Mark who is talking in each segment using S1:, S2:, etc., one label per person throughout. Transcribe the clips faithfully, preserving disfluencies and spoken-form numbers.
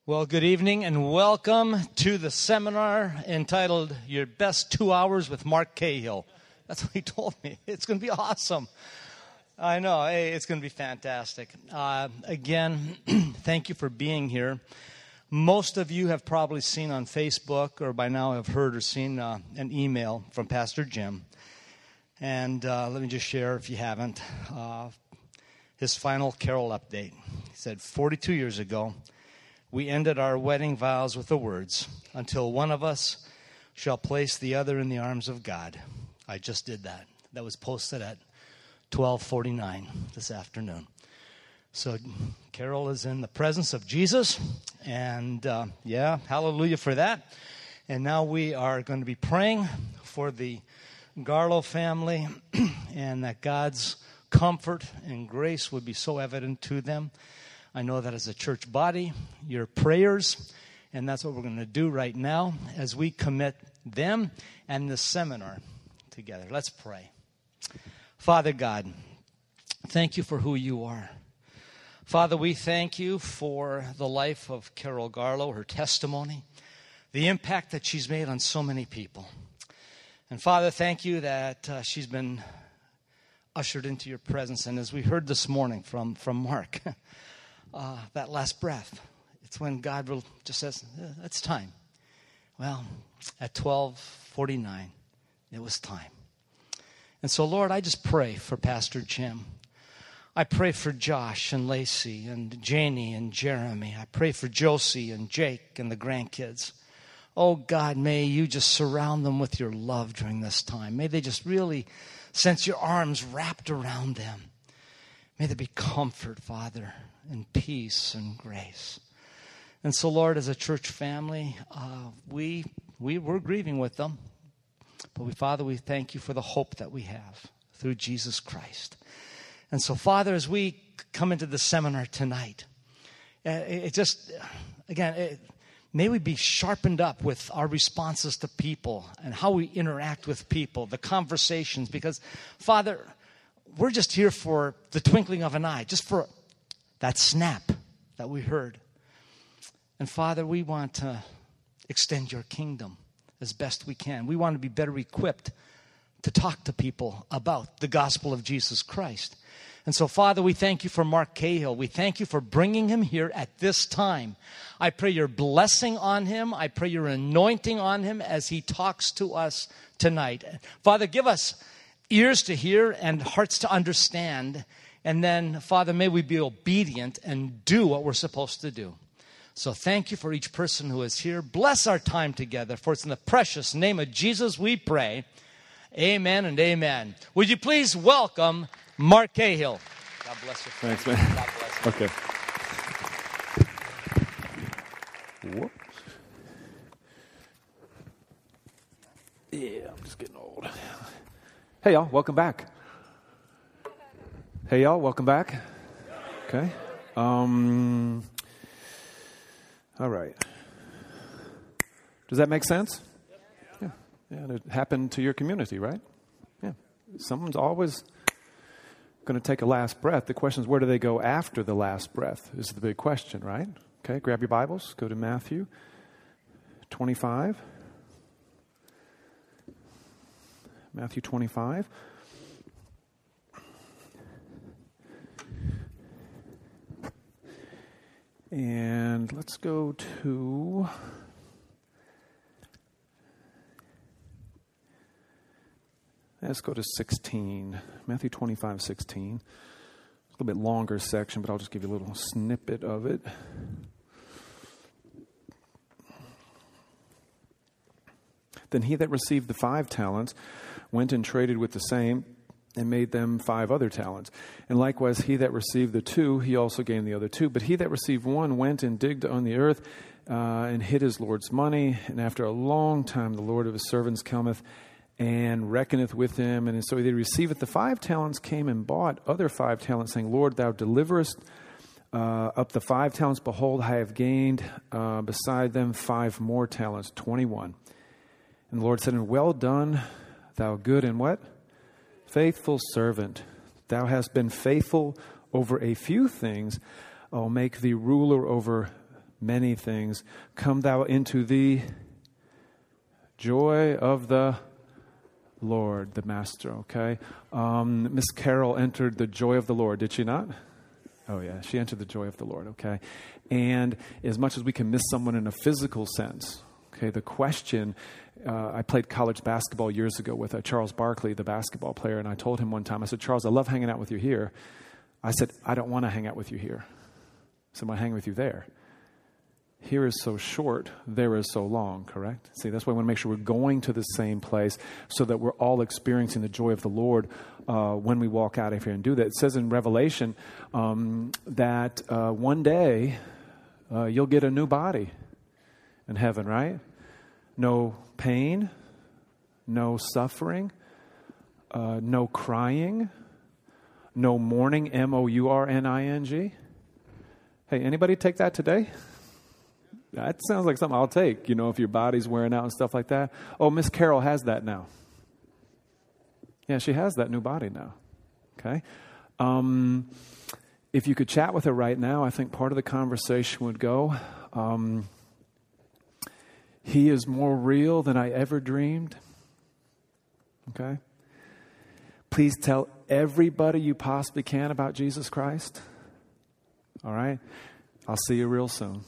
S1: Well, good evening and welcome to the seminar entitled Your Best Two Hours with Mark Cahill. That's what he told me. It's going to be awesome. I know. Hey, it's going to be fantastic. Uh, again, thank you for being here. Most of you have probably seen on Facebook or by now have heard or seen uh, an email from Pastor Jim. And uh, let me just share, if you haven't, uh, his final carol update. He said, forty-two years ago, we ended our wedding vows with the words, until one of us shall place the other in the arms of God. I just did that. That was posted at twelve forty-nine this afternoon. So Carol is in the presence of Jesus, and uh, yeah, hallelujah for that. And now we are going to be praying for the Garlow family and that God's comfort and grace would be so evident to them. I know that as a church body, your prayers, and that's what we're going to do right now as we commit them and the seminar together. Let's pray. Father God, thank you for who you are. Father, we thank you for the life of Carol Garlow, her testimony, the impact that she's made on so many people. And Father, thank you that uh, she's been ushered into your presence. And as we heard this morning from, from Mark, Uh, that last breath, it's when God will just says, it's time. Well, at twelve forty-nine, it was time. And so, Lord, I just pray for Pastor Jim. I pray for Josh and Lacey and Janie and Jeremy. I pray for Josie and Jake and the grandkids. Oh, God, may you just surround them with your love during this time. May they just really sense your arms wrapped around them. May there be comfort, Father, and peace and grace. And so, Lord, as a church family, uh, we, we, we're grieving with them. But, we, Father, we thank you for the hope that we have through Jesus Christ. And so, Father, as we come into the seminar tonight, uh, it, it just, again, it, may we be sharpened up with our responses to people and how we interact with people, the conversations. Because, Father, we're just here for the twinkling of an eye, just for that snap that we heard. And Father, we want to extend your kingdom as best we can. We want to be better equipped to talk to people about the gospel of Jesus Christ. And so, Father, we thank you for Mark Cahill. We thank you for bringing him here at this time. I pray your blessing on him. I pray your anointing on him as he talks to us tonight. Father, give us ears to hear and hearts to understand. And then, Father, may we be obedient and do what we're supposed to do. So thank you for each person who is here. Bless our time together, for it's in the precious name of Jesus we pray. Amen and amen. Would you please welcome Mark Cahill. God bless you.
S2: Thanks, man.
S1: God bless you.
S2: Okay. Whoop. Yeah, I'm just getting old. Hey, y'all, welcome back. Hey, y'all, welcome back. Okay. Um, all right. Does that make sense? Yeah. Yeah, it happened to your community, right? Yeah. Someone's always going to take a last breath. The question is, where do they go after the last breath is the big question, right? Okay, grab your Bibles. Go to Matthew twenty-five. Matthew twenty-five. And let's go to let's go to sixteen. Matthew twenty-five, sixteen. It's a little bit longer section, but I'll just give you a little snippet of it. Then he that received the five talents went and traded with the same, and made them five other talents. And likewise, he that received the two, he also gained the other two. But he that received one went and digged on the earth uh, and hid his Lord's money. And after a long time, the Lord of his servants cometh and reckoneth with him. And so he that receiveth the five talents came and bought other five talents, saying, Lord, thou deliverest uh, up the five talents. Behold, I have gained uh, beside them five more talents, twenty-one. And the Lord said, and well done, thou good and what? Faithful servant. Thou hast been faithful over a few things. I'll make thee ruler over many things. Come thou into the joy of the Lord, the Master, okay? Um, Miss Carol entered the joy of the Lord, did she not? Oh, yeah, she entered the joy of the Lord, okay? And as much as we can miss someone in a physical sense, okay, the question, uh, I played college basketball years ago with uh, Charles Barkley, the basketball player, and I told him one time, I said, Charles, I love hanging out with you here. I said, I don't want to hang out with you here. I said, I want to hang with you there. Here is so short, there is so long, correct? See, that's why we want to make sure we're going to the same place so that we're all experiencing the joy of the Lord uh, when we walk out of here and do that. It says in Revelation um, that uh, one day uh, you'll get a new body in heaven, right? No pain, no suffering, uh, no crying, no mourning, M O U R N I N G. Hey, anybody take that today? That sounds like something I'll take, you know, if your body's wearing out and stuff like that. Oh, Miss Carol has that now. Yeah, she has that new body now. Okay? Um, if you could chat with her right now, I think part of the conversation would go, um, he is more real than I ever dreamed. Okay? Please tell everybody you possibly can about Jesus Christ. All right? I'll see you real soon.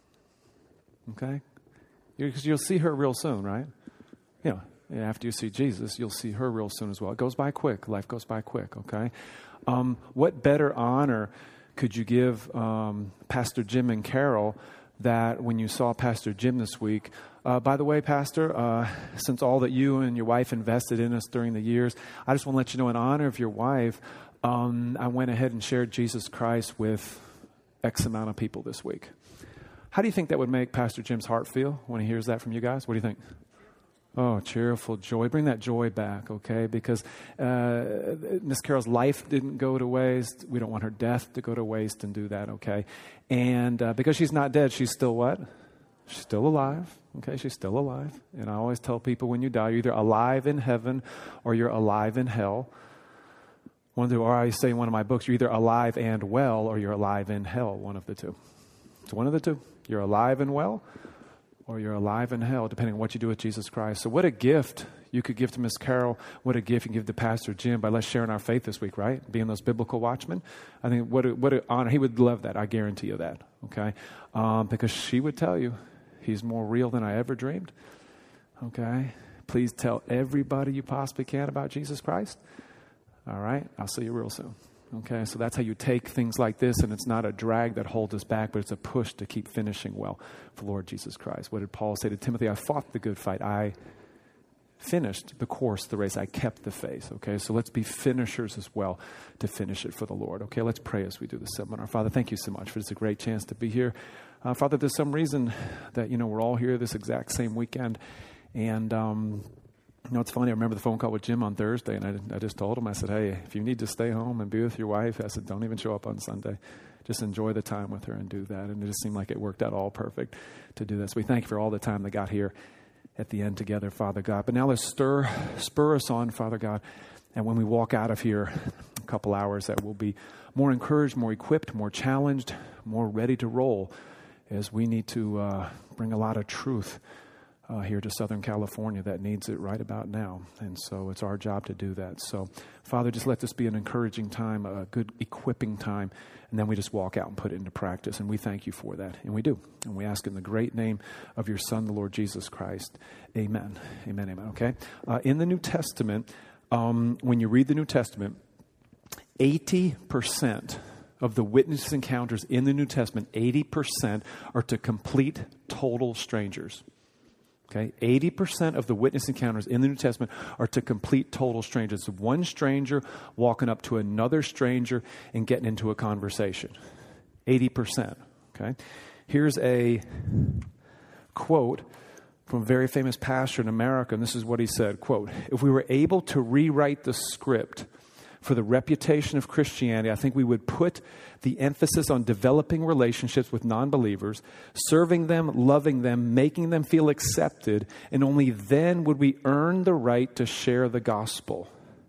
S2: Okay? Because you'll see her real soon, right? You know, after you see Jesus, you'll see her real soon as well. It goes by quick. Life goes by quick, okay? Um, what better honor could you give um, Pastor Jim and Carol that when you saw Pastor Jim this week, uh, by the way, Pastor, uh, since all that you and your wife invested in us during the years, I just want to let you know in honor of your wife, um, I went ahead and shared Jesus Christ with X amount of people this week. How do you think that would make Pastor Jim's heart feel when he hears that from you guys? What do you think? Oh, cheerful joy. Bring that joy back, okay? Because uh, Miss Carol's life didn't go to waste. We don't want her death to go to waste and do that, okay? And uh, because she's not dead, she's still what? She's still alive, okay? She's still alive. And I always tell people when you die, you're either alive in heaven or you're alive in hell. One of the, or I say in one of my books, you're either alive and well or you're alive in hell, one of the two. It's one of the two. You're alive and well, or you're alive in hell, depending on what you do with Jesus Christ. So what a gift you could give to Miss Carol. What a gift you can give to Pastor Jim by let's sharing our faith this week, right? Being those biblical watchmen. I think what a, what an honor. He would love that. I guarantee you that, okay? Um, because she would tell you he's more real than I ever dreamed, okay? Please tell everybody you possibly can about Jesus Christ. All right? I'll see you real soon. Okay, so that's how you take things like this, and it's not a drag that holds us back, but it's a push to keep finishing well for Lord Jesus Christ. What did Paul say to Timothy? I fought the good fight. I finished the course, the race. I kept the faith. Okay, so let's be finishers as well to finish it for the Lord. Okay, let's pray as we do the seminar. Father, thank you so much for this a great chance to be here. Uh, Father, there's some reason that, you know, we're all here this exact same weekend, and um you know, it's funny, I remember the phone call with Jim on Thursday, and I, I just told him, I said, hey, if you need to stay home and be with your wife, I said, don't even show up on Sunday. Just enjoy the time with her and do that. And it just seemed like it worked out all perfect to do that. So we thank you for all the time that got here at the end together, Father God. But now let's stir, spur us on, Father God. And when we walk out of here a couple hours, that we'll be more encouraged, more equipped, more challenged, more ready to roll as we need to uh, bring a lot of truth Uh, here to Southern California that needs it right about now. And so it's our job to do that. So, Father, just let this be an encouraging time, a good equipping time, and then we just walk out and put it into practice. And we thank you for that. And we do. And we ask in the great name of your Son, the Lord Jesus Christ. Amen. Amen, amen. Okay? Uh, in the New Testament, um, when you read the New Testament, eighty percent of the witness encounters in the New Testament, eighty percent are to complete, total strangers. Okay, eighty percent of the witness encounters in the New Testament are to complete total strangers. One stranger walking up to another stranger and getting into a conversation. eighty percent. Okay. Here's a quote from a very famous pastor in America, and this is what he said, quote, if we were able to rewrite the script for the reputation of Christianity, I think we would put the emphasis on developing relationships with non-believers, serving them, loving them, making them feel accepted, and only then would we earn the right to share the gospel.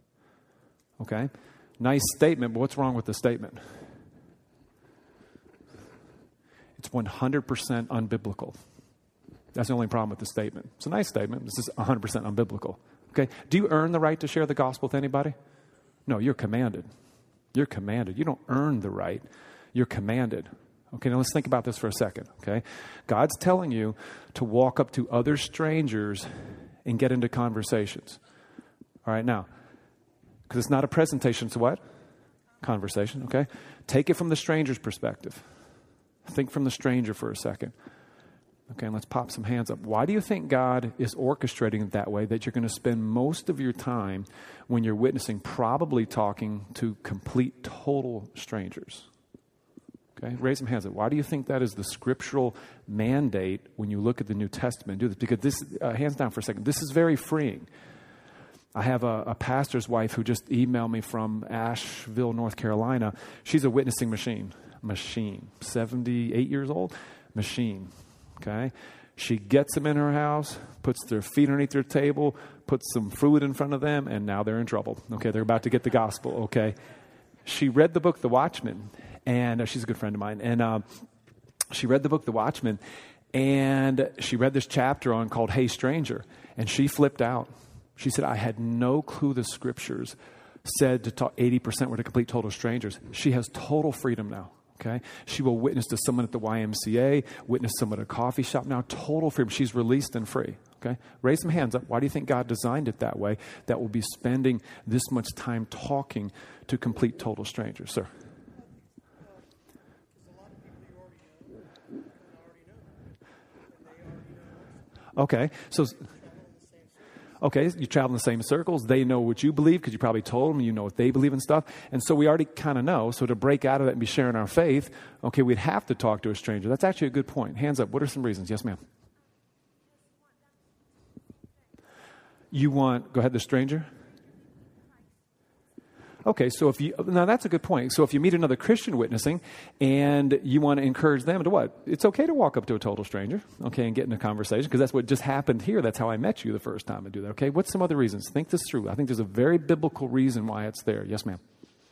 S2: Okay? Nice statement, but what's wrong with the statement? It's one hundred percent unbiblical. That's the only problem with the statement. It's a nice statement. This is one hundred percent unbiblical. Okay? Do you earn the right to share the gospel with anybody? No, you're commanded. You're commanded. You don't earn the right. You're commanded. Okay, now let's think about this for a second, okay? God's telling you to walk up to other strangers and get into conversations. All right, now, because it's not a presentation, it's what? Conversation, okay? Take it from the stranger's perspective. Think from the stranger for a second. Okay, and let's pop some hands up. Why do you think God is orchestrating it that way, that you're going to spend most of your time when you're witnessing probably talking to complete, total strangers? Okay, raise some hands up. Why do you think that is the scriptural mandate when you look at the New Testament and do this? Because this, uh, hands down for a second, this is very freeing. I have a, a pastor's wife who just emailed me from Asheville, North Carolina. She's a witnessing machine. Machine. seventy-eight years old. Machine. Okay? She gets them in her house, puts their feet underneath their table, puts some food in front of them, and now they're in trouble. Okay, they're about to get the gospel. Okay? She read the book, The Watchman, and uh, she's a good friend of mine. And uh, she read the book, The Watchman, and she read this chapter on called Hey Stranger, and she flipped out. She said, I had no clue the scriptures said to talk, eighty percent were to complete total strangers. She has total freedom now. Okay, she will witness to someone at the Y M C A, witness someone at a coffee shop now. Total freedom. She's released and free. Okay, raise some hands up. Why do you think God designed it that way? That will be spending this much time talking to complete total strangers, sir. Okay, so. Okay, you travel in the same circles. They know what you believe because you probably told them. You know what they believe and stuff. And so we already kind of know. So to break out of that and be sharing our faith, okay, we'd have to talk to a stranger. That's actually a good point. Hands up. What are some reasons? Yes, ma'am. You want, go ahead, the stranger? Okay, so if you, now that's a good point. So if you meet another Christian witnessing and you want to encourage them to what? It's okay to walk up to a total stranger, okay, and get in a conversation because that's what just happened here. That's how I met you the first time I do that, okay? What's some other reasons? Think this through. I think there's a very biblical reason why it's there. Yes, ma'am.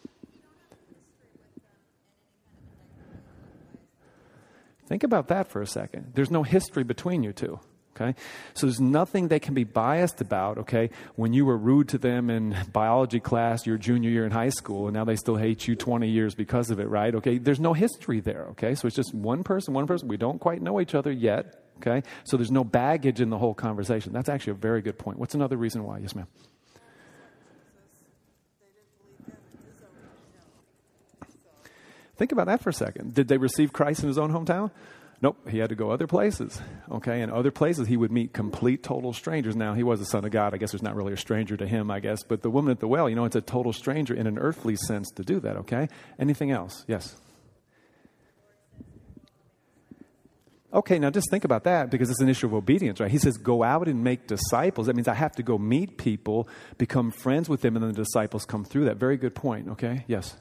S2: Think about that for a second. There's no history between you two. Okay, so there's nothing they can be biased about, okay, when you were rude to them in biology class your junior year in high school, and now they still hate you twenty years because of it, right? Okay, there's no history there, okay? So it's just one person, one person. We don't quite know each other yet, okay? So there's no baggage in the whole conversation. That's actually a very good point. What's another reason why? Yes, ma'am. Think about that for a second. Did they receive Christ in his own hometown? Nope, he had to go other places, okay? And other places he would meet complete, total strangers. Now, he was the Son of God. I guess there's not really a stranger to him, I guess. But the woman at the well, you know, it's a total stranger in an earthly sense to do that, okay? Anything else? Yes? Okay, now just think about that because it's an issue of obedience, right? He says, go out and make disciples. That means I have to go meet people, become friends with them, and then the disciples come through that. Very good point, okay? Yes?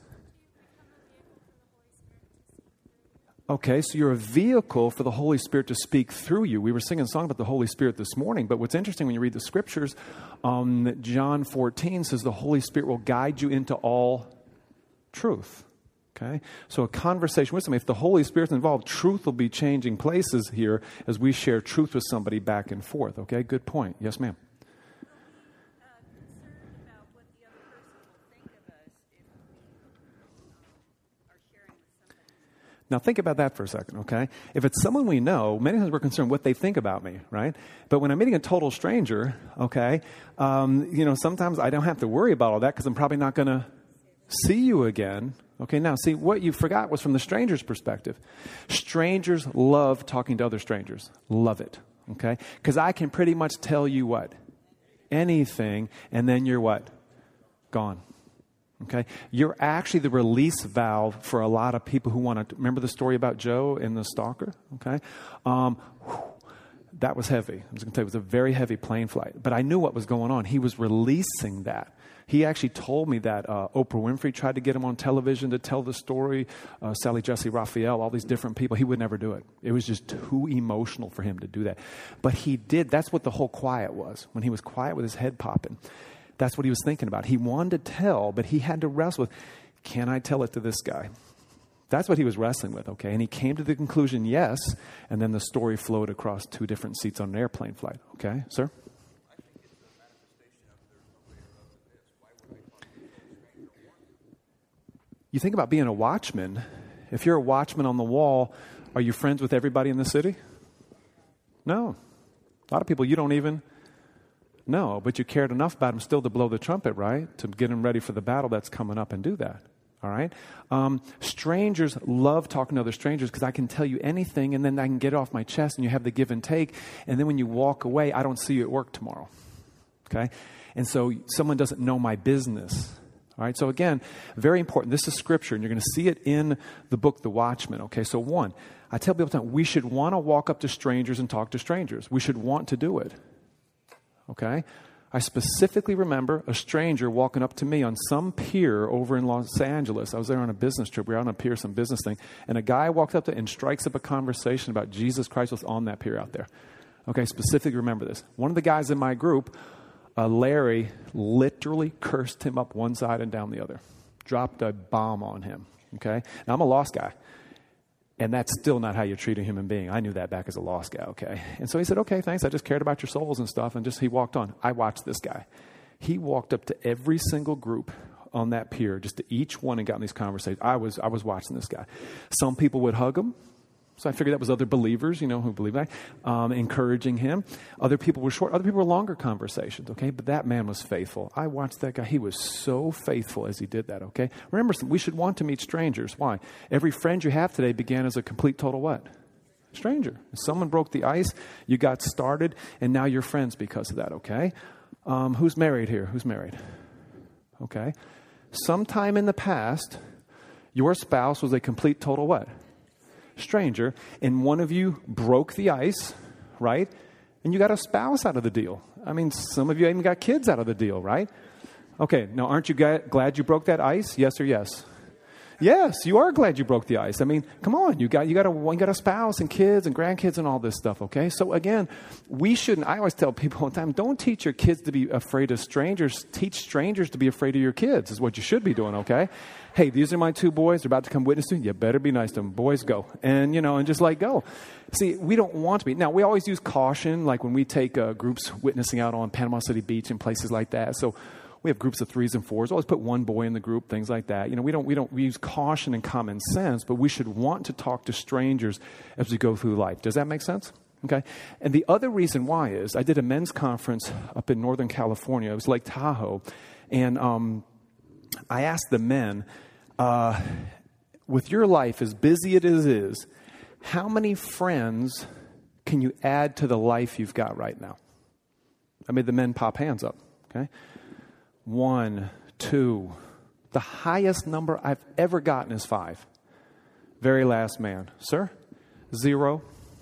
S2: Okay, so you're a vehicle for the Holy Spirit to speak through you. We were singing a song about the Holy Spirit this morning, but what's interesting when you read the scriptures, um, John fourteen says the Holy Spirit will guide you into all truth. Okay, so a conversation with somebody, if the Holy Spirit's involved, truth will be changing places here as we share truth with somebody back and forth. Okay, good point. Yes, ma'am. Now, think about that for a second, okay? If it's someone we know, many times we're concerned what they think about me, right? But when I'm meeting a total stranger, okay, um, you know, sometimes I don't have to worry about all that because I'm probably not going to see you again. Okay, now, see, what you forgot was from the stranger's perspective. Strangers love talking to other strangers. Love it, okay? Because I can pretty much tell you what? Anything, and then you're what? Gone. Okay, you're actually the release valve for a lot of people who want to. Remember the story about Joe and the stalker? Okay, um, whew, that was heavy. I was going to tell you, it was a very heavy plane flight. But I knew what was going on. He was releasing that. He actually told me that uh, Oprah Winfrey tried to get him on television to tell the story. Uh, Sally Jesse Raphael, all these different people. He would never do it. It was just too emotional for him to do that. But he did. That's what the whole quiet was. When he was quiet with his head popping. That's what he was thinking about. He wanted to tell, but he had to wrestle with, can I tell it to this guy? That's what he was wrestling with, okay? And he came to the conclusion, yes, and then the story flowed across two different seats on an airplane flight, okay? Sir? You think about being a watchman. If you're a watchman on the wall, are you friends with everybody in the city? No. A lot of people you don't even know, but you cared enough about them still to blow the trumpet, right? To get them ready for the battle that's coming up and do that. All right? Um, strangers love talking to other strangers because I can tell you anything and then I can get it off my chest and you have the give and take. And then when you walk away, I don't see you at work tomorrow. Okay? And so someone doesn't know my business. All right? So again, very important. This is scripture and you're going to see it in the book, The Watchman. Okay? So one, I tell people all the time, we should want to walk up to strangers and talk to strangers. We should want to do it. Okay? I specifically remember a stranger walking up to me on some pier over in Los Angeles. I was there on a business trip. We were out on a pier, some business thing. And a guy walked up to and strikes up a conversation about Jesus Christ was on that pier out there. Okay, specifically remember this. One of the guys in my group, uh, Larry, literally cursed him up one side and down the other. Dropped a bomb on him. Okay? Now, I'm a lost guy. And that's still not how you treat a human being. I knew that back as a lost guy, okay? And so he said, okay, thanks. I just cared about your souls and stuff. And just he walked on. I watched this guy. He walked up to every single group on that pier, just to each one and got in these conversations. I was I was watching this guy. Some people would hug him. So I figured that was other believers, you know, who believe that, um, encouraging him. Other people were short. Other people were longer conversations, okay? But that man was faithful. I watched that guy. He was so faithful as he did that, okay? Remember, we should want to meet strangers. Why? Every friend you have today began as a complete total what? Stranger. If someone broke the ice, you got started, and now you're friends because of that, okay? Um, who's married here? Who's married? Okay. Sometime in the past, your spouse was a complete total what? Stranger, and one of you broke the ice, right? And you got a spouse out of the deal. I mean, some of you even got kids out of the deal, right? Okay, now aren't you glad you broke that ice? Yes or yes? Yes, you are glad you broke the ice. I mean, come on, you got you got a you got a spouse and kids and grandkids and all this stuff, okay? So again, we shouldn't, I always tell people all the time, don't teach your kids to be afraid of strangers. Teach strangers to be afraid of your kids is what you should be doing, okay? Hey, these are my two boys. They're about to come witness to you. You better be nice to them. Boys, go. And, you know, and just like go. See, we don't want to be. Now, we always use caution, like when we take uh, groups witnessing out on Panama City Beach and places like that. So we have groups of threes and fours. Always put one boy in the group, things like that. You know, we don't, we don't, we use caution and common sense, but we should want to talk to strangers as we go through life. Does that make sense? Okay. And the other reason why is I did a men's conference up in Northern California. It was Lake Tahoe. And um, I asked the men, uh, with your life as busy as it is, how many friends can you add to the life you've got right now? I made the men pop hands up. Okay. One, two. The highest number I've ever gotten is five. Very last man. Sir? Zero.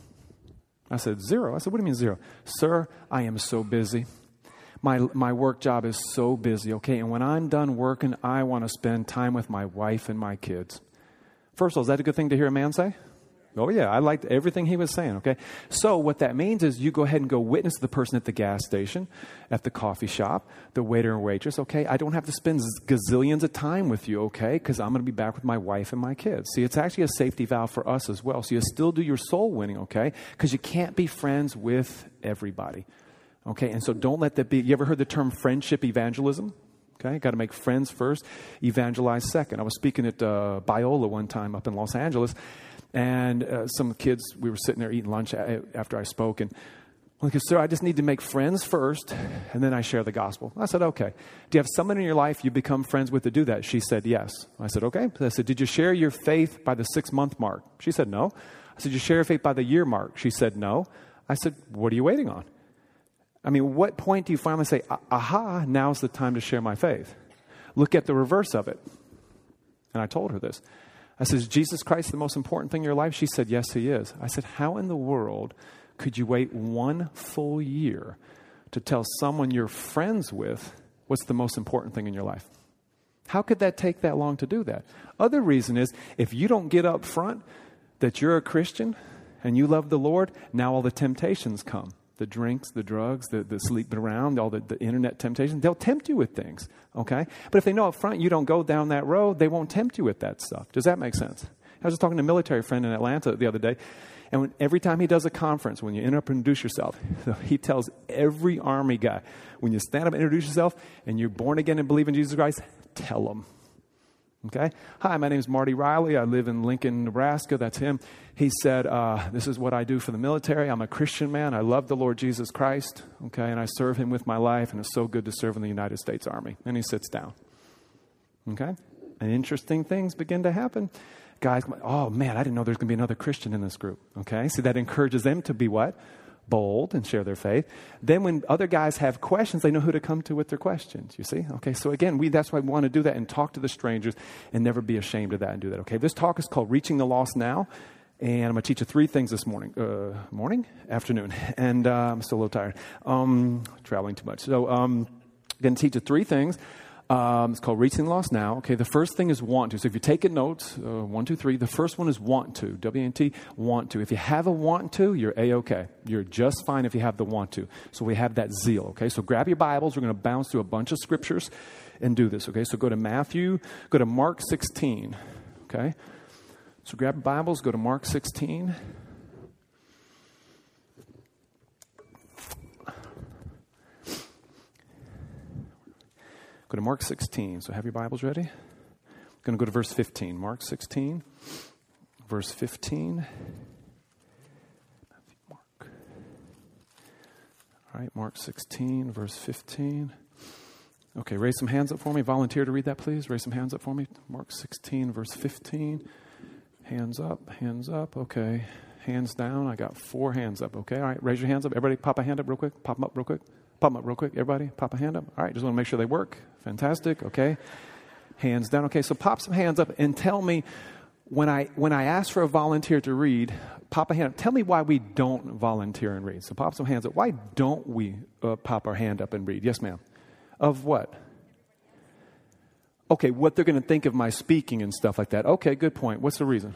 S2: I said, zero? I said, what do you mean zero? Sir, I am so busy. My my work job is so busy, okay? And when I'm done working, I want to spend time with my wife and my kids. First of all, is that a good thing to hear a man say? Oh, yeah, I liked everything he was saying, okay? So what that means is you go ahead and go witness the person at the gas station, at the coffee shop, the waiter and waitress, okay? I don't have to spend gazillions of time with you, okay? Because I'm going to be back with my wife and my kids. See, it's actually a safety valve for us as well. So you still do your soul winning, okay? Because you can't be friends with everybody, okay? And so don't let that be. You ever heard the term friendship evangelism? Okay, got to make friends first, evangelize second. I was speaking at uh, Biola one time up in Los Angeles, and uh, some kids, we were sitting there eating lunch a- after I spoke, and I'm like, sir, I just need to make friends first, and then I share the gospel. I said, okay. Do you have someone in your life you become friends with to do that? She said, yes. I said, okay. I said, did you share your faith by the six-month mark? She said, no. I said, did you share your faith by the year mark? She said, no. I said, what are you waiting on? I mean, what point do you finally say, aha, now's the time to share my faith? Look at the reverse of it. And I told her this. I said, is Jesus Christ the most important thing in your life? She said, yes, he is. I said, how in the world could you wait one full year to tell someone you're friends with what's the most important thing in your life? How could that take that long to do that? Other reason is, if you don't get up front that you're a Christian and you love the Lord, now all the temptations come. The drinks, the drugs, the, the sleeping around, all the, the internet temptations, they'll tempt you with things, okay? But if they know up front you don't go down that road, they won't tempt you with that stuff. Does that make sense? I was just talking to a military friend in Atlanta the other day, and when, every time he does a conference, when you enter up and introduce yourself, he tells every Army guy, when you stand up and introduce yourself and you're born again and believe in Jesus Christ, tell them. Okay? Hi, my name is Marty Riley. I live in Lincoln, Nebraska. That's him. He said, uh, this is what I do for the military. I'm a Christian man. I love the Lord Jesus Christ. Okay? And I serve him with my life, and it's so good to serve in the United States Army. And he sits down. Okay? And interesting things begin to happen. Guys, oh man, I didn't know there's going to be another Christian in this group. Okay? See, that encourages them to be what? Bold and share their faith. Then when other guys have questions, they know who to come to with their questions, you see? Okay, so again, we that's why we want to do that and talk to the strangers and never be ashamed of that and do that, okay? This talk is called Reaching the Lost Now, and I'm going to teach you three things this morning. Uh, morning? Afternoon. And uh, I'm still a little tired. Um, traveling too much. So um, I'm going to teach you three things. Um, it's called Reaching the Lost Now. Okay, the first thing is want to. So if you're taking notes, uh, one, two, three, the first one is want to. W A N T, want to. If you have a want to, you're A-okay. You're just fine if you have the want to. So we have that zeal, okay? So grab your Bibles. We're going to bounce through a bunch of scriptures and do this, okay? So go to Matthew, go to Mark sixteen, okay? So grab your Bibles, go to Mark sixteen. Go to Mark sixteen. So have your Bibles ready? I'm going to go to verse fifteen. Mark sixteen, verse fifteen. Mark. All right, Mark sixteen, verse fifteen. Okay, raise some hands up for me. Volunteer to read that, please. Raise some hands up for me. Mark sixteen, verse fifteen. Hands up, hands up. Okay, hands down. I got four hands up. Okay, all right, raise your hands up. Everybody pop a hand up real quick. Pop them up real quick. Pop them up real quick. Everybody, pop a hand up. All right, just want to make sure they work. Fantastic. Okay. Hands down. Okay, so pop some hands up and tell me, when I when I ask for a volunteer to read, pop a hand up. Tell me why we don't volunteer and read. So pop some hands up. Why don't we uh, pop our hand up and read? Yes, ma'am. Of what? Okay, what they're going to think of my speaking and stuff like that. Okay, good point. What's the reason?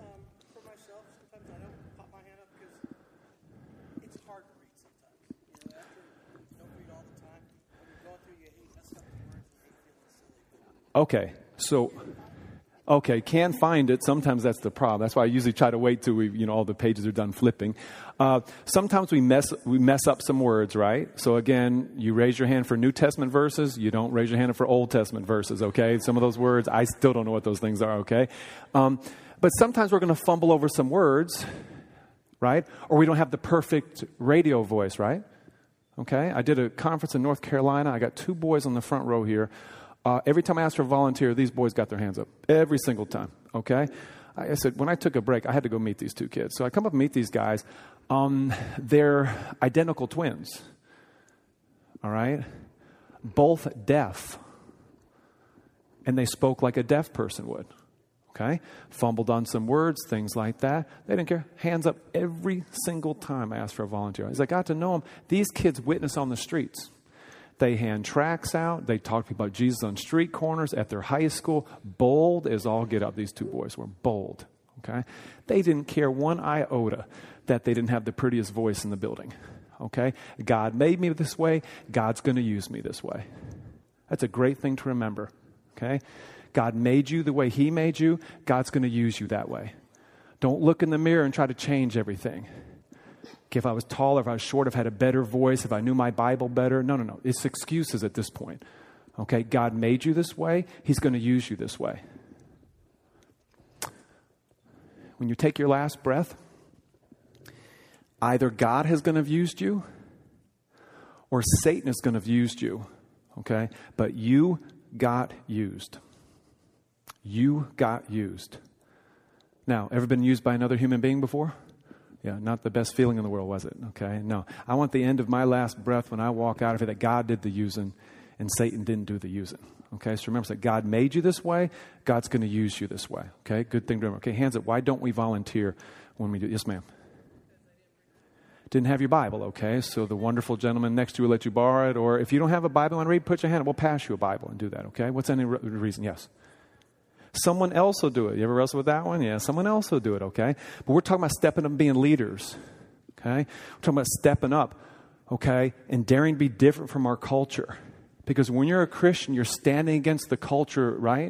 S2: Okay, so, okay, can find it. Sometimes that's the problem. That's why I usually try to wait till we, you know, all the pages are done flipping. Uh, sometimes we mess we mess up some words, right? So again, you raise your hand for New Testament verses. You don't raise your hand for Old Testament verses, okay? Some of those words, I still don't know what those things are, okay? Um, but sometimes we're going to fumble over some words, right? Or we don't have the perfect radio voice, right? Okay, I did a conference in North Carolina. I got two boys on the front row here. Uh, every time I asked for a volunteer, these boys got their hands up. Every single time, okay? I, I said, when I took a break, I had to go meet these two kids. So I come up and meet these guys. Um, they're identical twins, all right? Both deaf. And they spoke like a deaf person would, okay? Fumbled on some words, things like that. They didn't care. Hands up every single time I asked for a volunteer. As I got to know them, these kids witness on the streets. They hand tracts out. They talk to people about Jesus on street corners at their high school. Bold as all get up. These two boys were bold. Okay, they didn't care one iota that they didn't have the prettiest voice in the building. Okay, God made me this way. God's going to use me this way. That's a great thing to remember. Okay, God made you the way He made you. God's going to use you that way. Don't look in the mirror and try to change everything. If I was taller, if I was short, if I had a better voice, if I knew my Bible better. No, no, no. It's excuses at this point. Okay, God made you this way. He's going to use you this way. When you take your last breath, either God is going to have used you or Satan is going to have used you. Okay, but you got used. You got used. Now, ever been used by another human being before? Yeah, not the best feeling in the world, was it? Okay, no. I want the end of my last breath when I walk out of here that God did the using and Satan didn't do the using. Okay, so remember that God made you this way. God's going to use you this way. Okay, good thing to remember. Okay, hands up. Why don't we volunteer when we do? Yes, ma'am. Didn't have your Bible, okay? So the wonderful gentleman next to you will let you borrow it. Or if you don't have a Bible and read, put your hand up. We'll pass you a Bible and do that, okay? What's any re- reason? Yes. Someone else will do it. You ever wrestle with that one? Yeah, someone else will do it, okay? But we're talking about stepping up and being leaders, okay? We're talking about stepping up, okay, and daring to be different from our culture. Because when you're a Christian, you're standing against the culture, right?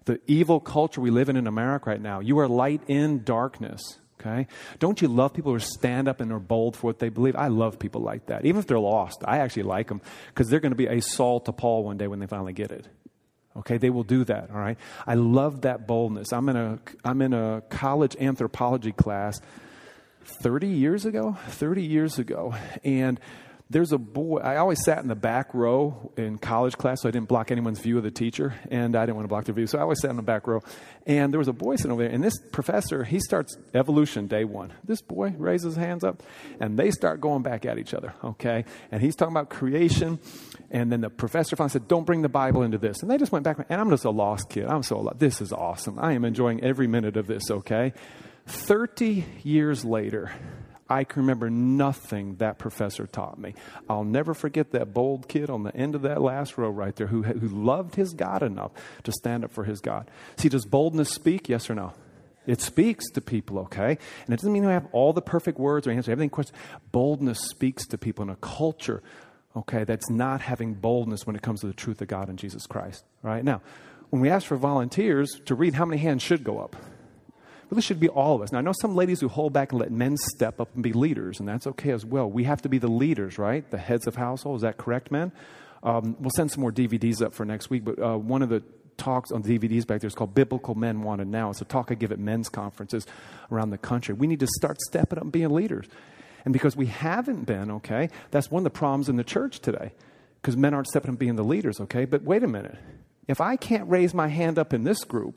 S2: The evil culture we live in in America right now. You are light in darkness. Okay? Don't you love people who stand up and are bold for what they believe? I love people like that. Even if they're lost, I actually like them because they're going to be a Saul to Paul one day when they finally get it. Okay? They will do that, all right? I love that boldness. I'm in a, I'm in a college anthropology class thirty years ago, thirty years ago, and there's a boy, I always sat in the back row in college class, so I didn't block anyone's view of the teacher, and I didn't want to block their view, so I always sat in the back row. And there was a boy sitting over there, and this professor, he starts evolution day one. This boy raises his hands up, and they start going back at each other, okay? And he's talking about creation, and then the professor finally said, don't bring the Bible into this. And they just went back, and I'm just a lost kid. I'm so lost. This is awesome. I am enjoying every minute of this, okay? thirty years later, I can remember nothing that professor taught me. I'll never forget that bold kid on the end of that last row right there who, who loved his God enough to stand up for his God. See, does boldness speak? Yes or no? It speaks to people, okay? And it doesn't mean you have all the perfect words or answer everything. Questions. Boldness speaks to people in a culture, okay, that's not having boldness when it comes to the truth of God and Jesus Christ. Right? Now, when we ask for volunteers to read, how many hands should go up? Well, this should be all of us. Now, I know some ladies who hold back and let men step up and be leaders, and that's okay as well. We have to be the leaders, right? The heads of household. Is that correct, men? Um, we'll send some more D V Ds up for next week, but uh, one of the talks on D V Ds back there is called Biblical Men Wanted Now. It's a talk I give at men's conferences around the country. We need to start stepping up and being leaders. And because we haven't been, okay, that's one of the problems in the church today, because men aren't stepping up and being the leaders, okay? But wait a minute. If I can't raise my hand up in this group,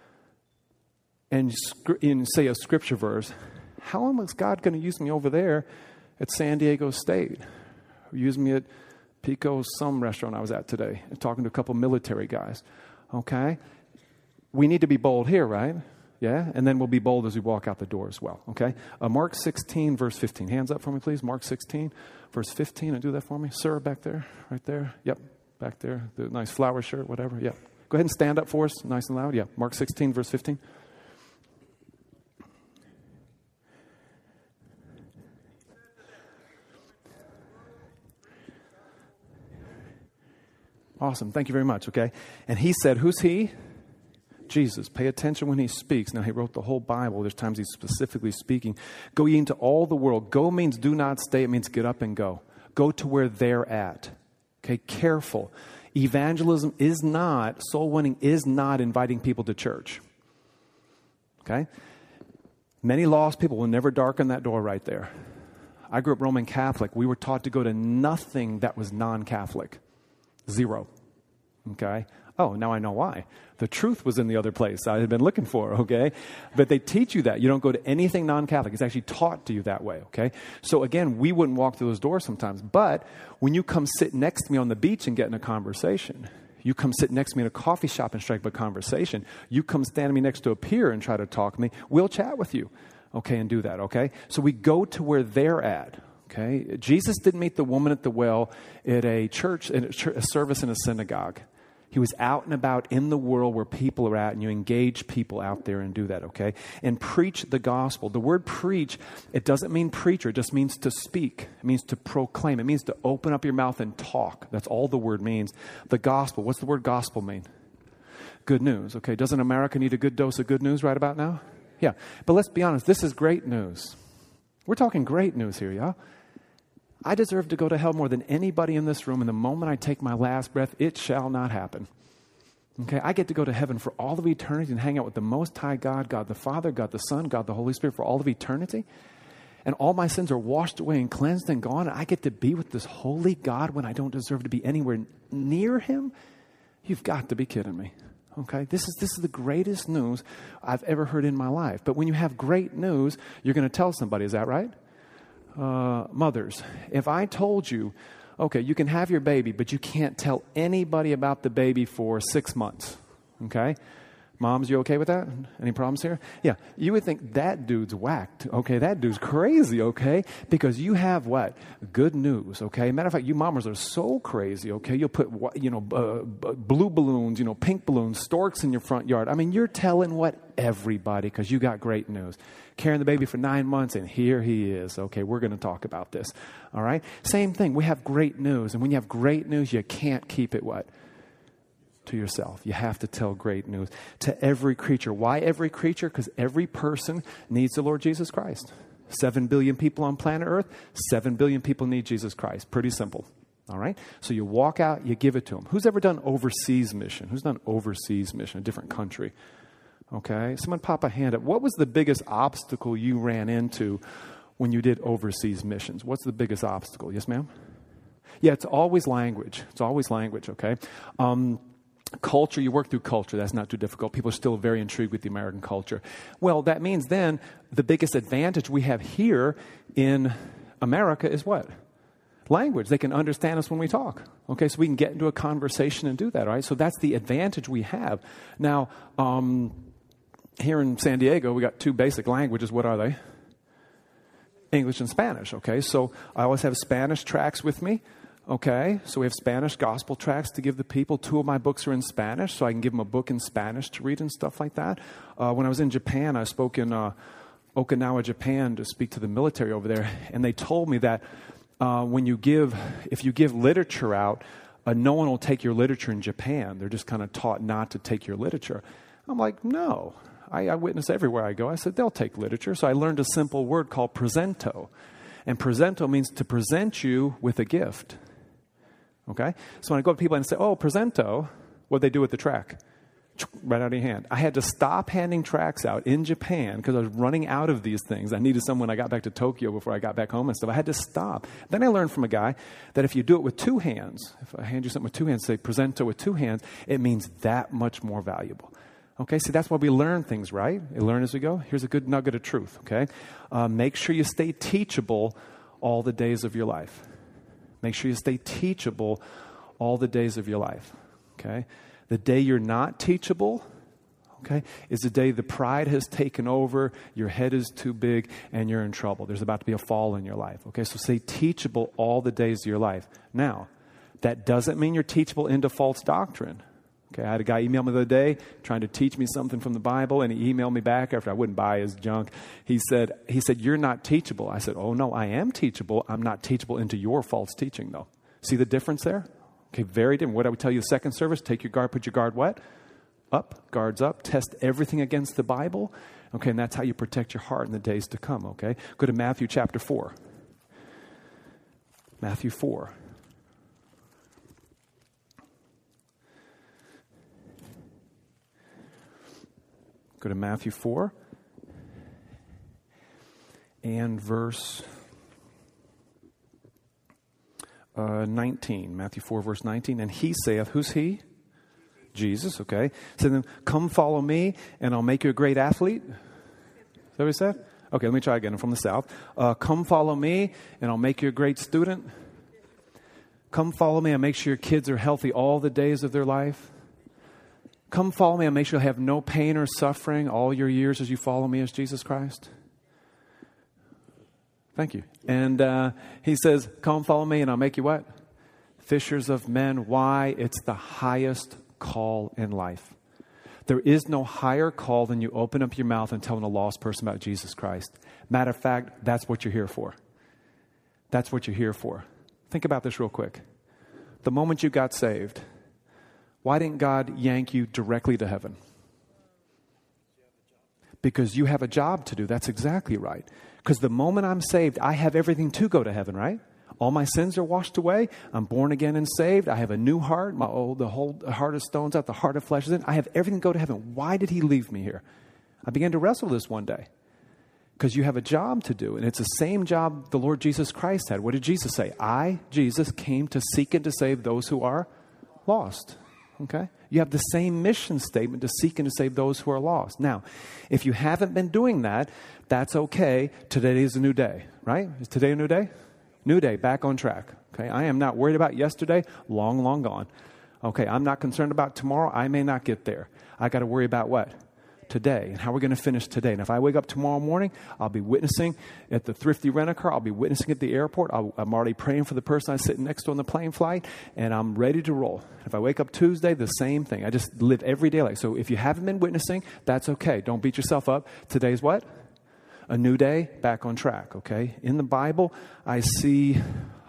S2: and in, say, a scripture verse, how is God going to use me over there at San Diego State? Or use me at Pico, some restaurant I was at today, and talking to a couple military guys. Okay? We need to be bold here, right? Yeah? And then we'll be bold as we walk out the door as well. Okay? Uh, Mark sixteen, verse fifteen. Hands up for me, please. Mark sixteen, verse fifteen. And do that for me. Sir, back there. Right there. Yep. Back there. The nice flower shirt, whatever. Yep. Go ahead and stand up for us, nice and loud. Yeah. Mark sixteen, verse fifteen. Awesome. Thank you very much. Okay. And he said, who's he? Jesus. Pay attention when he speaks. Now, he wrote the whole Bible. There's times he's specifically speaking. Go ye into all the world. Go means do not stay. It means get up and go. Go to where they're at. Okay. Careful. Evangelism is not, soul winning is not inviting people to church. Okay. Many lost people will never darken that door right there. I grew up Roman Catholic. We were taught to go to nothing that was non-Catholic. Zero. Okay? Oh, now I know why. The truth was in the other place I had been looking for, okay? But they teach you that. You don't go to anything non-Catholic. It's actually taught to you that way, okay? So again, we wouldn't walk through those doors sometimes. But when you come sit next to me on the beach and get in a conversation, you come sit next to me in a coffee shop and strike up a conversation, you come stand me next to a pier and try to talk to me, we'll chat with you, okay, and do that, okay? So we go to where they're at. Okay, Jesus didn't meet the woman at the well at a church, in a, church, a service in a synagogue. He was out and about in the world where people are at, and you engage people out there and do that, okay? And preach the gospel. The word preach, it doesn't mean preacher. It just means to speak. It means to proclaim. It means to open up your mouth and talk. That's all the word means. The gospel. What's the word gospel mean? Good news, okay? Doesn't America need a good dose of good news right about now? Yeah, but let's be honest. This is great news. We're talking great news here, yeah? I deserve to go to hell more than anybody in this room. And the moment I take my last breath, it shall not happen. Okay, I get to go to heaven for all of eternity and hang out with the Most High God, God the Father, God the Son, God the Holy Spirit for all of eternity. And all my sins are washed away and cleansed and gone. And I get to be with this holy God when I don't deserve to be anywhere near him. You've got to be kidding me. Okay, this is this is the greatest news I've ever heard in my life. But when you have great news, you're going to tell somebody. Is that right? Uh, mothers, if I told you, okay, you can have your baby, but you can't tell anybody about the baby for six months, okay? Moms, you okay with that? Any problems here? Yeah, you would think that dude's whacked, okay? That dude's crazy, okay? Because you have what? Good news, okay? Matter of fact, you mamas are so crazy, okay? You'll put, you know, uh, blue balloons, you know, pink balloons, storks in your front yard. I mean, you're telling what? Everybody, because you got great news. Carrying the baby for nine months, and here he is. Okay, we're going to talk about this, all right? Same thing. We have great news, and when you have great news, you can't keep it what? To to yourself. You have to tell great news to every creature. Why every creature? Because every person needs the Lord Jesus Christ. Seven billion people on planet Earth, seven billion people need Jesus Christ. Pretty simple. All right? So you walk out, you give it to them. Who's ever done overseas mission? Who's done overseas mission, a different country? Okay? Someone pop a hand up. What was the biggest obstacle you ran into when you did overseas missions? What's the biggest obstacle? Yes, ma'am? Yeah, it's always language. It's always language, okay? Um, culture, you work through culture. That's not too difficult. People are still very intrigued with the American culture. Well, that means then the biggest advantage we have here in America is what? Language. They can understand us when we talk. Okay, so we can get into a conversation and do that, all right? So that's the advantage we have. Now, um, here in San Diego, we got two basic languages. What are they? English and Spanish, okay? So I always have Spanish tracts with me, okay? So we have Spanish gospel tracts to give the people. Two of my books are in Spanish, so I can give them a book in Spanish to read and stuff like that. Uh, when I was in Japan, I spoke in uh, Okinawa, Japan, to speak to the military over there, and they told me that uh, when you give, if you give literature out, uh, no one will take your literature in Japan. They're just kind of taught not to take your literature. I'm like, no. I, I witness everywhere I go. I said, they'll take literature. So I learned a simple word called presento. And presento means to present you with a gift. Okay? So when I go to people and say, oh, presento, what they do with the track? Right out of your hand. I had to stop handing tracts out in Japan because I was running out of these things. I needed some when I got back to Tokyo before I got back home and stuff. I had to stop. Then I learned from a guy that if you do it with two hands, if I hand you something with two hands, say presento with two hands, it means that much more valuable. Okay, see, that's why we learn things, right? We learn as we go. Here's a good nugget of truth, okay? Uh, make sure you stay teachable all the days of your life. Make sure you stay teachable all the days of your life, okay? The day you're not teachable, okay, is the day the pride has taken over, your head is too big, and you're in trouble. There's about to be a fall in your life, okay? So stay teachable all the days of your life. Now, that doesn't mean you're teachable into false doctrine. Okay, I had a guy email me the other day trying to teach me something from the Bible, and he emailed me back after I wouldn't buy his junk. He said, he said, you're not teachable. I said, oh, no, I am teachable. I'm not teachable into your false teaching, though. See the difference there? Okay, very different. What I would tell you the second service, take your guard, put your guard what? Up, guards up, test everything against the Bible. Okay, and that's how you protect your heart in the days to come, okay? Go to Matthew chapter four. Matthew four. Go to Matthew four and verse uh, nineteen. Matthew four, verse nineteen. And he saith, who's he? Jesus, okay. So then, come follow me, and I'll make you a great athlete. Is that what he said? Okay, let me try again. I'm from the South. Uh, come follow me, and I'll make you a great student. Come follow me, and make sure your kids are healthy all the days of their life. Come follow me and make sure you'll have no pain or suffering all your years as you follow me as Jesus Christ. Thank you. And uh, he says, come follow me and I'll make you what? Fishers of men. Why? It's the highest call in life. There is no higher call than you open up your mouth and telling a lost person about Jesus Christ. Matter of fact, that's what you're here for. That's what you're here for. Think about this real quick. The moment you got saved, why didn't God yank you directly to heaven? Because you have a job to do. That's exactly right. Because the moment I'm saved, I have everything to go to heaven, right? All my sins are washed away. I'm born again and saved. I have a new heart. My old, the whole heart of stone's out, the heart of flesh is in. I have everything to go to heaven. Why did he leave me here? I began to wrestle with this one day. Because you have a job to do. And it's the same job the Lord Jesus Christ had. What did Jesus say? I, Jesus, came to seek and to save those who are lost. Okay? You have the same mission statement to seek and to save those who are lost. Now, if you haven't been doing that, that's okay. Today is a new day, right? Is today a new day? New day, back on track. Okay? I am not worried about yesterday, long, long gone. Okay, I'm not concerned about tomorrow. I may not get there. I got to worry about what? Today, and how we're going to finish today. And if I wake up tomorrow morning, I'll be witnessing at the Thrifty Rent-A-Car. I'll be witnessing at the airport. I'll, I'm already praying for the person I'm sitting next to on the plane flight, and I'm ready to roll. If I wake up Tuesday, the same thing. I just live every day like so. If you haven't been witnessing, that's okay. Don't beat yourself up. Today's what? A new day, back on track. Okay. In the Bible, I see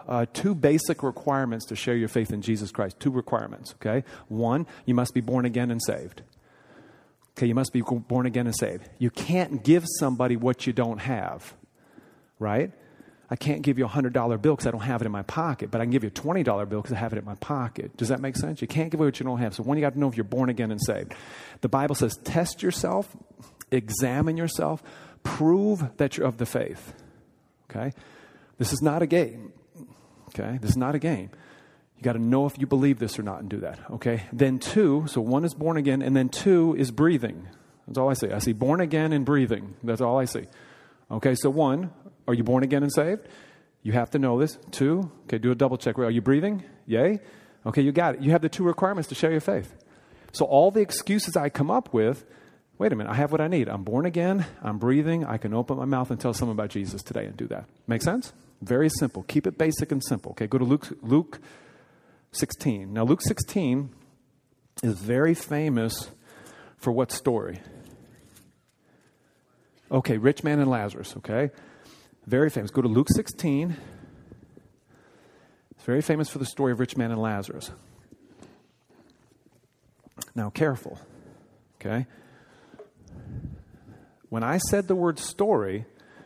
S2: uh, two basic requirements to share your faith in Jesus Christ. Two requirements, okay? One, you must be born again and saved. Okay, you must be born again and saved. You can't give somebody what you don't have, right? I can't give you a one hundred dollar bill because I don't have it in my pocket, but I can give you a twenty dollar bill because I have it in my pocket. Does that make sense? You can't give away what you don't have. So one, you got to know if you're born again and saved. The Bible says, test yourself, examine yourself, prove that you're of the faith, okay? This is not a game, okay? This is not a game. You got to know if you believe this or not and do that, okay? Then two, so one is born again, and then two is breathing. That's all I see. I see born again and breathing. That's all I see. Okay, so one, are you born again and saved? You have to know this. Two, okay, do a double check. Are you breathing? Yay? Okay, you got it. You have the two requirements to share your faith. So all the excuses I come up with, wait a minute, I have what I need. I'm born again, I'm breathing, I can open my mouth and tell someone about Jesus today and do that. Make sense? Very simple. Keep it basic and simple. Okay, go to Luke, Luke sixteen. Now, Luke sixteen is very famous for what story? Okay, rich man and Lazarus, okay? Very famous. Go to Luke sixteen. It's very famous for the story of rich man and Lazarus. Now, careful, okay? When I said the word story,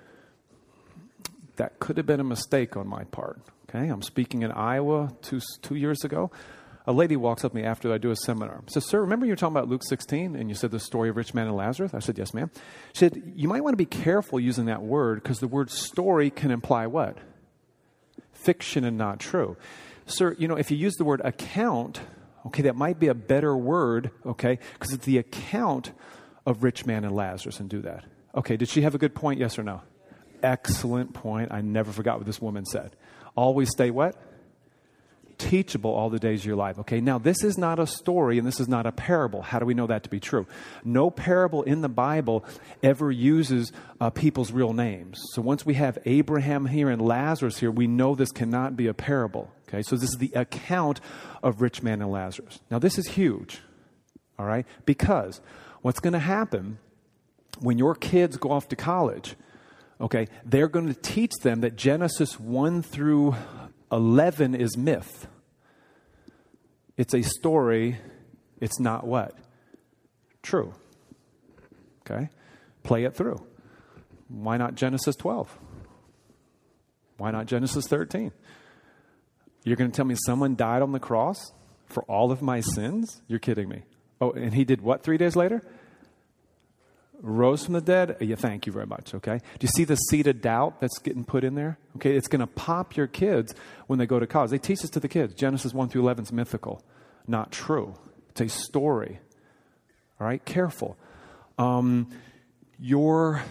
S2: that could have been a mistake on my part. Okay, I'm speaking in Iowa two, two years ago. A lady walks up to me after I do a seminar. Says, sir, remember you were talking about Luke sixteen and you said the story of rich man and Lazarus? I said, yes, ma'am. She said, you might want to be careful using that word because the word story can imply what? Fiction and not true. Sir, you know, if you use the word account, okay, that might be a better word, okay, because it's the account of rich man and Lazarus and do that. Okay, did she have a good point, yes or no? Excellent point. I never forgot what this woman said. Always stay what? Teachable all the days of your life. Okay, now this is not a story and this is not a parable. How do we know that to be true? No parable in the Bible ever uses uh, people's real names. So once we have Abraham here and Lazarus here, we know this cannot be a parable. Okay, so this is the account of rich man and Lazarus. Now this is huge, all right, because what's going to happen when your kids go off to college, okay, they're going to teach them that Genesis one through eleven is myth. It's a story. It's not what? True. Okay? Play it through. Why not Genesis twelve? Why not Genesis thirteen? You're going to tell me someone died on the cross for all of my sins? You're kidding me. Oh, and he did what three days later? Rose from the dead? Yeah, thank you very much, okay? Do you see the seed of doubt that's getting put in there? Okay, it's going to pop your kids when they go to college. They teach this to the kids. Genesis one through eleven is mythical, not true. It's a story. All right, careful. Um, your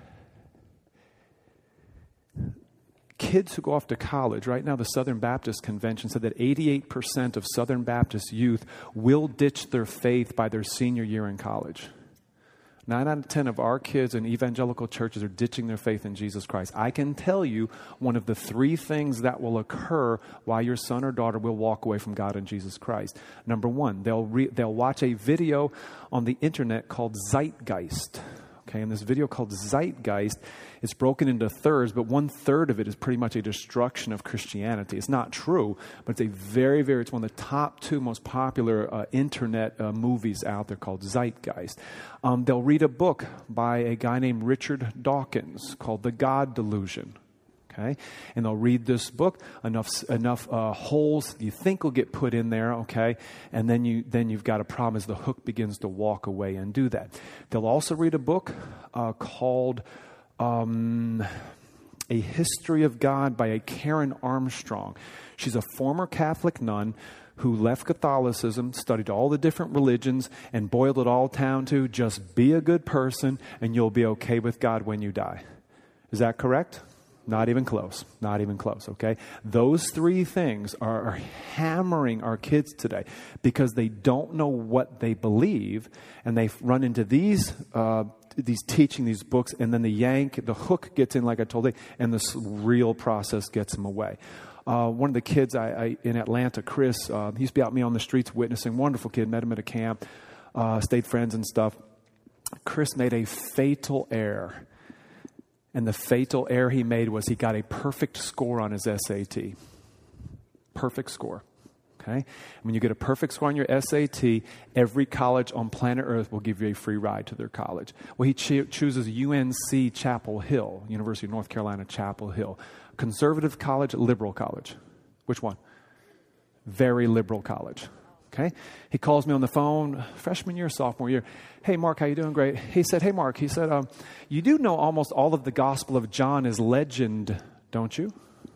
S2: kids who go off to college, right now the Southern Baptist Convention said that eighty-eight percent of Southern Baptist youth will ditch their faith by their senior year in college. Nine out of ten of our kids in evangelical churches are ditching their faith in Jesus Christ. I can tell you one of the three things that will occur while your son or daughter will walk away from God and Jesus Christ. Number one, they'll re- they'll watch a video on the internet called Zeitgeist. Okay, and this video called Zeitgeist is broken into thirds, but one third of it is pretty much a destruction of Christianity. It's not true, but it's a very, very, it's one of the top two most popular uh, internet uh, movies out there called Zeitgeist. Um, they'll read a book by a guy named Richard Dawkins called The God Delusion. Okay, and they'll read this book. Enough enough uh, holes you think will get put in there. Okay, and then you then you've got a problem as the hook begins to walk away and do that. They'll also read a book uh, called um, A History of God by a Karen Armstrong. She's a former Catholic nun who left Catholicism, studied all the different religions, and boiled it all down to just be a good person, and you'll be okay with God when you die. Is that correct? Not even close. Not even close, okay? Those three things are, are hammering our kids today because they don't know what they believe, and they run into these uh, these teaching, these books, and then the yank, the hook gets in, like I told you, and this real process gets them away. Uh, one of the kids I, I in Atlanta, Chris, uh, he used to be out with me on the streets witnessing. Wonderful kid, met him at a camp, uh, stayed friends and stuff. Chris made a fatal error. And the fatal error he made was he got a perfect score on his S A T. perfect score. Okay? When you get a perfect score on your S A T, every college on planet Earth will give you a free ride to their college. Well, he cho- chooses U N C Chapel Hill, University of North Carolina, Chapel Hill. Conservative college, liberal college. Which one? Very liberal college. Okay? He calls me on the phone, freshman year, sophomore year. Hey, Mark, how you doing? Great. He said, hey, Mark, he said, um, you do know almost all of the Gospel of John is legend, don't you?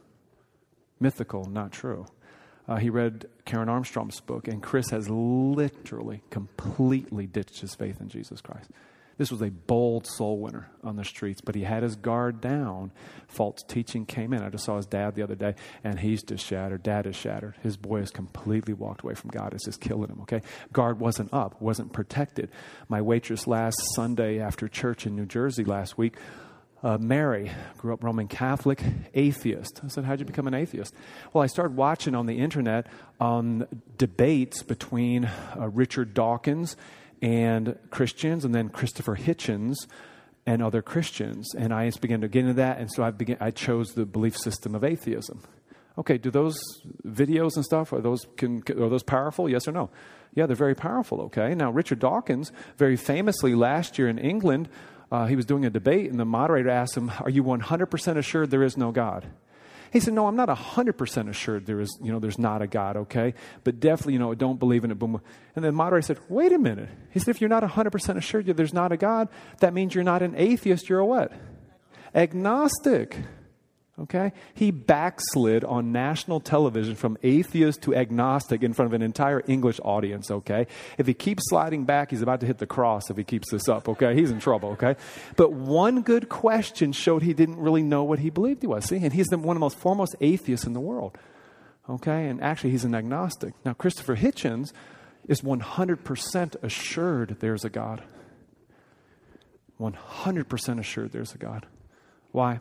S2: Mythical, not true. Uh, he read Karen Armstrong's book, and Chris has literally, completely ditched his faith in Jesus Christ. This was a bold soul winner on the streets, but he had his guard down. False teaching came in. I just saw his dad the other day, and he's just shattered. Dad is shattered. His boy has completely walked away from God. It's just killing him, okay? Guard wasn't up, wasn't protected. My waitress last Sunday after church in New Jersey last week, uh, Mary, grew up Roman Catholic, atheist. I said, how'd you become an atheist? Well, I started watching on the internet um, debates between uh, Richard Dawkins and Christians, and then Christopher Hitchens and other Christians. And I just began to get into that, and so I began, I chose the belief system of atheism. Okay, do those videos and stuff, are those, can, are those powerful, yes or no? Yeah, they're very powerful, okay? Now, Richard Dawkins, very famously last year in England, uh, he was doing a debate, and the moderator asked him, are you one hundred percent assured there is no God? He said, no, I'm not one hundred percent assured there is, you know, there's not a God, okay? But definitely, you know, don't believe in it. Boom. And the moderator said, wait a minute. He said, if you're not one hundred percent assured there's not a God, that means you're not an atheist, you're a what? Agnostic. Okay? He backslid on national television from atheist to agnostic in front of an entire English audience, okay? If he keeps sliding back, he's about to hit the cross if he keeps this up, okay? He's in trouble, okay? But one good question showed he didn't really know what he believed he was, see? And he's the, one of the most foremost atheists in the world, okay? And actually, he's an agnostic. Now, Christopher Hitchens is one hundred percent assured there's a God. one hundred percent assured there's a God. Why?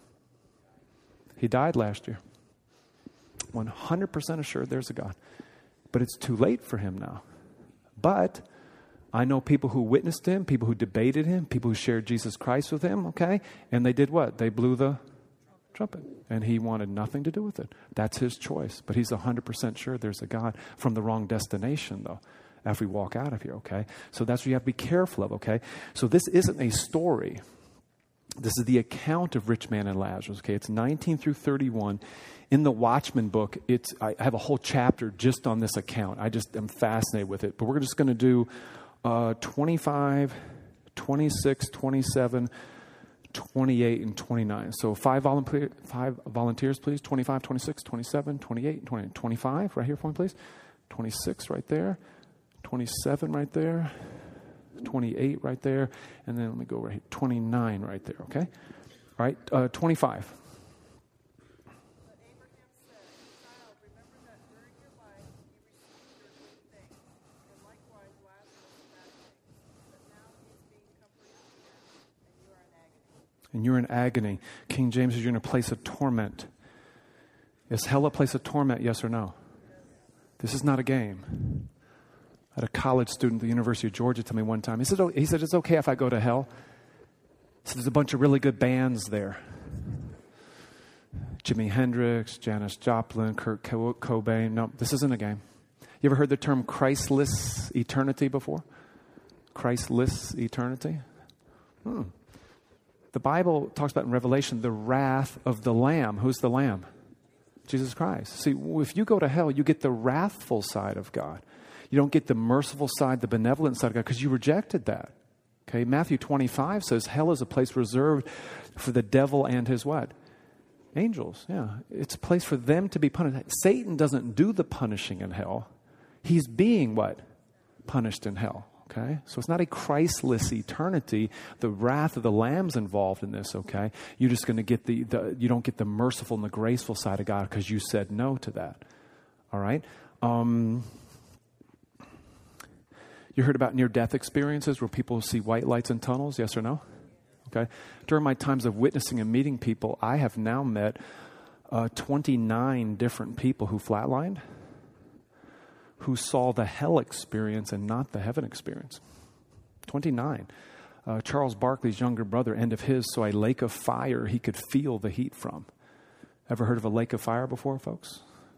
S2: He died last year. one hundred percent assured there's a God. But it's too late for him now. But I know people who witnessed him, people who debated him, people who shared Jesus Christ with him, okay? And they did what? They blew the trumpet. And he wanted nothing to do with it. That's his choice. But he's one hundred percent sure there's a God from the wrong destination, though, after we walk out of here, okay? So that's what you have to be careful of, okay? So this isn't a story. This is the account of rich man and Lazarus. Okay, it's nineteen through thirty-one. In the Watchman book, it's I have a whole chapter just on this account. I just am fascinated with it. But we're just going to do uh, twenty-five, twenty-six, twenty-seven, twenty-eight, and twenty-nine. So five, volunteer, five volunteers, please. twenty-five, twenty-six, twenty-seven, twenty-eight, and twenty-nine. twenty-five right here for me, please. twenty-six right there. twenty-seven right there. twenty-eight right there, and then let me go right here, twenty-nine right there, okay? All right, uh, twenty-five.
S3: But Abraham said, child, remember that during your life you received your good things, and likewise Lazarus bad things. But now he is being comforted here, and you are in agony.
S2: And you're in agony. King James says you're in a place of torment. Is hell a place of torment, yes or no? This is not a game. I had a college student at the University of Georgia tell me one time, he said, oh, he said, it's okay if I go to hell. He said, there's a bunch of really good bands there. Jimi Hendrix, Janis Joplin, Kurt Cobain. No, this isn't a game. You ever heard the term Christless eternity before? Christless eternity? Hmm. The Bible talks about in Revelation the wrath of the Lamb. Who's the Lamb? Jesus Christ. See, if you go to hell, you get the wrathful side of God. You don't get the merciful side, the benevolent side of God, because you rejected that. Okay, Matthew twenty-five says hell is a place reserved for the devil and his what? Angels, yeah. It's a place for them to be punished. Satan doesn't do the punishing in hell. He's being what? Punished in hell. Okay, so it's not a Christless eternity. The wrath of the Lamb's involved in this, okay? You're just going to get the, the, you don't get the merciful and the graceful side of God because you said no to that. All right? Um... You heard about near-death experiences where people see white lights in tunnels, yes or no? Okay. During my times of witnessing and meeting people, I have now met uh, twenty-nine different people who flatlined, who saw the hell experience and not the heaven experience. twenty-nine. Uh, Charles Barkley's younger brother, end of his, saw a lake of fire he could feel the heat from. Ever heard of a lake of fire before, folks?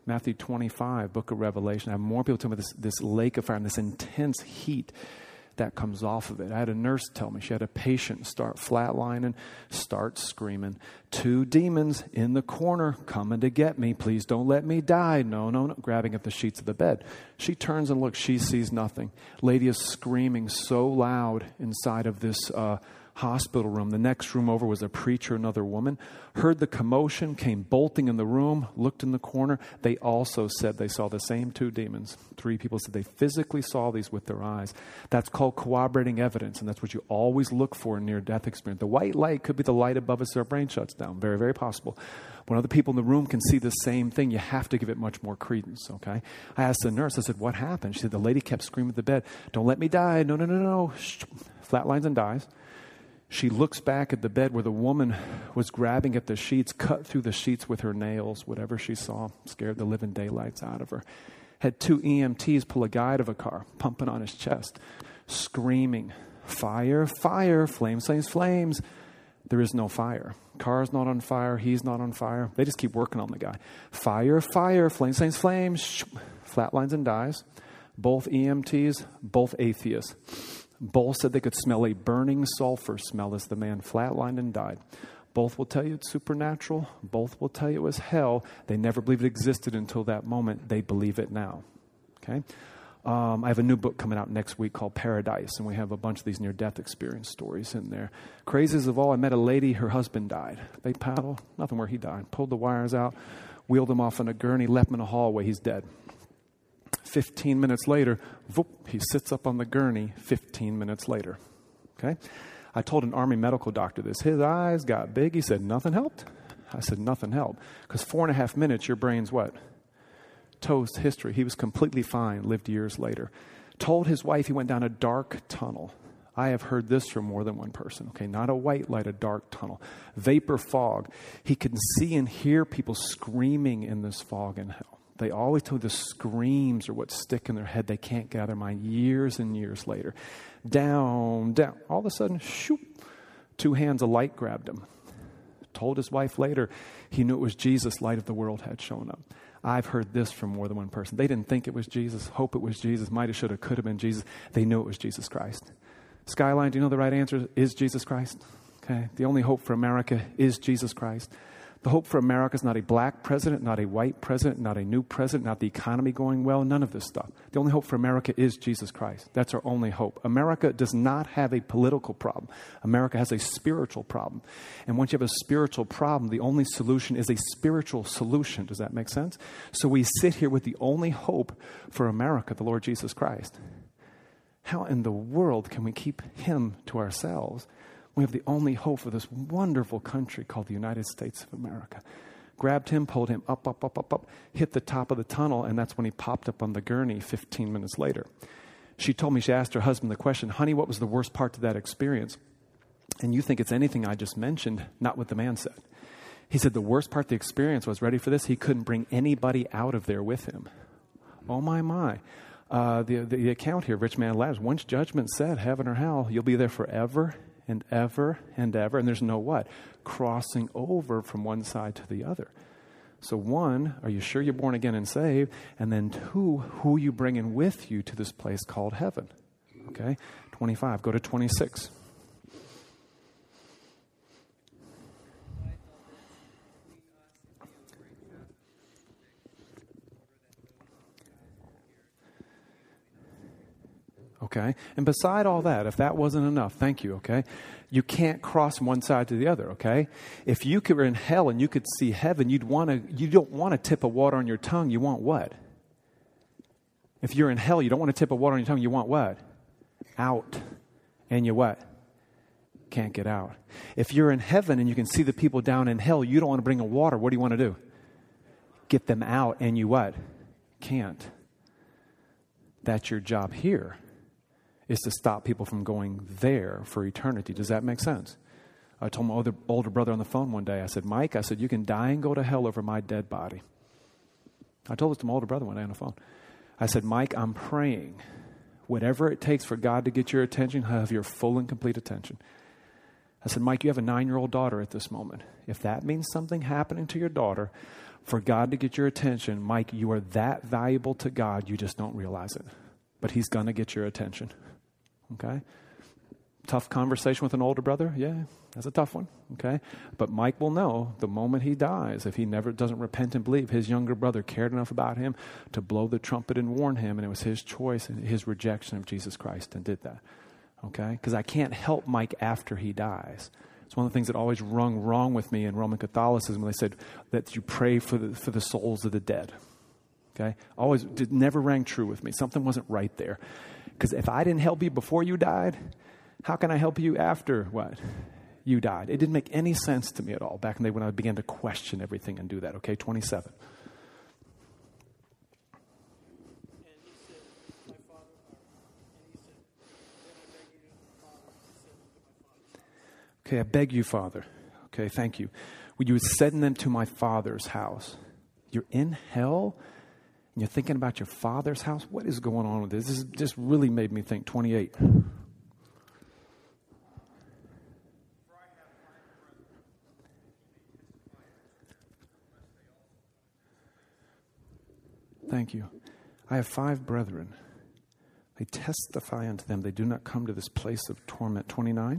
S2: Matthew twenty-five, book of Revelation. I have more people tell me this, this lake of fire and this intense heat that comes off of it. I had a nurse tell me she had a patient start flatlining, start screaming. Two demons in the corner coming to get me. Please don't let me die. No, no, no. Grabbing at the sheets of the bed. She turns and looks. She sees nothing. Lady is screaming so loud inside of this uh, hospital room. The next room over was a preacher, another woman. Heard the commotion, came bolting in the room, looked in the corner. They also said they saw the same two demons. Three people said they physically saw these with their eyes. That's called corroborating evidence, and that's what you always look for in near-death experience. The white light could be the light above us, our brain shuts down. Very, very possible. When other people in the room can see the same thing, you have to give it much more credence, okay? I asked the nurse, I said, what happened? She said, the lady kept screaming at the bed, don't let me die. No, no, no, no. Shh. Flatlines and dies. She looks back at the bed where the woman was grabbing at the sheets, cut through the sheets with her nails, whatever she saw, scared the living daylights out of her. Had two E M Ts pull a guy out of a car, pumping on his chest, screaming, fire, fire, flames, flames, flames. There is no fire. Car's not on fire. He's not on fire. They just keep working on the guy. Fire, fire, flames, flames, flames. Flatlines and dies. Both E M Ts, both atheists. Both said they could smell a burning sulfur smell as the man flatlined and died. Both will tell you it's supernatural. Both will tell you it was hell. They never believed it existed until that moment. They believe it now. Okay? Um, I have a new book coming out next week called Paradise, and we have a bunch of these near-death experience stories in there. Craziest of all, I met a lady, her husband died. They paddle, nothing where he died. Pulled the wires out, wheeled him off in a gurney, left him in a hallway. He's dead. Fifteen minutes later, whoop, he sits up on the gurney fifteen minutes later. Okay? I told an Army medical doctor this. His eyes got big. He said, nothing helped? I said, nothing helped. Because four and a half minutes, your brain's what? Toast history. He was completely fine, lived years later. Told his wife he went down a dark tunnel. I have heard this from more than one person. Okay, not a white light, a dark tunnel. Vapor fog. He could see and hear people screaming in this fog in hell. They always tell the screams are what stick in their head. They can't get out of their mind years and years later. Down, down. All of a sudden, shoop, two hands of light grabbed him. Told his wife later, he knew it was Jesus, light of the world, had shown up. I've heard this from more than one person. They didn't think it was Jesus, hope it was Jesus, might have, should have, could have been Jesus. They knew it was Jesus Christ. Skyline, do you know the right answer is Jesus Christ? Okay, the only hope for America is Jesus Christ. The hope for America is not a black president, not a white president, not a new president, not the economy going well, none of this stuff. The only hope for America is Jesus Christ. That's our only hope. America does not have a political problem. America has a spiritual problem. And once you have a spiritual problem, the only solution is a spiritual solution. Does that make sense? So we sit here with the only hope for America, the Lord Jesus Christ. How in the world can we keep him to ourselves? We have the only hope for this wonderful country called the United States of America. Grabbed him, pulled him up, up, up, up, up, hit the top of the tunnel, and that's when he popped up on the gurney fifteen minutes later. She told me, she asked her husband the question, honey, what was the worst part of that experience? And you think it's anything I just mentioned, not what the man said. He said the worst part of the experience was, ready for this, he couldn't bring anybody out of there with him. Oh, my, my. Uh, the, the, the account here, Rich Man Labs, once judgment said, heaven or hell, you'll be there forever and ever and ever, and there's no what? Crossing over from one side to the other. So one, are you sure you're born again and saved? And then two, who are you bringing with you to this place called heaven? Okay, twenty-five, go to twenty-six. Okay, and beside all that, if that wasn't enough, thank you, okay? You can't cross from one side to the other, okay? If you were in hell and you could see heaven, you'd want to, you don't want a tip of water on your tongue, you want what? If you're in hell, you don't want a tip of water on your tongue, you want what? Out. And you what? Can't get out. If you're in heaven and you can see the people down in hell, you don't want to bring them water, what do you want to do? Get them out, and you what? Can't. That's your job here, is to stop people from going there for eternity. Does that make sense? I told my older, older brother on the phone one day, I said, Mike, I said, you can die and go to hell over my dead body. I told this to my older brother one day on the phone. I said, Mike, I'm praying. Whatever it takes for God to get your attention, have your full and complete attention. I said, Mike, you have a nine-year-old daughter at this moment. If that means something happening to your daughter, For God to get your attention, Mike, you are that valuable to God, you just don't realize it. But he's going to get your attention. Okay? Tough conversation with an older brother? Yeah, that's a tough one. Okay? But Mike will know the moment he dies, if he never doesn't repent and believe, his younger brother cared enough about him to blow the trumpet and warn him, and it was his choice and his rejection of Jesus Christ and did that. Okay? Because I can't help Mike after he dies. It's one of the things that always rung wrong with me in Roman Catholicism when they said that you pray for the for the souls of the dead. Okay? Always, it never rang true with me. Something wasn't right there. Because if I didn't help you before you died, how can I help you after what? You died. It didn't make any sense to me at all back in the day when I began to question everything and do that. Okay, twenty-seven. Okay, I beg you, Father. Okay, thank you. Would you send them to my Father's house? You're in hell? And you're thinking about your Father's house? What is going on with this? This is, just really made me think. twenty-eight. Thank you. I have five brethren. They testify unto them. They do not come to this place of torment. twenty-nine.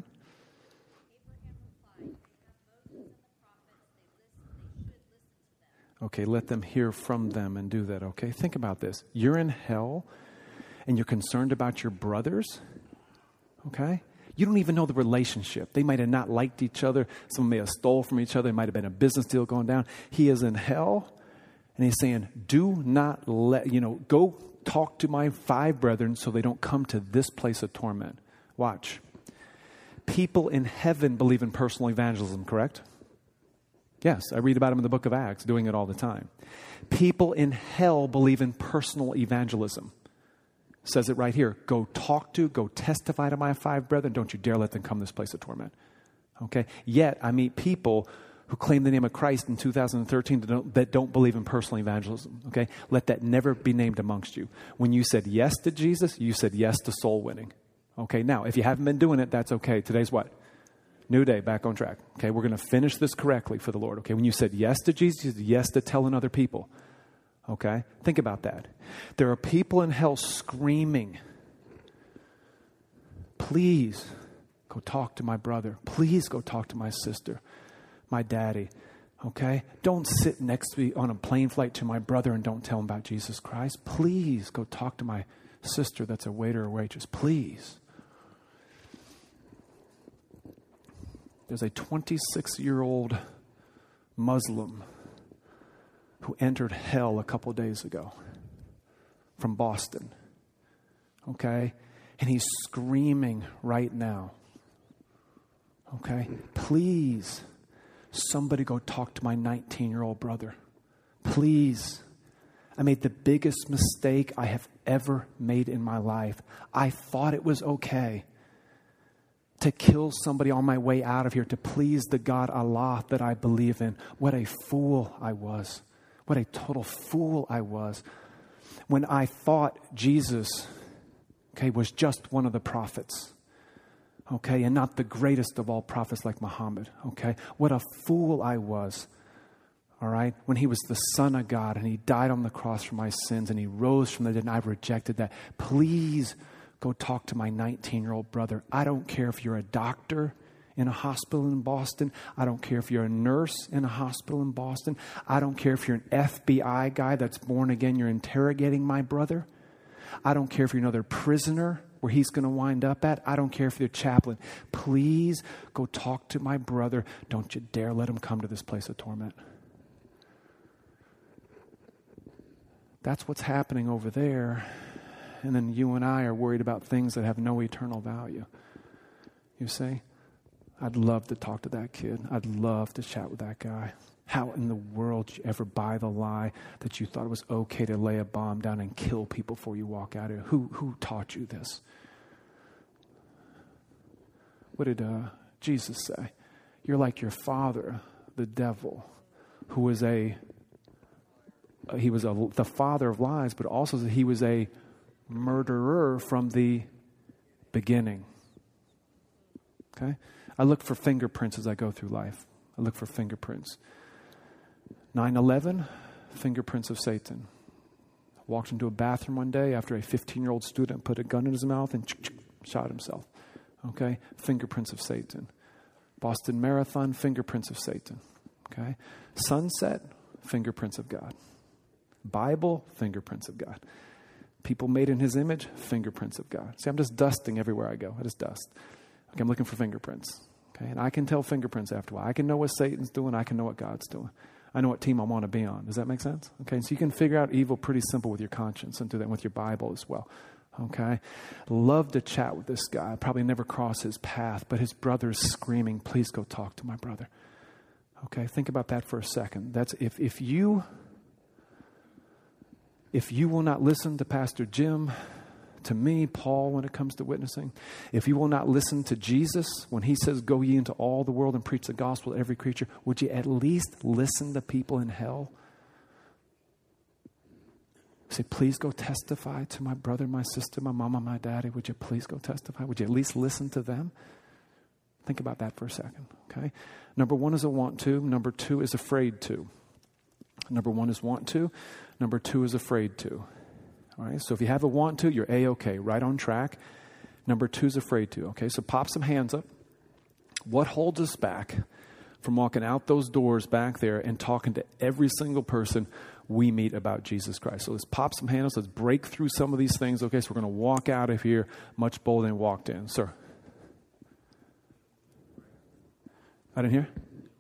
S2: Okay, let them hear from them and do that, okay? Think about this. You're in hell and you're concerned about your brothers, okay? You don't even know the relationship. They might have not liked each other. Someone may have stole from each other. There might have been a business deal going down. He is in hell and he's saying, do not let, you know, go talk to my five brethren so they don't come to this place of torment. Watch. People in heaven believe in personal evangelism, correct? Yes, I read about him in the book of Acts, doing it all the time. People in hell believe in personal evangelism. Says it right here. Go talk to, go testify to my five brethren. Don't you dare let them come to this place of torment. Okay? Yet, I meet people who claim the name of Christ in two thousand thirteen that don't, that don't believe in personal evangelism. Okay? Let that never be named amongst you. When you said yes to Jesus, you said yes to soul winning. Okay? Now, if you haven't been doing it, that's okay. Today's what? New day, back on track. Okay, we're going to finish this correctly for the Lord. Okay, when you said yes to Jesus, you said yes to telling other people. Okay, think about that. There are people in hell screaming, please go talk to my brother. Please go talk to my sister, my daddy. Okay, don't sit next to me on a plane flight to my brother and don't tell him about Jesus Christ. Please go talk to my sister that's a waiter or waitress. Please. There's a twenty-six-year-old Muslim who entered hell a couple days ago from Boston. Okay? And he's screaming right now. Okay? Please, somebody go talk to my nineteen-year-old brother. Please. I made the biggest mistake I have ever made in my life. I thought it was okay to kill somebody on my way out of here to please the God Allah that I believe in. What a fool I was. What a total fool I was. When I thought Jesus, okay, was just one of the prophets. Okay, and not the greatest of all prophets like Muhammad. Okay, what a fool I was. All right, when he was the Son of God and he died on the cross for my sins and he rose from the dead and I rejected that. Please go talk to my nineteen-year-old brother. I don't care if you're a doctor in a hospital in Boston. I don't care if you're a nurse in a hospital in Boston. I don't care if you're an F B I guy that's born again. You're interrogating my brother. I don't care if you're another prisoner where he's going to wind up at. I don't care if you're a chaplain. Please go talk to my brother. Don't you dare let him come to this place of torment. That's what's happening over there. And then you and I are worried about things that have no eternal value. You see? I'd love to talk to that kid. I'd love to chat with that guy. How in the world did you ever buy the lie that you thought it was okay to lay a bomb down and kill people before you walk out of here? Who, who taught you this? What did uh, Jesus say? You're like your father, the devil, who was a, uh, he was a, the father of lies, but also he was a murderer from the beginning. Okay? I look for fingerprints as I go through life. I look for fingerprints. nine eleven, fingerprints of Satan. Walked into a bathroom one day after a fifteen-year-old student put a gun in his mouth and shot himself. Okay? Fingerprints of Satan. Boston Marathon, fingerprints of Satan. Okay? Sunset, fingerprints of God. Bible, fingerprints of God. People made in his image, fingerprints of God. See, I'm just dusting everywhere I go. I just dust. Okay, I'm looking for fingerprints. Okay, and I can tell fingerprints after a while. I can know what Satan's doing. I can know what God's doing. I know what team I want to be on. Does that make sense? Okay, so you can figure out evil pretty simple with your conscience and do that with your Bible as well. Okay, love to chat with this guy. I probably never cross his path, but his brother's screaming, please go talk to my brother. Okay, think about that for a second. That's if if you if you will not listen to Pastor Jim, to me, Paul, when it comes to witnessing, if you will not listen to Jesus when he says, go ye into all the world and preach the gospel to every creature, would you at least listen to people in hell? Say, please go testify to my brother, my sister, my mama, my daddy. Would you please go testify? Would you at least listen to them? Think about that for a second, okay? Number one is a want to. Number two is afraid to. Number one is want to. Number two is afraid to. All right, so if you have a want to, you're A-okay, right on track. Number two is afraid to. Okay, so pop some hands up. What holds us back from walking out those doors back there and talking to every single person we meet about Jesus Christ? So let's pop some hands. Let's break through some of these things. Okay, so we're going to walk out of here much bolder than we walked in. Sir? I didn't hear?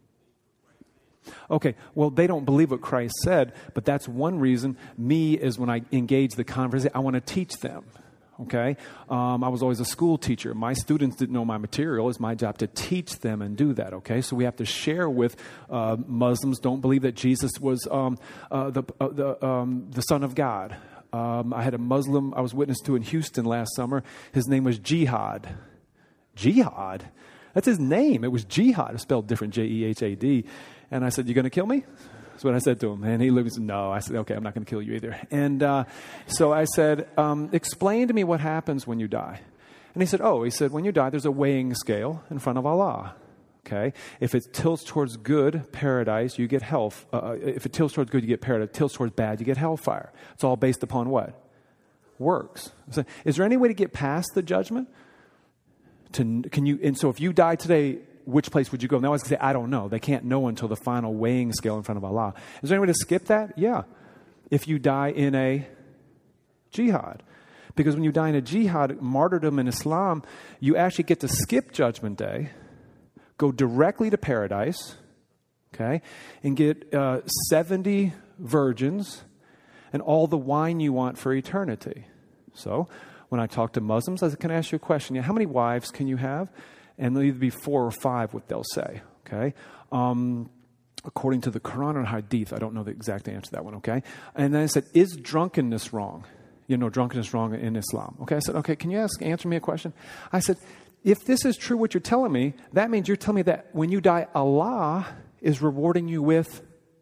S2: Okay, well, they don't believe what Christ said, but that's one reason me is when I engage the conversation, I want to teach them, okay? Um, I was always a school teacher. My students didn't know my material. It's my job to teach them and do that, okay? So we have to share with uh, Muslims don't believe that Jesus was um, uh, the, uh, the, um, the Son of God. Um, I had a Muslim I was witness to in Houston last summer. His name was Jihad. Jihad? That's his name. It was Jihad. It's spelled different, J E H A D. And I said, you going to kill me? That's what I said to him. And he looked and said, no. I said, okay, I'm not going to kill you either. And uh, so I said, um, explain to me what happens when you die. And he said, oh, he said, when you die, there's a weighing scale in front of Allah. Okay? If it tilts towards good, paradise, you get hell. Uh, if it tilts towards good, you get paradise. If it tilts towards bad, you get hellfire. It's all based upon what? Works. So, is there any way to get past the judgment? To, can you? And so if you die today, which place would you go? Now I was going to say, I don't know. They can't know until the final weighing scale in front of Allah. Is there any way to skip that? Yeah. If you die in a jihad. Because when you die in a jihad, martyrdom in Islam, you actually get to skip Judgment Day, go directly to paradise, okay, and get uh, seventy virgins and all the wine you want for eternity. So when I talk to Muslims, I said, can I ask you a question? Yeah, how many wives can you have? And they'll either be four or five, what they'll say, okay? Um, according to the Quran and Hadith, I don't know the exact answer to that one, okay? And then I said, is drunkenness wrong? You know, drunkenness wrong in Islam. Okay, I said, okay, can you ask, answer me a question? I said, if this is true what you're telling me, that means you're telling me that when you die, Allah is rewarding you with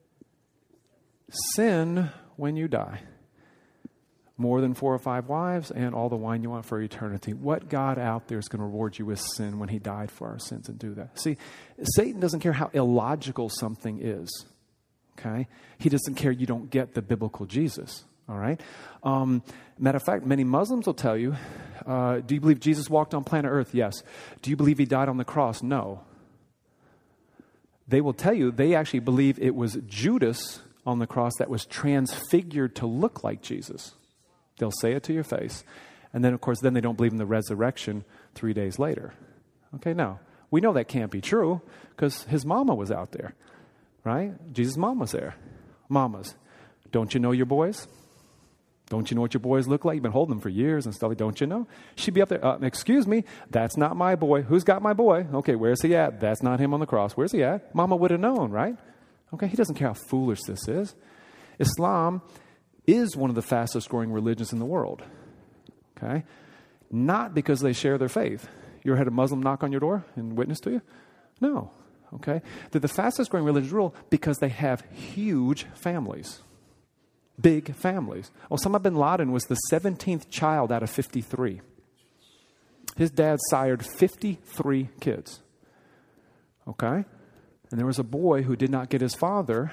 S2: sin when you die. More than four or five wives and all the wine you want for eternity. What God out there is going to reward you with sin when he died for our sins and do that? See, Satan doesn't care how illogical something is. Okay? He doesn't care you don't get the biblical Jesus. All right? Um, matter of fact, many Muslims will tell you, uh, do you believe Jesus walked on planet Earth? Yes. Do you believe he died on the cross? No. They will tell you they actually believe it was Judas on the cross that was transfigured to look like Jesus. They'll say it to your face. And then, of course, then they don't believe in the resurrection three days later. Okay, now, we know that can't be true because his mama was out there, right? Jesus' mom was there. Mamas, don't you know your boys? Don't you know what your boys look like? You've been holding them for years and stuff. Don't you know? She'd be up there, uh, excuse me, that's not my boy. Who's got my boy? Okay, where's he at? That's not him on the cross. Where's he at? Mama would have known, right? Okay, he doesn't care how foolish this is. Islam is one of the fastest growing religions in the world. Okay? Not because they share their faith. You ever had a Muslim knock on your door and witness to you? No. Okay? They're the fastest growing religious world because they have huge families. Big families. Osama bin Laden was the seventeenth child out of fifty-three. His dad sired fifty-three kids. Okay? And there was a boy who did not get his father,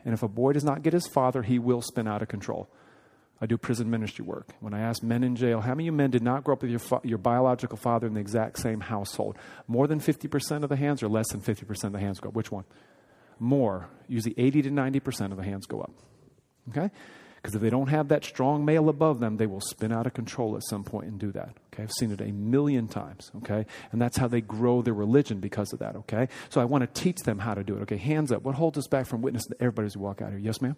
S2: And if a boy does not get his father, he will spin out of control. I do prison ministry work. When I ask men in jail, how many of you men did not grow up with your fa- your biological father in the exact same household? More than fifty percent of the hands or less than fifty percent of the hands go up? Which one? More. Usually eighty to ninety percent of the hands go up. Okay? Because if they don't have that strong male above them, they will spin out of control at some point and do that. Okay? I've seen it a million times. Okay? And that's how they grow their religion because of that. Okay? So I want to teach them how to do it. Okay? Hands up. What holds us back from witnessing to everybody as we walk out here? Yes, ma'am?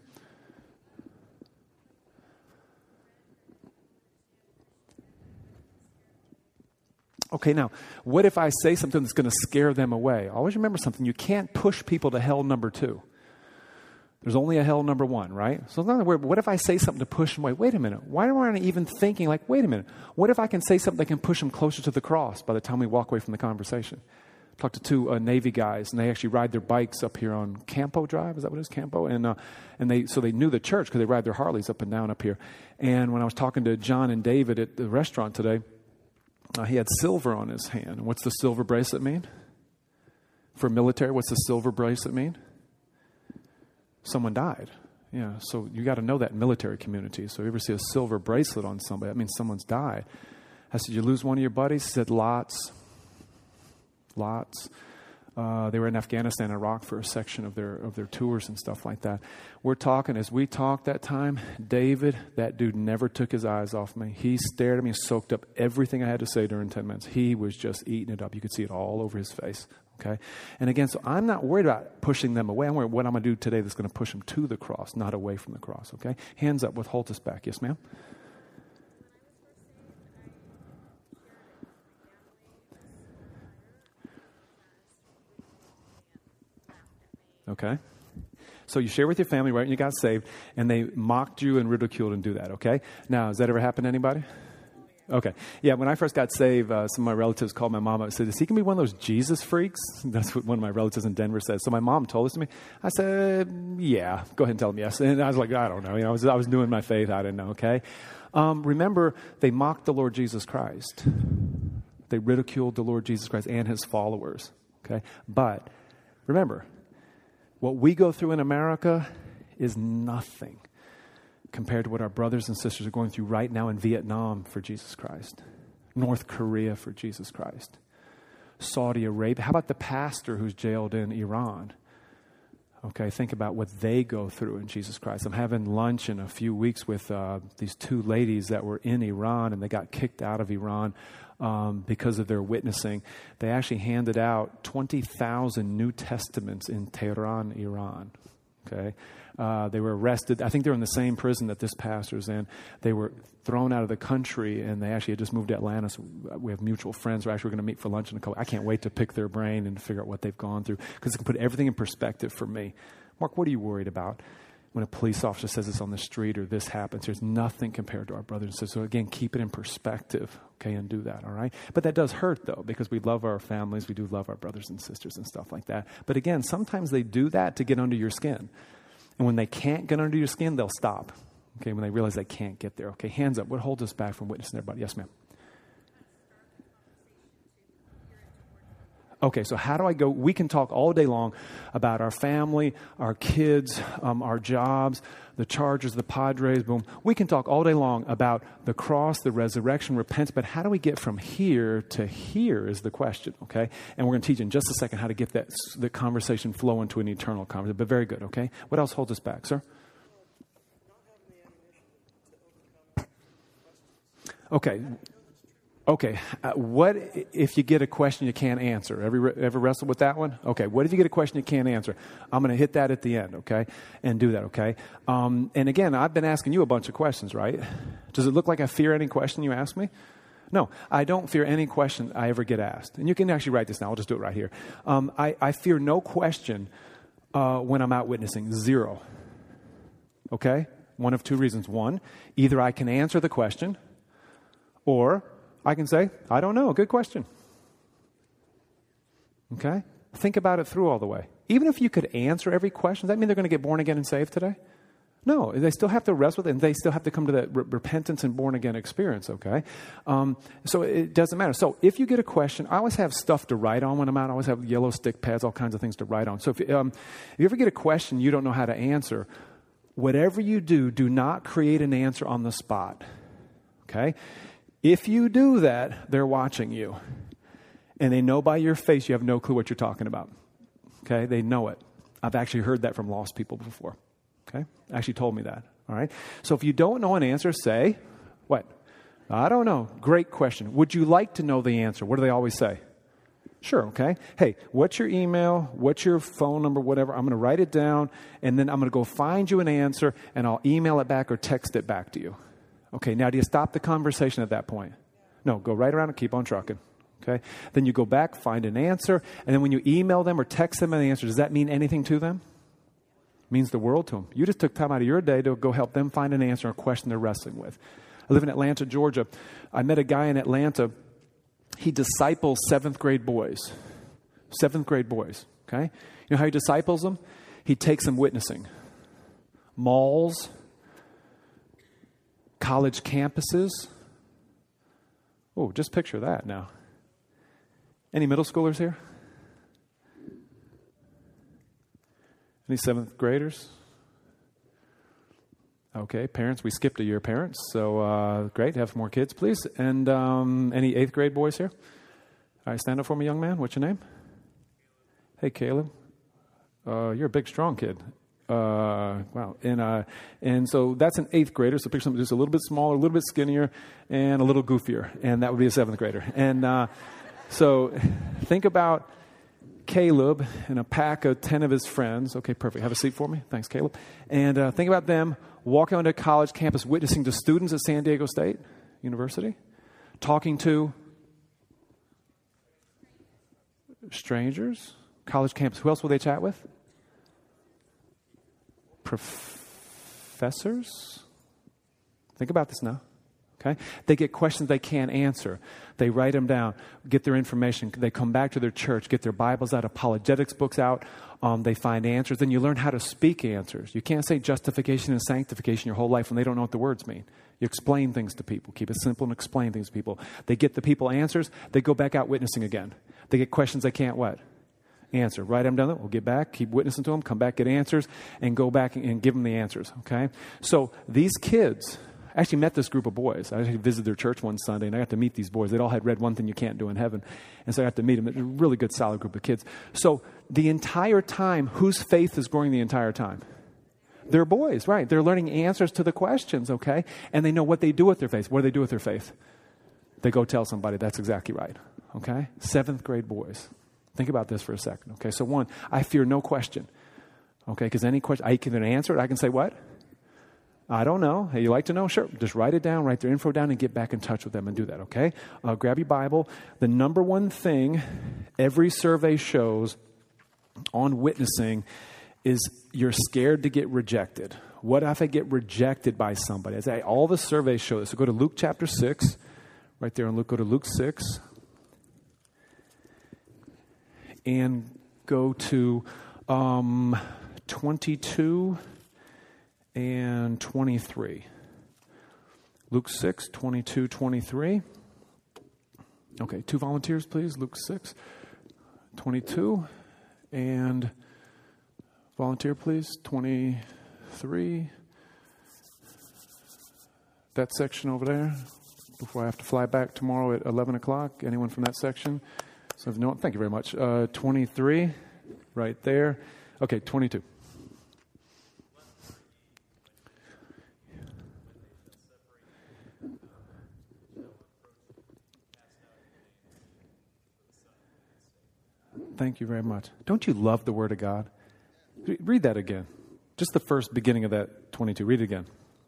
S2: Okay, now, what if I say something that's going to scare them away? Always remember something. You can't push people to hell number two. There's only a hell number one, right? So it's not weird. What if I say something to push them away? Wait a minute. Why aren't I even thinking like, wait a minute. What if I can say something that can push them closer to the cross by the time we walk away from the conversation? I talked to two uh, Navy guys, and they actually ride their bikes up here on Campo Drive. Is that what it is, Campo? And uh, and they so they knew the church because they ride their Harleys up and down up here. And when I was talking to John and David at the restaurant today, Uh, he had silver on his hand. What's the silver bracelet mean? For military, what's the silver bracelet mean? Someone died. Yeah, so you got to know that in military community. So if you ever see a silver bracelet on somebody, that means someone's died. I said, you lose one of your buddies? He said, lots. Lots. Uh, they were in Afghanistan and Iraq for a section of their of their tours and stuff like that. We're talking, as we talked that time, David, that dude never took his eyes off me. He stared at me and soaked up everything I had to say during ten minutes. He was just eating it up. You could see it all over his face. Okay? And again, so I'm not worried about pushing them away. I'm worried what I'm going to do today that's going to push them to the cross, not away from the cross. Okay? Hands up, what holds us back? Yes, ma'am? Okay. So you share with your family, right, and you got saved, and they mocked you and ridiculed and do that, okay? Now, has that ever happened to anybody? Okay. Yeah, when I first got saved, uh, some of my relatives called my mom up and said, is he going to be one of those Jesus freaks? That's what one of my relatives in Denver said. So my mom told this to me. I said, yeah, go ahead and tell him yes. And I was like, I don't know. You know, I was, I was new in my faith. I didn't know, okay? Um, remember, they mocked the Lord Jesus Christ. They ridiculed the Lord Jesus Christ and his followers, okay? But remember, what we go through in America is nothing compared to what our brothers and sisters are going through right now in Vietnam for Jesus Christ, North Korea for Jesus Christ, Saudi Arabia. How about the pastor who's jailed in Iran? Okay, think about what they go through in Jesus Christ. I'm having lunch in a few weeks with uh, these two ladies that were in Iran, and they got kicked out of Iran um, because of their witnessing. They actually handed out twenty thousand New Testaments in Tehran, Iran. Okay, uh, they were arrested. I think they're in the same prison that this pastor's in. They were thrown out of the country, and they actually had just moved to Atlanta. So we have mutual friends. We're actually going to meet for lunch in a couple. I can't wait to pick their brain and figure out what they've gone through, because it can put everything in perspective for me. Mark, what are you worried about when a police officer says it's on the street or this happens? There's nothing compared to our brothers and sisters. So again, keep it in perspective, okay, and do that, all right? But that does hurt, though, because we love our families. We do love our brothers and sisters and stuff like that. But again, sometimes they do that to get under your skin. And when they can't get under your skin, they'll stop, okay, when they realize they can't get there. Okay, hands up. What holds us back from witnessing everybody? Yes, ma'am. Okay, so how do I go? We can talk all day long about our family, our kids, um, our jobs, the Chargers, the Padres, boom. We can talk all day long about the cross, the resurrection, repentance, but how do we get from here to here is the question, okay? And we're going to teach in just a second how to get that the conversation flow into an eternal conversation, but very good, okay? What else holds us back, sir? Okay. Okay, uh, what if you get a question you can't answer? Ever, ever wrestle with that one? Okay, what if you get a question you can't answer? I'm going to hit that at the end, okay, and do that, okay? Um, and again, I've been asking you a bunch of questions, right? Does it look like I fear any question you ask me? No, I don't fear any question I ever get asked. And you can actually write this now. I'll just do it right here. Um, I, I fear no question uh, when I'm out witnessing. Zero. Okay? One of two reasons. One, either I can answer the question, or I can say, I don't know. Good question. Okay? Think about it through all the way. Even if you could answer every question, does that mean they're going to get born again and saved today? No, they still have to wrestle with it, and they still have to come to that re- repentance and born-again experience, okay? Um, so it doesn't matter. So if you get a question, I always have stuff to write on when I'm out. I always have yellow stick pads, all kinds of things to write on. So if, um, if you ever get a question you don't know how to answer, whatever you do, do not create an answer on the spot, okay? If you do that, they're watching you, and they know by your face you have no clue what you're talking about, okay? They know it. I've actually heard that from lost people before. Okay? Actually told me that. All right? So if you don't know an answer, say, what? I don't know. Great question. Would you like to know the answer? What do they always say? Sure, okay. Hey, what's your email? What's your phone number? Whatever. I'm going to write it down, and then I'm going to go find you an answer, and I'll email it back or text it back to you. Okay, now do you stop the conversation at that point? No, go right around and keep on trucking. Okay? Then you go back, find an answer, and then when you email them or text them an answer, does that mean anything to them? Means the world to them. You just took time out of your day to go help them find an answer or a question they're wrestling with. I live in Atlanta, Georgia. I met a guy in Atlanta. He disciples seventh grade boys. Seventh grade boys, okay? You know how he disciples them? He takes them witnessing. Malls, college campuses. Oh, just picture that now. Any middle schoolers here? Any seventh graders? Okay, parents, we skipped a year, parents. So uh, great, have more kids, please. And um, any eighth grade boys here? All right, stand up for me, young man. What's your name? Hey, Caleb. Uh, you're a big, strong kid. Uh, wow. And uh, and so that's an eighth grader. So picture something just a little bit smaller, a little bit skinnier, and a little goofier. And that would be a seventh grader. And uh, so think about Caleb and a pack of ten of his friends. Okay, perfect. Have a seat for me. Thanks, Caleb. And uh, think about them walking onto a college campus, witnessing to students at San Diego State University, talking to strangers, college campus. Who else will they chat with? Professors? Think about this now. Okay? They get questions they can't answer. They write them down, get their information. They come back to their church, get their Bibles out, apologetics books out. Um, they find answers. Then you learn how to speak answers. You can't say justification and sanctification your whole life when they don't know what the words mean. You explain things to people. Keep it simple and explain things to people. They get the people answers. They go back out witnessing again. They get questions they can't what? Answer. Write them down. We'll get back, keep witnessing to them, come back, get answers, and go back and give them the answers. Okay? So these kids... I actually met this group of boys. I actually visited their church one Sunday, and I got to meet these boys. They'd all had read One Thing You Can't Do in Heaven. And so I got to meet them. It's a really good, solid group of kids. So the entire time, whose faith is growing the entire time? They're boys, right? They're learning answers to the questions, okay? And they know what they do with their faith. What do they do with their faith? They go tell somebody. That's exactly right, okay? Seventh grade boys. Think about this for a second, okay? So one, I fear no question, okay? Because any question, I can answer it. I can say what? I don't know. Hey, you like to know? Sure. Just write it down, write their info down, and get back in touch with them and do that, okay? Uh, grab your Bible. The number one thing every survey shows on witnessing is you're scared to get rejected. What if I get rejected by somebody? As I, all the surveys show this. So go to Luke chapter six. Right there in Luke. Go to Luke six. And go to um, twenty-two and twenty-three. Luke six, twenty-two, twenty-three. Okay, two volunteers, please. Luke six, twenty-two. And volunteer, please. twenty-three. That section over there. Before I have to fly back tomorrow at eleven o'clock. Anyone from that section? So, no, thank you very much. Uh, twenty-three, right there. Okay, twenty-two. Thank you very much. Don't you love the Word of God? Read that again. Just the first beginning of that twenty-two. Read it again.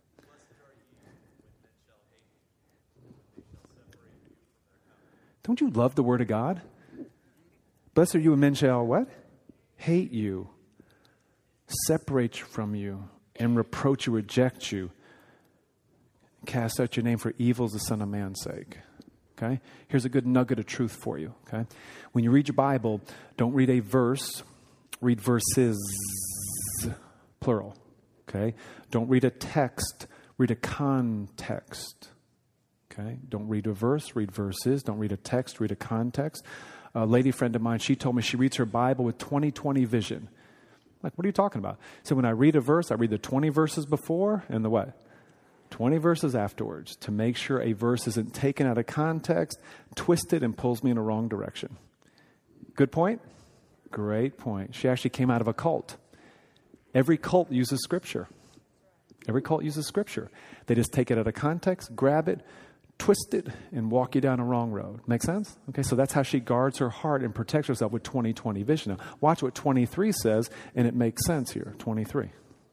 S2: Don't you love the Word of God? Blessed are you when men shall what? Hate you, separate from you, and reproach you, reject you, cast out your name for evil as the Son of Man's sake. Okay? Here's a good nugget of truth for you. Okay? When you read your Bible, don't read a verse, read verses, plural. Okay? Don't read a text, read a context. Okay? Don't read a verse, read verses. Don't read a text, read a context. A lady friend of mine, she told me she reads her Bible with twenty twenty vision. Like, what are you talking about? So when I read a verse, I read the twenty verses before and the what? twenty verses afterwards to make sure a verse isn't taken out of context, twisted, and pulls me in the wrong direction. Good point? Great point. She actually came out of a cult. Every cult uses Scripture. Every cult uses Scripture. They just take it out of context, grab it, twist it, and walk you down a wrong road. Make sense? Okay, so that's how she guards her heart and protects herself with twenty twenty vision. Now, watch what twenty-three says, and it makes sense here. twenty-three.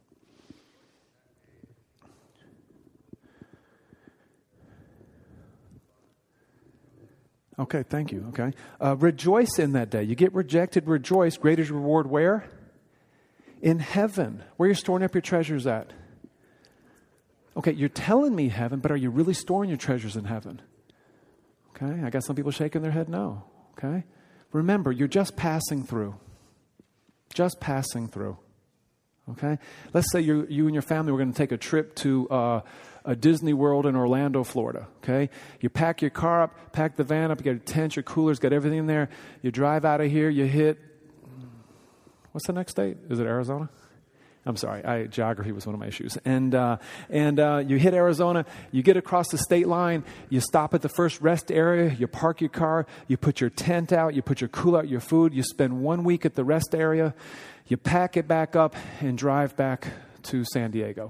S2: Okay, thank you. Okay. Uh, rejoice in that day. You get rejected, rejoice. Great is your reward where? In heaven. Where are you storing up your treasures at? Okay, you're telling me heaven, but are you really storing your treasures in heaven? Okay, I got some people shaking their head no. Okay. Remember, you're just passing through. Just passing through. Okay. Let's say you you and your family were going to take a trip to uh, a Disney World in Orlando, Florida. Okay. You pack your car up, pack the van up, you got your tent, your coolers, got everything in there. You drive out of here, you hit, what's the next state? Is it Arizona? I'm sorry, I, geography was one of my issues. And uh, and uh, you hit Arizona, you get across the state line, you stop at the first rest area, you park your car, you put your tent out, you put your cooler out, your food, you spend one week at the rest area, you pack it back up and drive back to San Diego.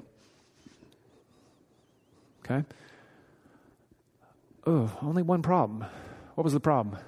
S2: Okay? Oh, only one problem. What was the problem?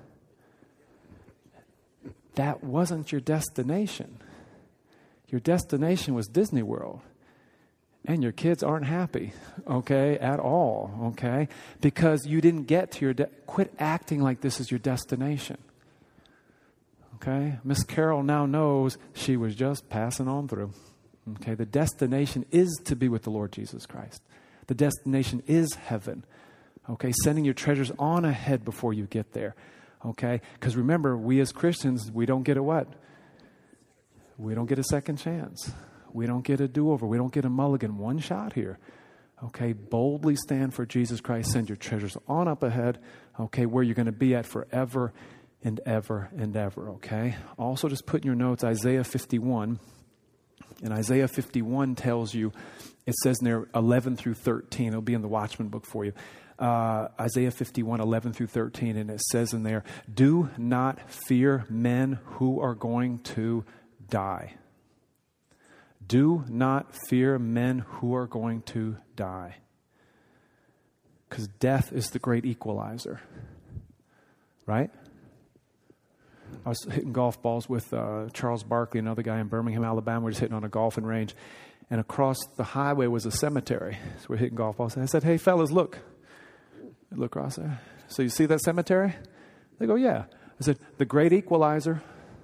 S2: That wasn't your destination. Your destination was Disney World. And your kids aren't happy, okay, at all, okay? Because you didn't get to your, de- quit acting like this is your destination. Okay? Miss Carol now knows she was just passing on through. Okay? The destination is to be with the Lord Jesus Christ. The destination is heaven. Okay? Sending your treasures on ahead before you get there. Okay? Because remember, we as Christians, we don't get a what? We don't get a second chance. We don't get a do-over. We don't get a mulligan. One shot here. Okay, boldly stand for Jesus Christ. Send your treasures on up ahead. Okay, where you're going to be at forever and ever and ever. Okay. Also, just put in your notes Isaiah fifty-one. And Isaiah fifty-one tells you, it says in there eleven through thirteen. It'll be in the Watchman book for you. Uh, Isaiah fifty-one, eleven through thirteen. And it says in there, do not fear men who are going to die. Do not fear men who are going to die. Because death is the great equalizer. Right? I was hitting golf balls with uh, Charles Barkley, another guy in Birmingham, Alabama. We're just hitting on a golfing range. And across the highway was a cemetery. So we're hitting golf balls. And I said, hey, fellas, look. I look across there. So you see that cemetery? They go, yeah. I said, the great equalizer.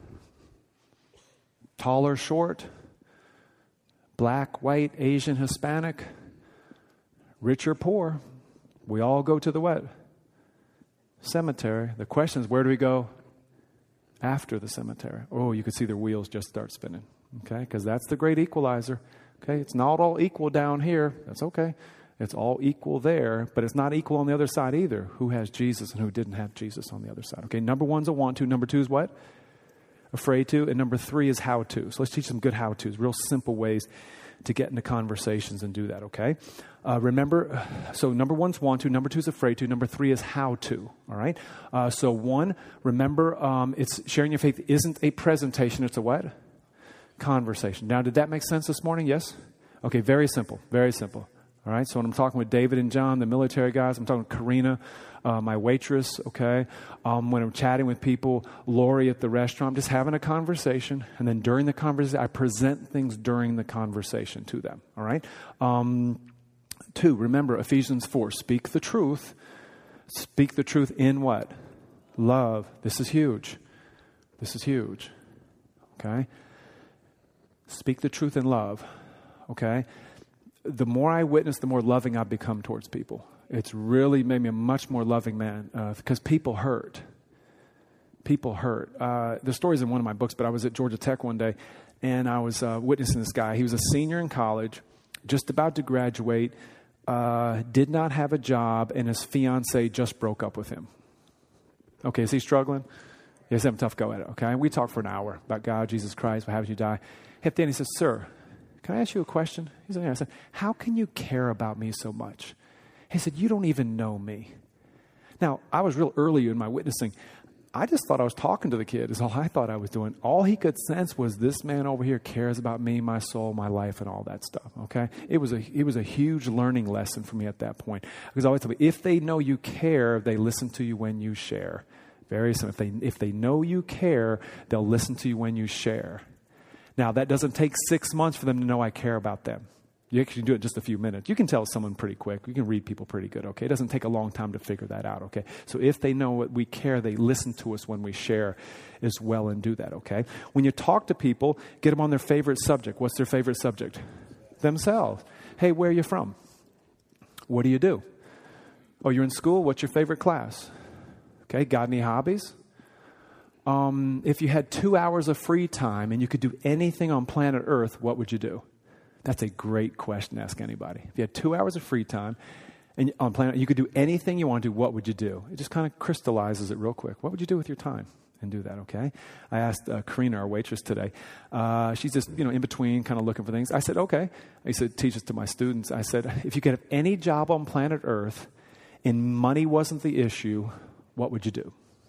S2: Tall or short, black, white, Asian, Hispanic, rich or poor, we all go to the what? Cemetery. The question is, where do we go after the cemetery? Oh, you could see their wheels just start spinning, okay? Because that's the great equalizer, okay? It's not all equal down here. That's okay. It's all equal there, but it's not equal on the other side either. Who has Jesus and who didn't have Jesus on the other side? Okay, number one's a want to. Number two is what? Afraid to. And number three is how to. So let's teach some good how to's, real simple ways to get into conversations and do that, okay? Uh, remember, so number one's want to, number two is afraid to, number three is how to, all right? Uh, so one, remember, um, it's sharing your faith isn't a presentation, it's a what? Conversation. Now, did that make sense this morning? Yes? Okay, very simple, very simple. All right, so when I'm talking with David and John, the military guys, I'm talking with Karina, uh, my waitress, okay? Um, when I'm chatting with people, Lori at the restaurant, I'm just having a conversation. And then during the conversation, I present things during the conversation to them, all right? Um, two, remember Ephesians four, speak the truth. Speak the truth in what? Love. This is huge. This is huge, okay? Speak the truth in love, okay? The more I witness, the more loving I become towards people. It's really made me a much more loving man uh, because people hurt. People hurt. Uh, the story's in one of my books, but I was at Georgia Tech one day, and I was uh, witnessing this guy. He was a senior in college, just about to graduate, uh, did not have a job, and his fiance just broke up with him. Okay, is he struggling? He's having a tough go at it, okay? We talked for an hour about God, Jesus Christ, what happens you die. At the end, he says, sir, can I ask you a question? He said, yeah. I said, how can you care about me so much? He said, you don't even know me. Now, I was real early in my witnessing. I just thought I was talking to the kid is all I thought I was doing. All he could sense was this man over here cares about me, my soul, my life, and all that stuff, okay? It was a it was a huge learning lesson for me at that point. Because I always tell me, if they know you care, they listen to you when you share. Very simple. If they, if they know you care, they'll listen to you when you share. Now, that doesn't take six months for them to know I care about them. You actually do it in just a few minutes. You can tell someone pretty quick. You can read people pretty good, okay? It doesn't take a long time to figure that out, okay? So if they know what we care, they listen to us when we share as well and do that, okay? When you talk to people, get them on their favorite subject. What's their favorite subject? Themselves. Hey, where are you from? What do you do? Oh, you're in school? What's your favorite class? Okay, got any hobbies? Um, if you had two hours of free time and you could do anything on planet Earth, what would you do? That's a great question to ask anybody. If you had two hours of free time and on planet, you could do anything you want to do, what would you do? It just kind of crystallizes it real quick. What would you do with your time? And do that, okay? I asked uh, Karina, our waitress today. Uh, she's just, you know, in between, kind of looking for things. I said, okay. I said, teach this to my students. I said, if you could have any job on planet Earth and money wasn't the issue, what would you do?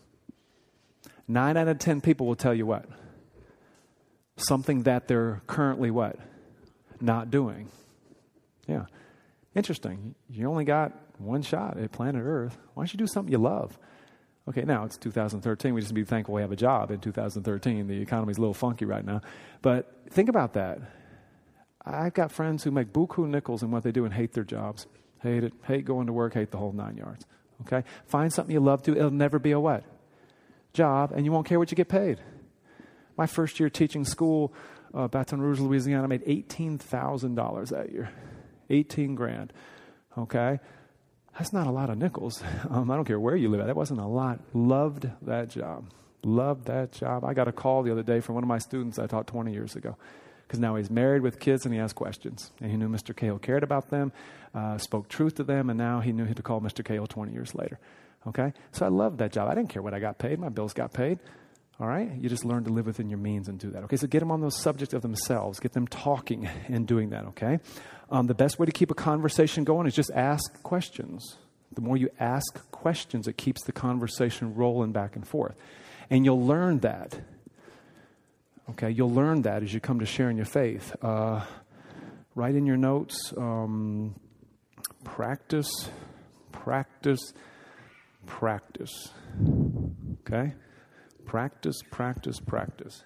S2: Nine out of ten people will tell you what? Something that they're currently what? Not doing. Yeah. Interesting. You only got one shot at planet Earth. Why don't you do something you love? Okay, now it's two thousand thirteen. We just need to be thankful we have a job in two thousand thirteen. The economy's a little funky right now. But think about that. I've got friends who make buku nickels in what they do and hate their jobs. Hate it. Hate going to work. Hate the whole nine yards. Okay? Find something you love to. It'll never be a what? Job, and you won't care what you get paid. My first year teaching school, uh, Baton Rouge, Louisiana, I made eighteen thousand dollars that year. eighteen grand. Okay? That's not a lot of nickels. Um, I don't care where you live at. That wasn't a lot. Loved that job. Loved that job. I got a call the other day from one of my students I taught twenty years ago. Because now he's married with kids and he has questions. And he knew Mister Cahill cared about them, uh, spoke truth to them, and now he knew he had to call Mister Cahill twenty years later. Okay? So I loved that job. I didn't care what I got paid. My bills got paid. All right? You just learn to live within your means and do that. Okay? So get them on those subjects of themselves. Get them talking and doing that. Okay? Um, the best way to keep a conversation going is just ask questions. The more you ask questions, it keeps the conversation rolling back and forth. And you'll learn that. Okay? You'll learn that as you come to sharing your faith. Uh, write in your notes, um, practice, practice, practice. Okay? Practice, practice, practice.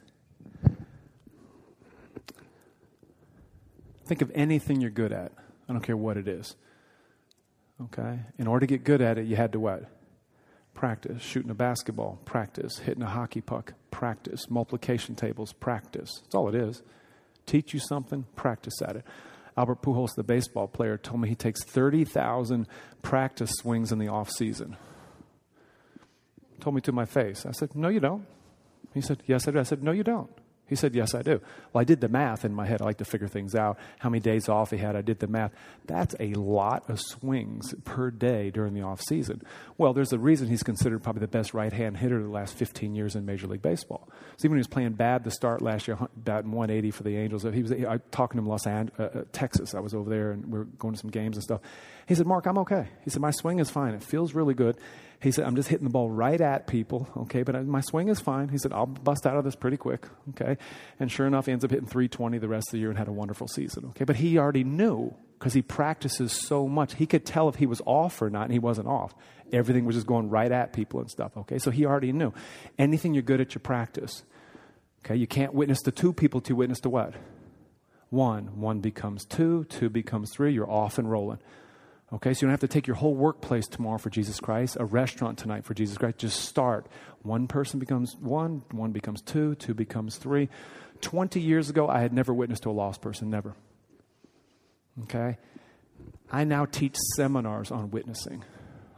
S2: Think of anything you're good at. I don't care what it is. Okay? In order to get good at it, you had to what? Practice. Shooting a basketball, practice. Hitting a hockey puck, practice. Multiplication tables, practice. That's all it is. Teach you something, practice at it. Albert Pujols, the baseball player, told me he takes thirty thousand practice swings in the off season. Told me to my face. I said, no, you don't. He said, yes, I do. I said, no, you don't. He said, yes, I do. Well, I did the math in my head. I like to figure things out. How many days off he had. I did the math. That's a lot of swings per day during the off season. Well, there's a reason he's considered probably the best right-hand hitter the last fifteen years in Major League Baseball. So even when he was playing bad to start last year, batting one eighty for the Angels, he was I, talking to him in Los Angeles, uh, Texas. I was over there and we were going to some games and stuff. He said, Mark, I'm okay. He said, my swing is fine. It feels really good. He said, I'm just hitting the ball right at people, okay, but my swing is fine. He said, I'll bust out of this pretty quick, okay? And sure enough, he ends up hitting three twenty the rest of the year and had a wonderful season, okay? But he already knew because he practices so much. He could tell if he was off or not, and he wasn't off. Everything was just going right at people and stuff, okay? So he already knew. Anything you're good at, you practice, okay? You can't witness to two people to witness to what? One. One becomes two, two becomes three. You're off and rolling. Okay, so you don't have to take your whole workplace tomorrow for Jesus Christ, a restaurant tonight for Jesus Christ. Just start. One person becomes one, one becomes two, two becomes three. Twenty years ago, I had never witnessed to a lost person, never. Okay? I now teach seminars on witnessing.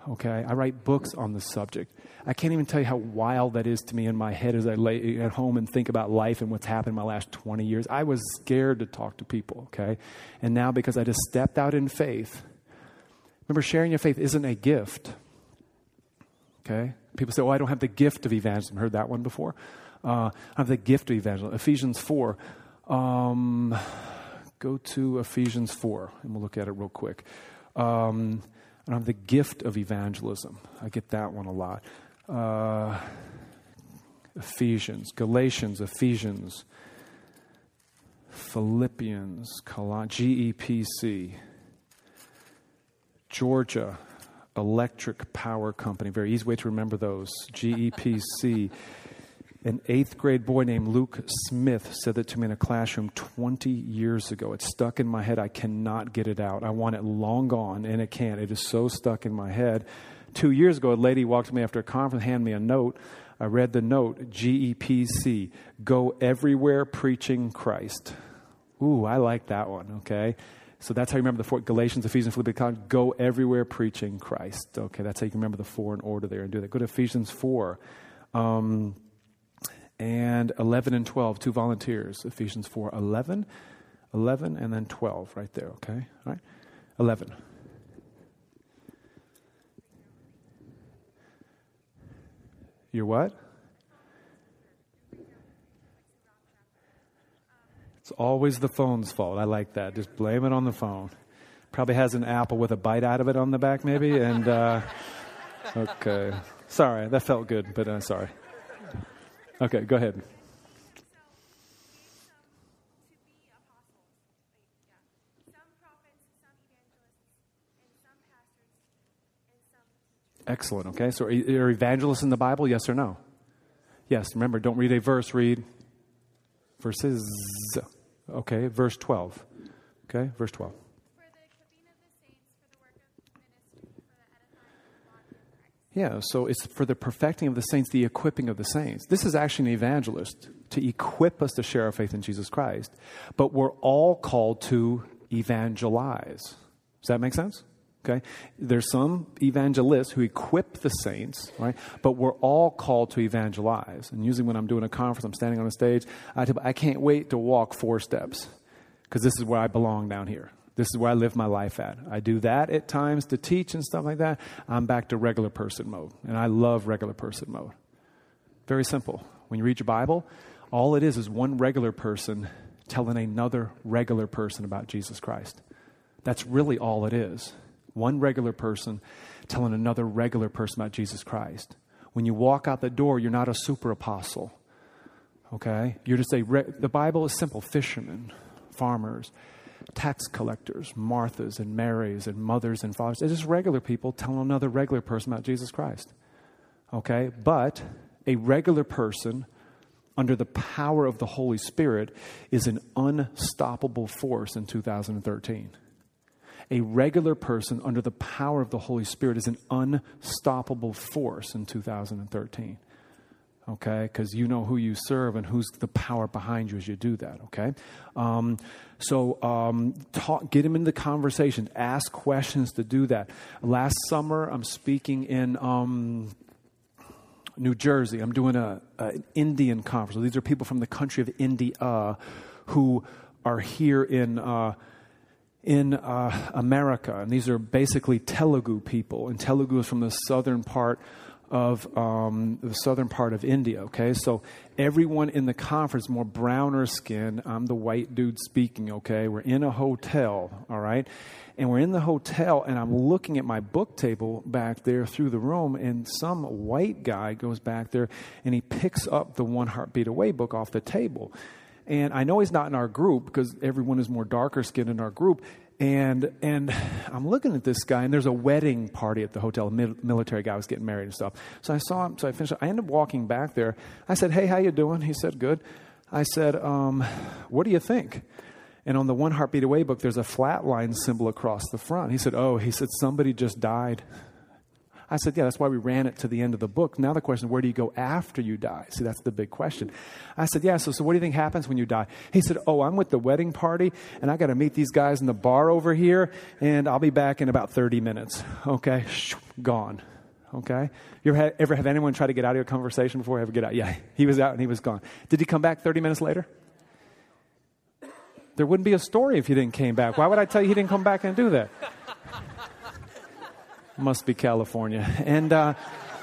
S2: Okay, I write books on the subject. I can't even tell you how wild that is to me in my head as I lay at home and think about life and what's happened in my last twenty years. I was scared to talk to people, okay? And now because I just stepped out in faith, remember, sharing your faith isn't a gift, okay? People say, oh, I don't have the gift of evangelism. Heard that one before? Uh, I have the gift of evangelism. Ephesians four. Um, go to Ephesians four, and we'll look at it real quick. Um, I don't have the gift of evangelism. I get that one a lot. Uh, Ephesians, Galatians, Ephesians, Philippians, Col- G E P C, Georgia Electric Power Company. Very easy way to remember those. G E P C. An eighth grade boy named Luke Smith said that to me in a classroom twenty years ago. It's stuck in my head. I cannot get it out. I want it long gone, and it can't. It is so stuck in my head. Two years ago, a lady walked to me after a conference, handed me a note. I read the note, G E P C, go everywhere preaching Christ. Ooh, I like that one, okay? So that's how you remember the four, Galatians, Ephesians, Philippians, go everywhere preaching Christ. Okay, that's how you can remember the four in order there and do that. Go to Ephesians four. Um... And eleven and twelve, two volunteers. Ephesians four, eleven, eleven, and then twelve right there, okay? All right? eleven. You're what? It's always the phone's fault. I like that. Just blame it on the phone. Probably has an apple with a bite out of it on the back maybe. And, uh, okay. Sorry, that felt good, but uh, sorry. Okay, go ahead. Excellent. Okay, so are evangelists in the Bible? Yes or no? Yes. Remember, don't read a verse. Read verses. Okay, verse twelve. Okay, verse twelve. Yeah, so it's for the perfecting of the saints, the equipping of the saints. This is actually an evangelist to equip us to share our faith in Jesus Christ. But we're all called to evangelize. Does that make sense? Okay. There's some evangelists who equip the saints, right? But we're all called to evangelize. And usually when I'm doing a conference, I'm standing on a stage, I tell, I can't wait to walk four steps because this is where I belong down here. This is where I live my life at. I do that at times to teach and stuff like that. I'm back to regular person mode. And I love regular person mode. Very simple. When you read your Bible, all it is is one regular person telling another regular person about Jesus Christ. That's really all it is. One regular person telling another regular person about Jesus Christ. When you walk out the door, you're not a super apostle. Okay? You're just a, re- the Bible is simple. Fishermen, farmers, tax collectors, Marthas and Marys and mothers and fathers. They're just regular people telling another regular person about Jesus Christ. Okay? But a regular person under the power of the Holy Spirit is an unstoppable force in two thousand thirteen. A regular person under the power of the Holy Spirit is an unstoppable force in two thousand thirteen. Okay, because you know who you serve and who's the power behind you as you do that, okay? Um, so um, talk, get him into the conversation. Ask questions to do that. Last summer, I'm speaking in um, New Jersey. I'm doing a, a, an Indian conference. So these are people from the country of India who are here in... Uh, in uh, America, and these are basically Telugu people, and Telugu is from the southern part of um, the southern part of India. Okay, so everyone in the conference more browner skin. I'm the white dude speaking. Okay, we're in a hotel. All right, and we're in the hotel, and I'm looking at my book table back there through the room, and some white guy goes back there, and he picks up the One Heartbeat Away book off the table. And I know he's not in our group because everyone is more darker skinned in our group. And and I'm looking at this guy, and there's a wedding party at the hotel. A military guy was getting married and stuff. So I saw him, so I finished. I ended up walking back there. I said, hey, how you doing? He said, good. I said, um, what do you think? And on the One Heartbeat Away book, there's a flatline symbol across the front. He said, oh, he said, somebody just died. I said, yeah, that's why we ran it to the end of the book. Now the question is, where do you go after you die? See, that's the big question. I said, yeah, so, so what do you think happens when you die? He said, oh, I'm with the wedding party, and I got to meet these guys in the bar over here, and I'll be back in about thirty minutes. Okay. gone. Okay? You ever, ha- ever have anyone try to get out of your conversation before you ever get out? Yeah, he was out and he was gone. Did he come back thirty minutes later? There wouldn't be a story if he didn't came back. Why would I tell you he didn't come back and do that? Must be California. And uh,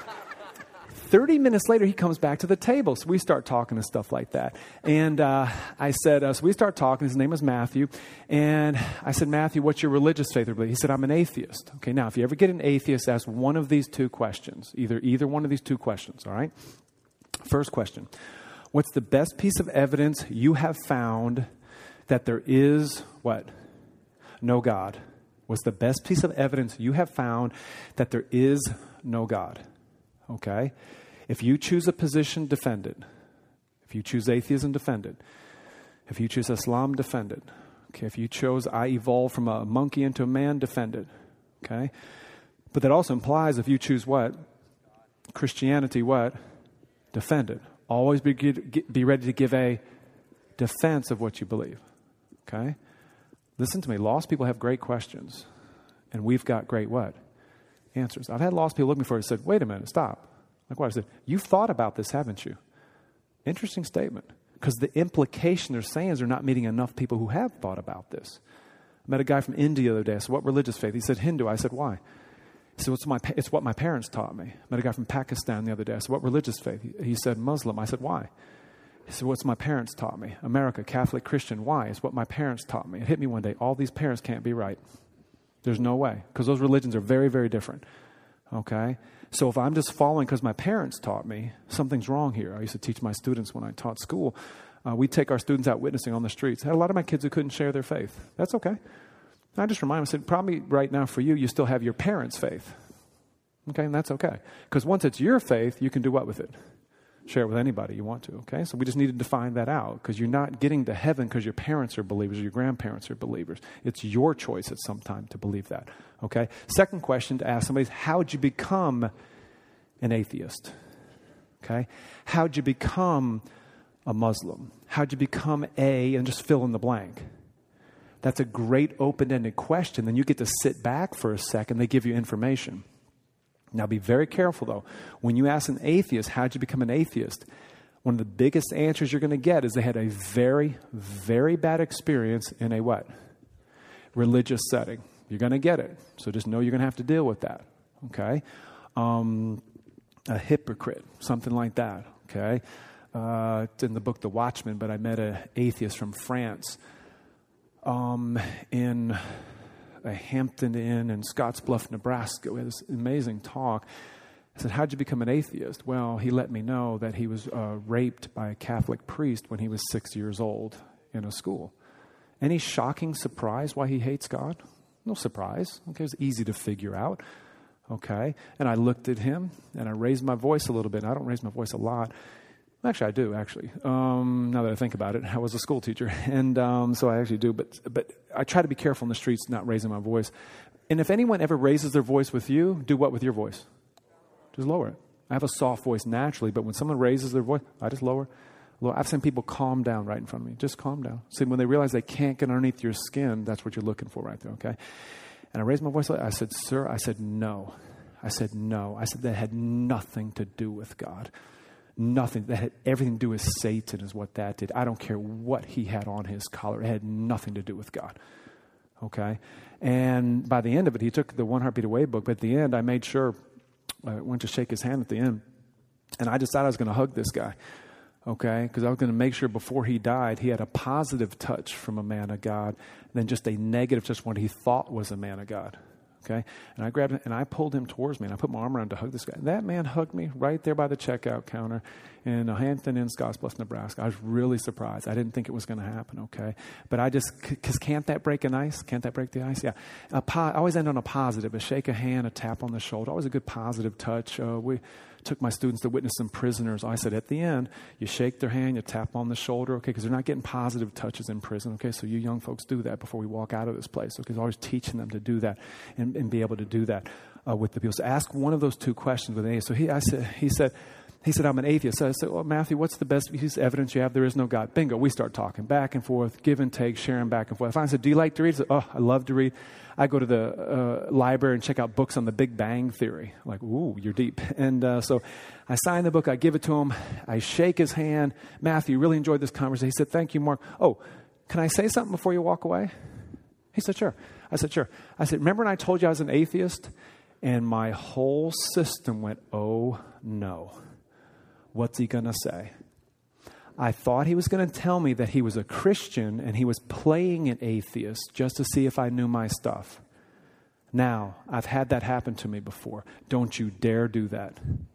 S2: thirty minutes later, he comes back to the table. So we start talking and stuff like that. And uh, I said, uh, so we start talking. His name was Matthew. And I said, Matthew, what's your religious faith or belief? He said, I'm an atheist. Okay, now, if you ever get an atheist, ask one of these two questions. Either, either one of these two questions, all right? First question. What's the best piece of evidence you have found that there is, what? No God. What's the best piece of evidence you have found that there is no God? Okay? If you choose a position, defend it. If you choose atheism, defend it. If you choose Islam, defend it. Okay? If you chose I evolved from a monkey into a man, defend it. Okay? But that also implies if you choose what? Christianity, what? Defend it. Always be, be ready to give a defense of what you believe. Okay? Listen to me. Lost people have great questions. And we've got great what? Answers. I've had lost people look me for it and said, wait a minute, stop. Like what? I said, you've thought about this, haven't you? Interesting statement. Because the implication they're saying is they're not meeting enough people who have thought about this. I met a guy from India the other day. I said, what religious faith? He said, Hindu. I said, why? He said, What's my, it's what my parents taught me. I met a guy from Pakistan the other day. I said, what religious faith? He, he said, Muslim. I said, why? He said, what's my parents taught me? America, Catholic, Christian. Why? It's what my parents taught me. It hit me one day. All these parents can't be right. There's no way. Because those religions are very, very different. Okay? So if I'm just following because my parents taught me, something's wrong here. I used to teach my students when I taught school. Uh, we take our students out witnessing on the streets. I had a lot of my kids who couldn't share their faith. That's okay. And I just remind them, I said, probably right now for you, you still have your parents' faith. Okay? And that's okay. Because once it's your faith, you can do what with it? Share it with anybody you want to, okay? So we just need to define that out because you're not getting to heaven because your parents are believers or your grandparents are believers. It's your choice at some time to believe that, okay? Second question to ask somebody is, how'd you become an atheist, okay? How'd you become a Muslim? How'd you become a, and just fill in the blank? That's a great open-ended question. Then you get to sit back for a second. They give you information. Now, be very careful, though. When you ask an atheist, how'd you become an atheist? One of the biggest answers you're going to get is they had a very, very bad experience in a what? Religious setting. You're going to get it. So just know you're going to have to deal with that. Okay? Um, a hypocrite, something like that. Okay? Uh, it's in the book The Watchman, but I met an atheist from France um, in a Hampton Inn in Scottsbluff, Nebraska. We had this amazing talk. I said, how'd you become an atheist? Well, he let me know that he was uh, raped by a Catholic priest when he was six years old in a school. Any shocking surprise why he hates God? No surprise. Okay, it was easy to figure out. Okay, and I looked at him and I raised my voice a little bit. I don't raise my voice a lot. Actually, I do, actually. Um, now that I think about it, I was a school teacher, and um, so I actually do. But but I try to be careful in the streets, not raising my voice. And if anyone ever raises their voice with you, do what with your voice? Just lower it. I have a soft voice naturally, but when someone raises their voice, I just lower. lower. I've seen people calm down right in front of me. Just calm down. See, when they realize they can't get underneath your skin, that's what you're looking for right there, okay? And I raised my voice. I said, sir, I said, no. I said, no. I said, that had nothing to do with God. Nothing. That had everything to do with Satan is what that did. I don't care what he had on his collar. It had nothing to do with God. Okay? And by the end of it, he took the One Heartbeat Away book. But at the end, I made sure, I went to shake his hand at the end. And I decided I was going to hug this guy. Okay? Because I was going to make sure before he died, he had a positive touch from a man of God than just a negative touch from what he thought was a man of God. Okay, and I grabbed him and I pulled him towards me and I put my arm around to hug this guy. That man hugged me right there by the checkout counter in Hampton Inn, Scottsbluff, Nebraska. I was really surprised. I didn't think it was going to happen. Okay, but I just because can't that break an ice? Can't that break the ice? Yeah. A po- I always end on a positive. A shake of hand, a tap on the shoulder. Always a good positive touch. Uh, we took my students to witness some prisoners. I said at the end, you shake their hand, you tap on the shoulder. Okay, because they're not getting positive touches in prison. Okay, so you young folks do that before we walk out of this place. Okay, so always teaching them to do that and, and be able to do that uh, with the people. So ask one of those two questions with A. So he, I said, he said, He said, I'm an atheist. So I said, well, Matthew, what's the best piece of evidence you have there is no God? Bingo. We start talking back and forth, give and take, sharing back and forth. I said, do you like to read? He said, oh, I love to read. I go to the uh, library and check out books on the Big Bang Theory. I'm like, ooh, you're deep. And uh, so I sign the book. I give it to him. I shake his hand. Matthew, really enjoyed this conversation. He said, thank you, Mark. Oh, can I say something before you walk away? He said, sure. I said, sure. I said, remember when I told you I was an atheist? And my whole system went, oh, no. What's he going to say? I thought he was going to tell me that he was a Christian and he was playing an atheist just to see if I knew my stuff. Now, I've had that happen to me before. Don't you dare do that.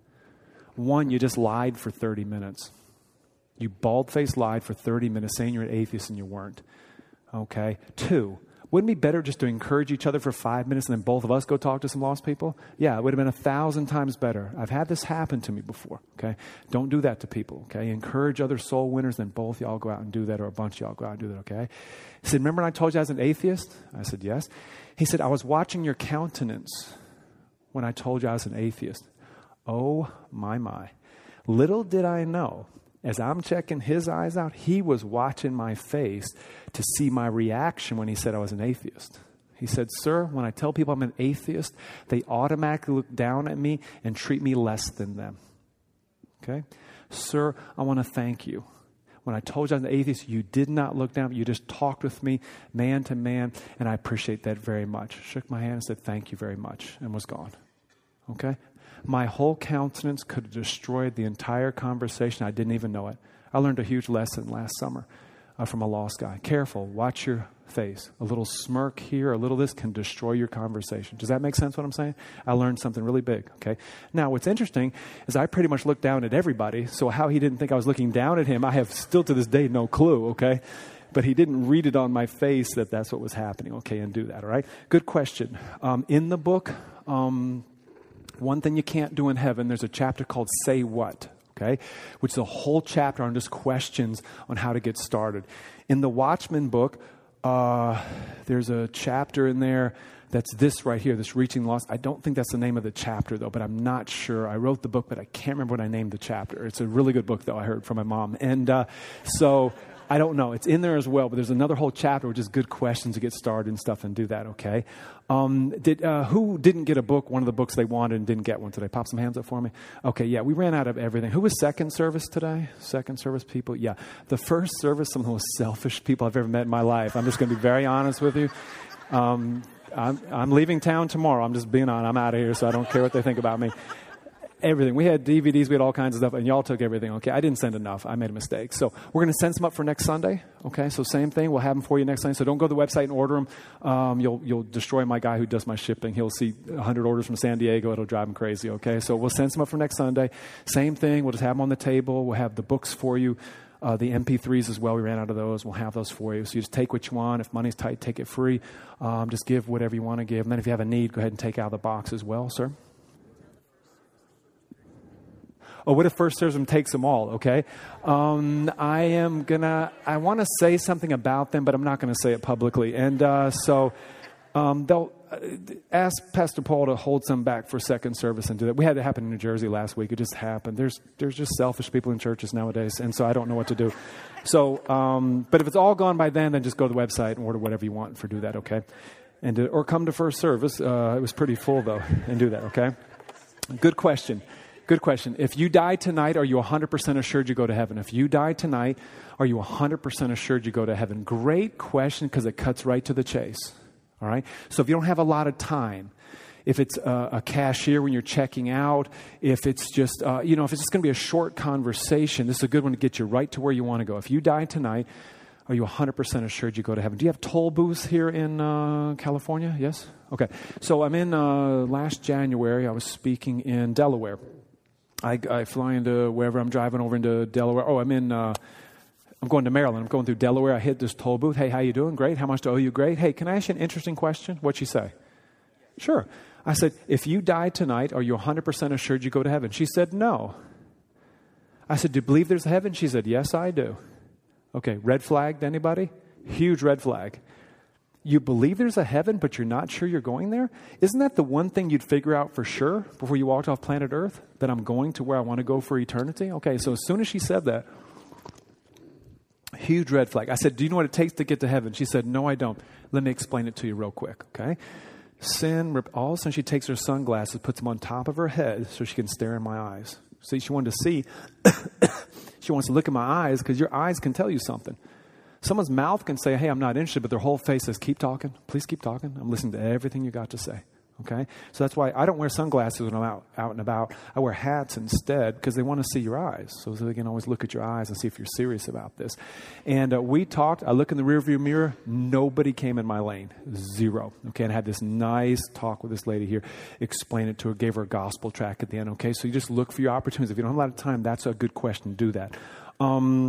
S2: One, you just lied for thirty minutes. You bald-faced lied for thirty minutes saying you're an atheist and you weren't. Okay? Two, wouldn't it be better just to encourage each other for five minutes and then both of us go talk to some lost people? Yeah, it would have been a thousand times better. I've had this happen to me before, okay? Don't do that to people, okay? Encourage other soul winners, then both y'all go out and do that, or a bunch of y'all go out and do that, okay? He said, remember when I told you I was an atheist? I said, yes. He said, I was watching your countenance when I told you I was an atheist. Oh, my, my. Little did I know, as I'm checking his eyes out, he was watching my face to see my reaction when he said I was an atheist. He said, sir, when I tell people I'm an atheist, they automatically look down at me and treat me less than them. Okay? Sir, I want to thank you. When I told you I was an atheist, you did not look down. You just talked with me man to man, and I appreciate that very much. Shook my hand and said, thank you very much, and was gone. Okay? My whole countenance could have destroyed the entire conversation. I didn't even know it. I learned a huge lesson last summer uh, from a lost guy. Careful. Watch your face. A little smirk here, a little this can destroy your conversation. Does that make sense what I'm saying? I learned something really big. Okay. Now, what's interesting is I pretty much looked down at everybody. So how he didn't think I was looking down at him, I have still to this day no clue. Okay. But he didn't read it on my face that that's what was happening. Okay. And do that. All right. Good question. Um, in the book, um, One Thing You Can't Do in Heaven, there's a chapter called Say What, okay, which is a whole chapter on just questions on how to get started. In the Watchman book, uh, there's a chapter in there that's this right here, this Reaching Lost. I don't think that's the name of the chapter, though, but I'm not sure. I wrote the book, but I can't remember what I named the chapter. It's a really good book, though, I heard from my mom. And uh, so... I don't know. It's in there as well, but there's another whole chapter which is good questions to get started and stuff and do that, okay? Um, did uh, who didn't get a book, one of the books they wanted and didn't get one today? Pop some hands up for me. Okay, yeah, we ran out of everything. Who was second service today? Second service people? Yeah. The first service, some of the most selfish people I've ever met in my life. I'm just going to be very honest with you. Um, I'm, I'm leaving town tomorrow. I'm just being honest. I'm out of here, so I don't care what they think about me. Everything. We had D V Ds, we had all kinds of stuff, and y'all took everything, okay? I didn't send enough. I made a mistake. So we're going to send some up for next Sunday, okay? So same thing. We'll have them for you next Sunday. So don't go to the website and order them. Um, you'll you'll destroy my guy who does my shipping. He'll see one hundred orders from San Diego. It'll drive him crazy, okay? So we'll send some up for next Sunday. Same thing. We'll just have them on the table. We'll have the books for you. Uh, the M P threes as well. We ran out of those. We'll have those for you. So you just take what you want. If money's tight, take it free. Um, just give whatever you want to give. And then if you have a need, go ahead and take out of the box as well, sir. Oh, what if First Service takes them all, okay? Um, I am going to, I want to say something about them, but I'm not going to say it publicly. And uh, so um, they'll uh, ask Pastor Paul to hold some back for second service and do that. We had it happen in New Jersey last week. It just happened. There's there's just selfish people in churches nowadays, and so I don't know what to do. So, um, but if it's all gone by then, then just go to the website and order whatever you want for do that, okay? And uh, or come to First Service. Uh, it was pretty full, though, and do that, okay? Good question. Good question. If you die tonight, are you one hundred percent assured you go to heaven? If you die tonight, are you one hundred percent assured you go to heaven? Great question, because it cuts right to the chase. All right? So if you don't have a lot of time, if it's a, a cashier when you're checking out, if it's just, uh, you know, if it's just going to be a short conversation, this is a good one to get you right to where you want to go. If you die tonight, are you one hundred percent assured you go to heaven? Do you have toll booths here in uh, California? Yes? Okay. So I'm in, uh, last January, I was speaking in Delaware. I, I fly into wherever I'm driving over into Delaware. Oh, I'm in, uh, I'm going to Maryland. I'm going through Delaware. I hit this toll booth. Hey, how you doing? Great. How much do I owe you? Great. Hey, can I ask you an interesting question? What'd she say? Sure. I said, if you die tonight, are you one hundred percent assured you go to heaven? She said, no. I said, do you believe there's a heaven? She said, yes, I do. Okay, red flag to anybody? Huge red flag. You believe there's a heaven, but you're not sure you're going there? Isn't that the one thing you'd figure out for sure before you walked off planet Earth? That I'm going to where I want to go for eternity? Okay, so as soon as she said that, huge red flag. I said, do you know what it takes to get to heaven? She said, no, I don't. Let me explain it to you real quick, okay? Sin, all of a sudden she takes her sunglasses, puts them on top of her head so she can stare in my eyes. See, she wanted to see. She wants to look in my eyes because your eyes can tell you something. Someone's mouth can say, hey, I'm not interested, but their whole face says, keep talking. Please keep talking. I'm listening to everything you got to say. Okay? So that's why I don't wear sunglasses when I'm out, out and about. I wear hats instead because they want to see your eyes. So they can always look at your eyes and see if you're serious about this. And uh, we talked. I look in the rearview mirror. Nobody came in my lane. Zero. Okay? And I had this nice talk with this lady here. Explain it to her. Gave her a gospel track at the end. Okay? So you just look for your opportunities. If you don't have a lot of time, that's a good question. Do that. Um...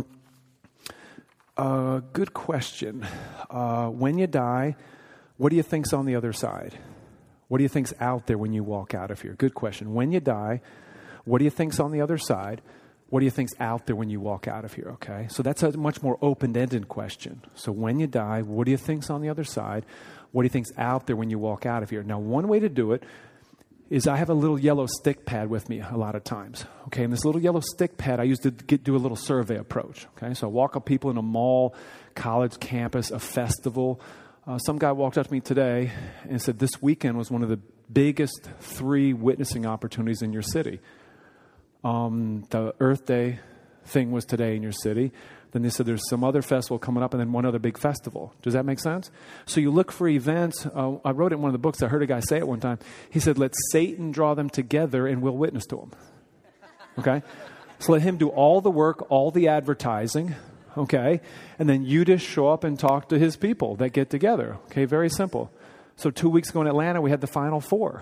S2: Uh, good question. Uh, when you die, what do you think's on the other side? What do you think's out there when you walk out of here? Good question. When you die, what do you think's on the other side? What do you think's out there when you walk out of here? Okay, so that's a much more open-ended question. So when you die, what do you think's on the other side? What do you think's out there when you walk out of here? Now, one way to do it is I have a little yellow stick pad with me a lot of times. Okay, and this little yellow stick pad I use to get, do a little survey approach. Okay, so I walk up people in a mall, college campus, a festival. Uh, some guy walked up to me today and said this weekend was one of the biggest three witnessing opportunities in your city. Um, the Earth Day thing was today in your city. Then they said there's some other festival coming up and then one other big festival. Does that make sense? So you look for events. Uh, I wrote it in one of the books. I heard a guy say it one time. He said, let Satan draw them together and we'll witness to them. Okay? So let him do all the work, all the advertising. Okay? And then you just show up and talk to his people that get together. Okay? Very simple. So two weeks ago in Atlanta, we had the Final Four.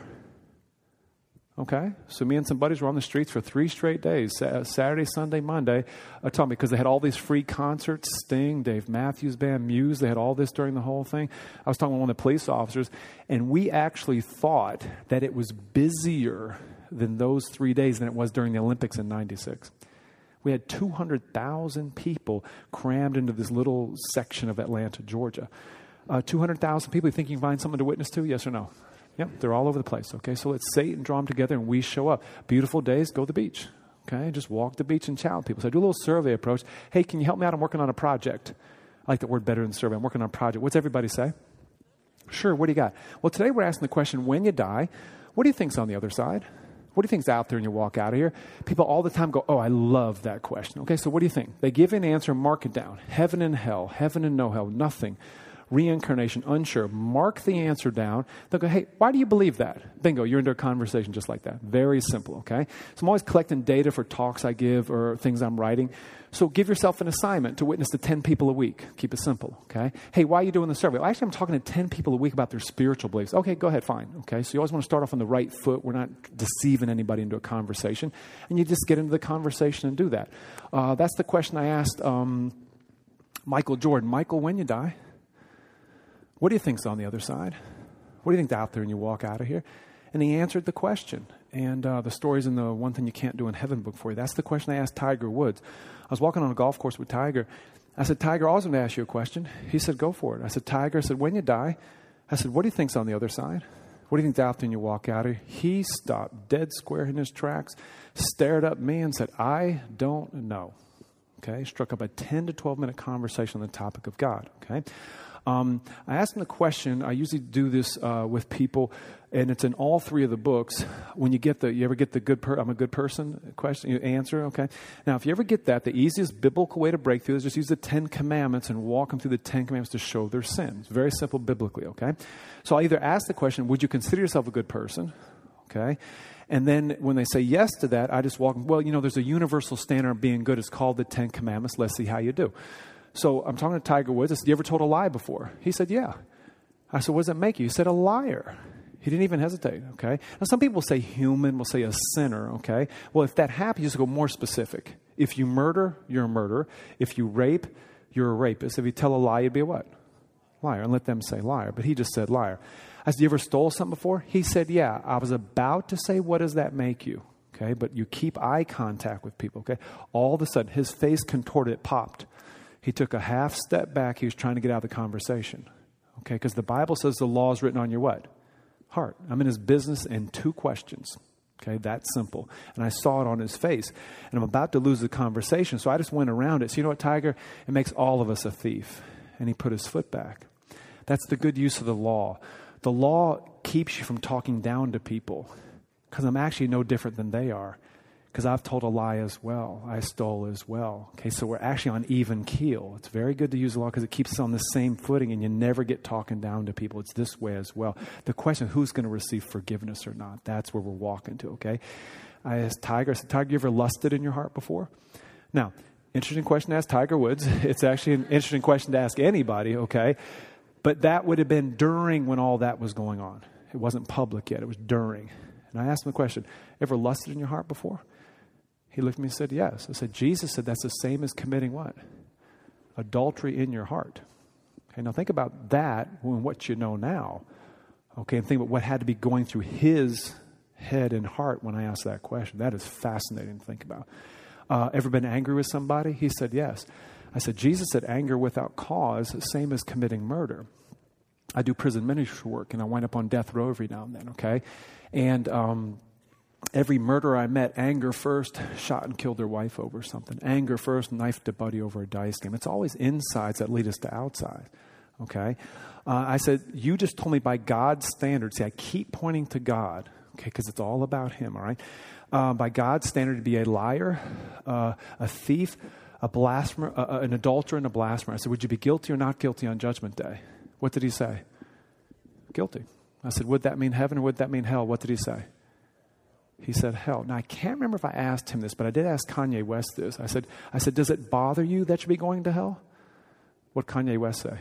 S2: Okay, so me and some buddies were on the streets for three straight days, Saturday, Sunday, Monday, uh, talking because they had all these free concerts, Sting, Dave Matthews Band, Muse, they had all this during the whole thing. I was talking with one of the police officers, and we actually thought that it was busier than those three days than it was during the Olympics in ninety-six. We had two hundred thousand people crammed into this little section of Atlanta, Georgia. Uh, two hundred thousand people, you think you can find someone to witness to, yes or no? Yep, they're all over the place, okay? So let's Satan draw them together and we show up. Beautiful days, go to the beach, okay? Just walk the beach and chat with people. So I do a little survey approach. Hey, can you help me out? I'm working on a project. I like that word better than survey. I'm working on a project. What's everybody say? Sure, what do you got? Well, today we're asking the question, when you die, what do you think's on the other side? What do you think's out there when you walk out of here? People all the time go, oh, I love that question. Okay, so what do you think? They give you an answer, mark it down. Heaven and hell, heaven and no hell, nothing. Reincarnation, unsure. Mark the answer down. They'll go, hey, why do you believe that? Bingo, you're into a conversation just like that. Very simple, okay? So I'm always collecting data for talks I give or things I'm writing. So give yourself an assignment to witness to ten people a week. Keep it simple, okay? Hey, why are you doing the survey? Well, actually, I'm talking to ten people a week about their spiritual beliefs. Okay, go ahead, fine, okay? So you always want to start off on the right foot. We're not deceiving anybody into a conversation. And you just get into the conversation and do that. Uh, that's the question I asked um, Michael Jordan. Michael, when you die, what do you think's on the other side? What do you think's out there when you walk out of here? And he answered the question. And uh, the story's in the One Thing You Can't Do in Heaven book for you. That's the question I asked Tiger Woods. I was walking on a golf course with Tiger. I said, Tiger, I was going to ask you a question. He said, go for it. I said, Tiger, I said, when you die, I said, what do you think's on the other side? What do you think's out there when you walk out of here? He stopped dead square in his tracks, stared up at me and said, I don't know. Okay, struck up a ten to twelve minute conversation on the topic of God. Okay. Um, I asked him the question. I usually do this uh, with people, and it's in all three of the books. When you get the, you ever get the good per, I'm a good person question, you answer, okay? Now, if you ever get that, the easiest biblical way to break through is just use the Ten Commandments and walk them through the Ten Commandments to show their sin. It's very simple biblically, okay? So I either ask the question, would you consider yourself a good person? Okay? And then when they say yes to that, I just walk them, well, you know, there's a universal standard of being good. It's called the Ten Commandments. Let's see how you do. So I'm talking to Tiger Woods. I said, you ever told a lie before? He said, yeah. I said, what does that make you? He said, a liar. He didn't even hesitate, okay? Now, some people will say human, will say a sinner, okay? Well, if that happens, you just go more specific. If you murder, you're a murderer. If you rape, you're a rapist. If you tell a lie, you'd be a what? Liar. And let them say liar. But he just said liar. I said, you ever stole something before? He said, yeah. I was about to say, what does that make you? Okay, but you keep eye contact with people, okay? All of a sudden, his face contorted, it popped. He took a half step back. He was trying to get out of the conversation. Okay, because the Bible says the law is written on your what? Heart. I'm in his business in two questions. Okay, that's simple. And I saw it on his face. And I'm about to lose the conversation, so I just went around it. So you know what, Tiger? It makes all of us a thief. And he put his foot back. That's the good use of the law. The law keeps you from talking down to people because I'm actually no different than they are. Because I've told a lie as well. I stole as well. Okay, so we're actually on even keel. It's very good to use the law because it keeps us on the same footing and you never get talking down to people. It's this way as well. The question, who's going to receive forgiveness or not? That's where we're walking to, okay? I asked Tiger, I said, Tiger, you ever lusted in your heart before? Now, interesting question to ask Tiger Woods. It's actually an interesting question to ask anybody, okay? But that would have been during when all that was going on. It wasn't public yet. It was during. And I asked him the question, ever lusted in your heart before? He looked at me and said, yes. I said, Jesus said that's the same as committing what? Adultery in your heart. Okay, now think about that and what you know now. Okay, and think about what had to be going through his head and heart when I asked that question. That is fascinating to think about. Uh, ever been angry with somebody? He said, yes. I said, Jesus said anger without cause, same as committing murder. I do prison ministry work, and I wind up on death row every now and then, okay? And um, every murderer I met, anger first, shot and killed their wife over something. Anger first, knifed a buddy over a dice game. It's always insides that lead us to outside, okay? Uh, I said, you just told me by God's standards. See, I keep pointing to God, okay, because it's all about him, all right? Uh, by God's standard, to be a liar, uh, a thief, a blasphemer, uh, an adulterer, and a blasphemer. I said, would you be guilty or not guilty on Judgment Day? What did he say? Guilty. I said, would that mean heaven or would that mean hell? What did he say? He said hell. Now, I can't remember if I asked him this, but I did ask Kanye West this. I said, I said, does it bother you that you'll be going to hell? What did Kanye West say?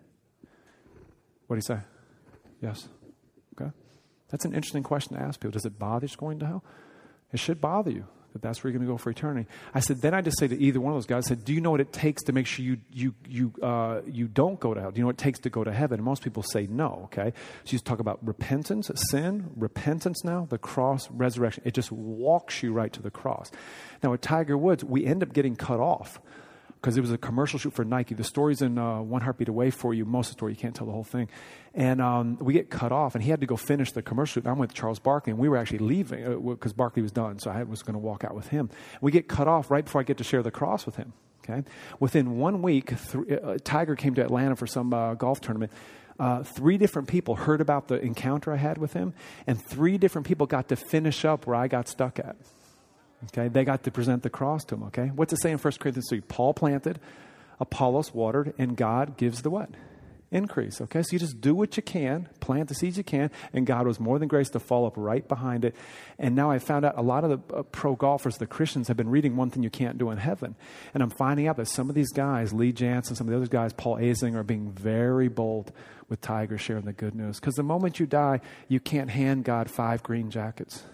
S2: What did he say? Yes. Okay. That's an interesting question to ask people. Does it bother you going to hell? It should bother you that that's where you're going to go for eternity. I said, then I just say to either one of those guys, I said, do you know what it takes to make sure you you you uh, you don't go to hell? Do you know what it takes to go to heaven? And most people say no, okay? So you talk about repentance, sin, repentance now, the cross, resurrection. It just walks you right to the cross. Now with Tiger Woods, we end up getting cut off because it was a commercial shoot for Nike. The story's in uh, One Heartbeat Away for you. Most of the story, you can't tell the whole thing. And um, we get cut off, and he had to go finish the commercial shoot. I'm with Charles Barkley, and we were actually leaving because uh, Barkley was done, so I was going to walk out with him. We get cut off right before I get to share the cross with him. Okay, within one week, th- uh, Tiger came to Atlanta for some uh, golf tournament. Uh, three different people heard about the encounter I had with him, and three different people got to finish up where I got stuck at. Okay, they got to present the cross to him, okay? What's it say in First Corinthians three? Paul planted, Apollos watered, and God gives the what? Increase, okay? So you just do what you can, plant the seeds you can, and God was more than gracious to fall up right behind it. And now I found out a lot of the uh, pro golfers, the Christians, have been reading One Thing You Can't Do in Heaven. And I'm finding out that some of these guys, Lee Jansen, some of the other guys, Paul Asing, are being very bold with Tiger sharing the good news. Because the moment you die, you can't hand God five green jackets,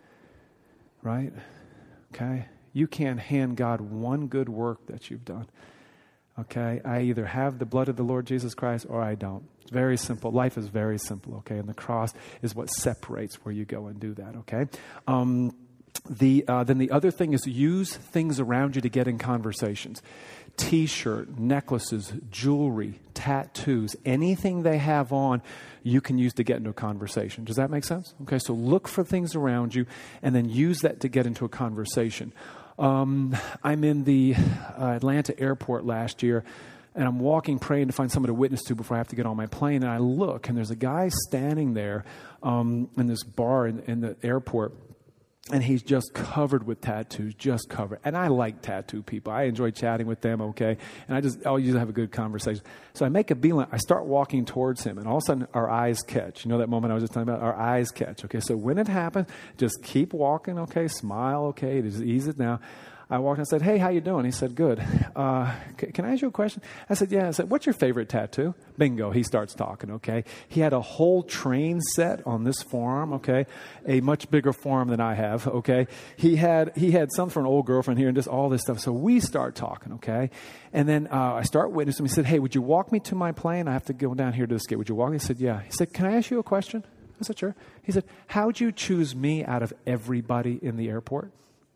S2: right? Okay? You can't hand God one good work that you've done. Okay? I either have the blood of the Lord Jesus Christ or I don't. It's very simple. Life is very simple, okay? And the cross is what separates where you go and do that, okay? Um, the uh, then the other thing is use things around you to get in conversations. T-shirt, necklaces, jewelry, tattoos, anything they have on, you can use to get into a conversation. Does that make sense? Okay, so look for things around you and then use that to get into a conversation. Um, I'm in the uh, Atlanta airport last year, and I'm walking, praying to find someone to witness to before I have to get on my plane. And I look, and there's a guy standing there um, in this bar in, in the airport. And he's just covered with tattoos, just covered. And I like tattoo people. I enjoy chatting with them, okay? And I just, I'll usually have a good conversation. So I make a beeline. I start walking towards him, and all of a sudden our eyes catch. You know that moment I was just talking about? Our eyes catch, okay? So when it happens, just keep walking, okay? Smile, okay? Just ease it now. I walked and I said, hey, how you doing? He said, good. Uh, c- can I ask you a question? I said, yeah. I said, what's your favorite tattoo? Bingo. He starts talking, okay? He had a whole train set on this forearm, okay? A much bigger forearm than I have, okay? He had he had some for an old girlfriend here and just all this stuff. So we start talking, okay? And then uh, I start witnessing him. He said, hey, would you walk me to my plane? I have to go down here to this gate. Would you walk me? He said, yeah. He said, can I ask you a question? I said, sure. He said, how'd you choose me out of everybody in the airport?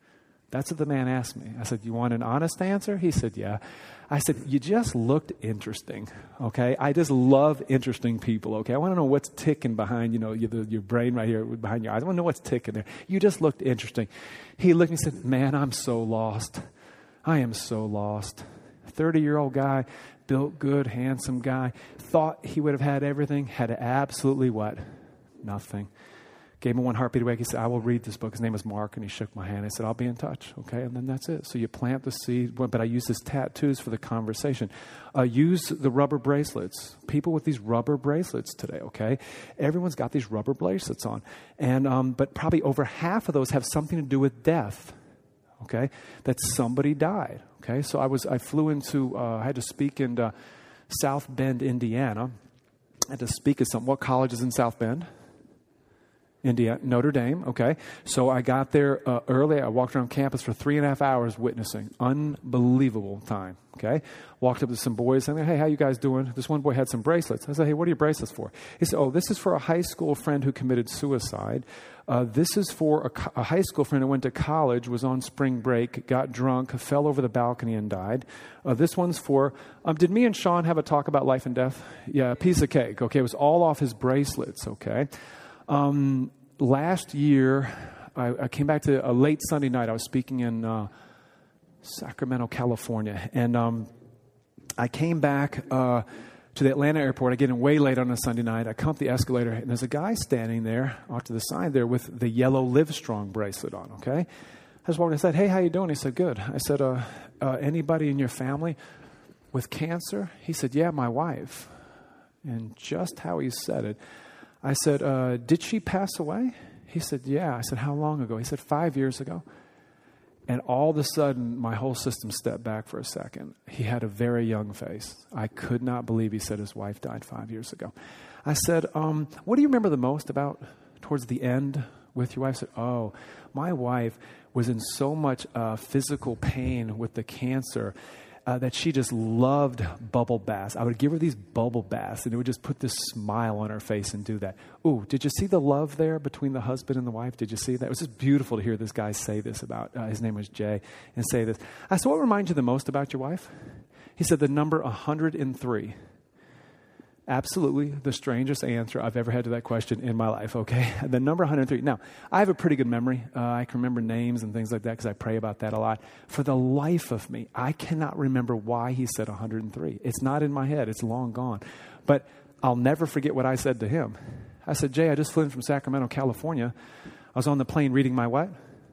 S2: That's what the man asked me. I said, you want an honest answer? He said, yeah. I said, you just looked interesting, okay? I just love interesting people, okay? I want to know what's ticking behind, you know, your, the, your brain right here behind your eyes. I want to know what's ticking there. You just looked interesting. He looked at me and said, man, I'm so lost. I am so lost. thirty-year-old guy, built good, handsome guy, thought he would have had everything, had absolutely what? Nothing. Gave him one heartbeat awake. He said, I will read this book. His name is Mark, and he shook my hand. I said, I'll be in touch, okay? And then that's it. So you plant the seed, but I use his tattoos for the conversation. Uh, use the rubber bracelets. People with these rubber bracelets today, okay? Everyone's got these rubber bracelets on. and um, But probably over half of those have something to do with death, okay? That somebody died, okay? So I was I flew into, uh, I had to speak in uh, South Bend, Indiana. I had to speak at some, what college is in South Bend? Indiana, Notre Dame, okay. So I got there uh, early. I walked around campus for three and a half hours witnessing. Unbelievable time, okay. Walked up to some boys saying, hey, how you guys doing? This one boy had some bracelets. I said, hey, what are your bracelets for? He said, oh, this is for a high school friend who committed suicide. Uh, this is for a, a high school friend who went to college, was on spring break, got drunk, fell over the balcony and died. Uh, this one's for, um, did me and Sean have a talk about life and death? Yeah, a piece of cake, okay. It was all off his bracelets, okay. Um, last year, I, I came back to a late Sunday night. I was speaking in uh, Sacramento, California. And um, I came back uh, to the Atlanta airport. I get in way late on a Sunday night. I come up the escalator, and there's a guy standing there off to the side there with the yellow Livestrong bracelet on, okay? I just walked in and said, hey, how you doing? He said, good. I said, uh, uh, anybody in your family with cancer? He said, yeah, my wife. And just how he said it, I said, uh, did she pass away? He said, yeah. I said, how long ago? He said, five years ago. And all of a sudden, my whole system stepped back for a second. He had a very young face. I could not believe he said his wife died five years ago. I said, um, what do you remember the most about towards the end with your wife? I said, oh, my wife was in so much uh, physical pain with the cancer Uh, that she just loved bubble baths. I would give her these bubble baths, and it would just put this smile on her face and do that. Ooh, did you see the love there between the husband and the wife? Did you see that? It was just beautiful to hear this guy say this about, uh, his name was Jay, and say this. I said, what reminds you the most about your wife? He said, the number one hundred three. Absolutely the strangest answer I've ever had to that question in my life, okay? The number one hundred three. Now, I have a pretty good memory. Uh, I can remember names and things like that because I pray about that a lot. For the life of me, I cannot remember why he said one hundred three. It's not in my head. It's long gone. But I'll never forget what I said to him. I said, Jay, I just flew in from Sacramento, California. I was on the plane reading my what?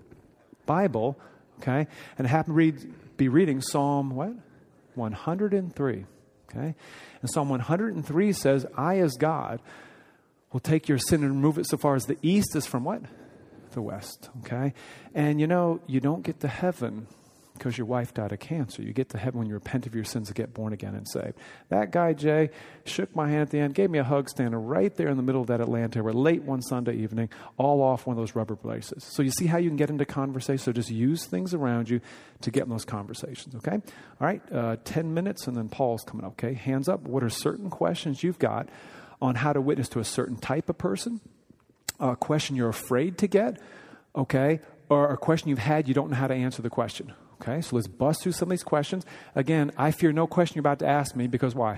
S2: Bible, okay? And I happened to read, be reading Psalm what? one hundred three. Okay? And Psalm one hundred three says, I as God will take your sin and remove it so far as the east is from what? The west. Okay? And you know, you don't get to heaven because your wife died of cancer. You get to heaven when you repent of your sins and get born again and saved. That guy, Jay, shook my hand at the end, gave me a hug standing right there in the middle of that Atlanta. We're late one Sunday evening, all off one of those rubber bracelets. So you see how you can get into conversation? So just use things around you to get in those conversations, okay? All right, uh, ten minutes, and then Paul's coming up, okay? Hands up. What are certain questions you've got on how to witness to a certain type of person? A question you're afraid to get, okay? Or a question you've had, you don't know how to answer the question. Okay, so let's bust through some of these questions. Again, I fear no question you're about to ask me because why?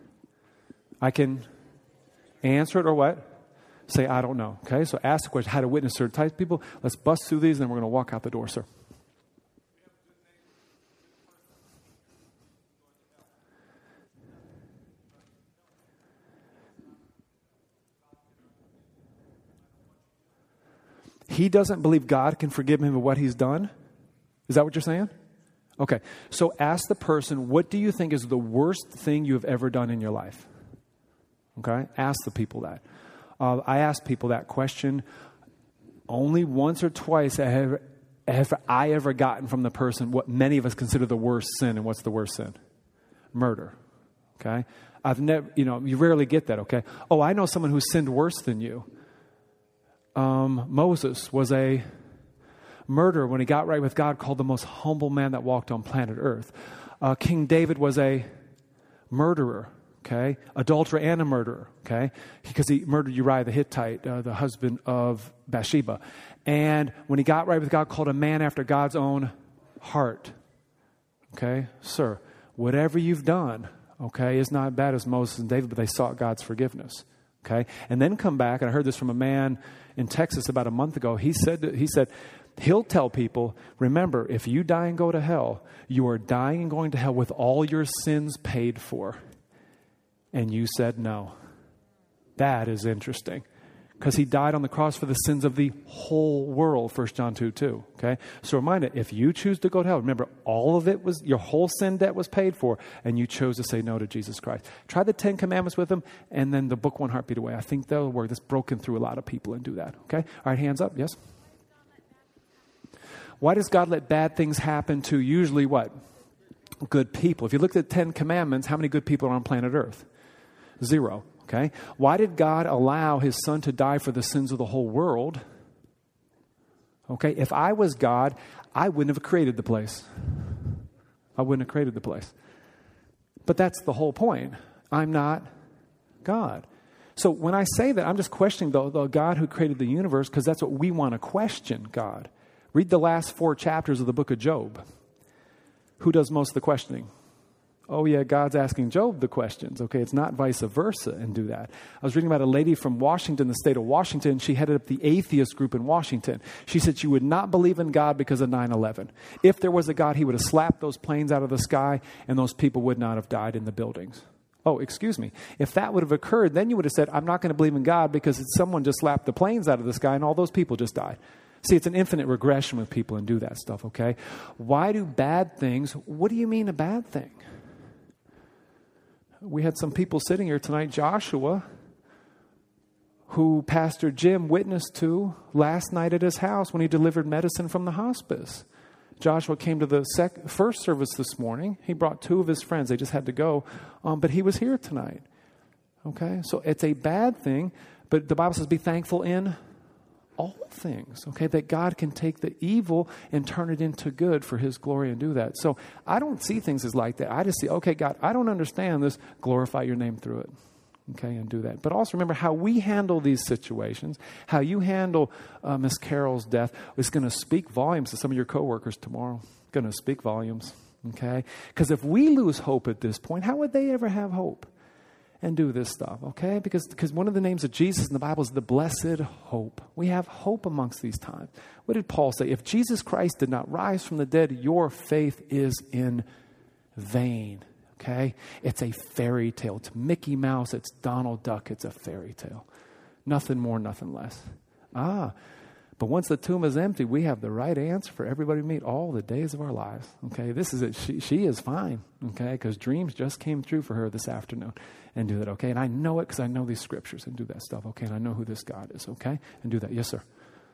S2: I can answer it or what? Say, I don't know. Okay, so ask the question, how to witness certain types of people. Let's bust through these and then we're going to walk out the door, sir. He doesn't believe God can forgive him of what he's done? Is that what you're saying? Okay. So ask the person, what do you think is the worst thing you have ever done in your life? Okay. Ask the people that. Uh, I ask people that question only once or twice have, have I ever gotten from the person what many of us consider the worst sin. And what's the worst sin? Murder. Okay. I've never, you know, you rarely get that. Okay. Oh, I know someone who sinned worse than you. Um, Moses was a murderer when he got right with God, called the most humble man that walked on planet Earth. Uh, King David was a murderer. okay? Adulterer and a murderer, okay? Because he murdered Uriah the Hittite, uh, the husband of Bathsheba. And when he got right with God, called a man after God's own heart. Okay? Sir, whatever you've done, okay, is not bad as Moses and David, but they sought God's forgiveness. Okay? And then come back, and I heard this from a man in Texas about a month ago. He said, he said, he'll tell people, remember, if you die and go to hell, you are dying and going to hell with all your sins paid for. And you said no. That is interesting. Because he died on the cross for the sins of the whole world, First John two two. Okay? So remind it, if you choose to go to hell, remember, all of it was, your whole sin debt was paid for, and you chose to say no to Jesus Christ. Try the Ten Commandments with him, and then the book One Heartbeat Away. I think that'll work. That's broken through a lot of people and do that. Okay? All right, hands up. Yes? Why does God let bad things happen to usually what? Good people. If you look at the Ten Commandments, how many good people are on planet Earth? Zero. Okay? Why did God allow his son to die for the sins of the whole world? Okay? If I was God, I wouldn't have created the place. I wouldn't have created the place. But that's the whole point. I'm not God. So when I say that, I'm just questioning the, the God who created the universe, because that's what we want to question God. Read the last four chapters of the book of Job. Who does most of the questioning? Oh, yeah, God's asking Job the questions. Okay, it's not vice versa and do that. I was reading about a lady from Washington, the state of Washington. She headed up the atheist group in Washington. She said she would not believe in God because of nine eleven. If there was a God, he would have slapped those planes out of the sky and those people would not have died in the buildings. Oh, excuse me. If that would have occurred, then you would have said, I'm not going to believe in God because someone just slapped the planes out of the sky and all those people just died. See, it's an infinite regression with people and do that stuff, okay? Why do bad things, what do you mean a bad thing? We had some people sitting here tonight, Joshua, who Pastor Jim witnessed to last night at his house when he delivered medicine from the hospice. Joshua came to the sec- first service this morning. He brought two of his friends. They just had to go, um, but he was here tonight. Okay, so it's a bad thing, but the Bible says be thankful in all things, okay, that God can take the evil and turn it into good for his glory and do that. So I don't see things as like that. I just see, okay, God, I don't understand this. Glorify your name through it, okay, and do that. But also remember how we handle these situations, how you handle uh, Miss Carol's death is going to speak volumes to some of your coworkers tomorrow. Going to speak volumes, okay? Because if we lose hope at this point, how would they ever have hope? And do this stuff, okay? Because because one of the names of Jesus in the Bible is the blessed hope. We have hope amongst these times. What did Paul say? If Jesus Christ did not rise from the dead, your faith is in vain, okay? It's a fairy tale. It's Mickey Mouse. It's Donald Duck. It's a fairy tale. Nothing more, nothing less. Ah, but once the tomb is empty, we have the right answer for everybody to meet all the days of our lives, okay? This is it. She, she is fine, okay? Because dreams just came true for her this afternoon. And do that, okay? And I know it because I know these scriptures and do that stuff, okay? And I know who this God is, okay? And do that. Yes, sir.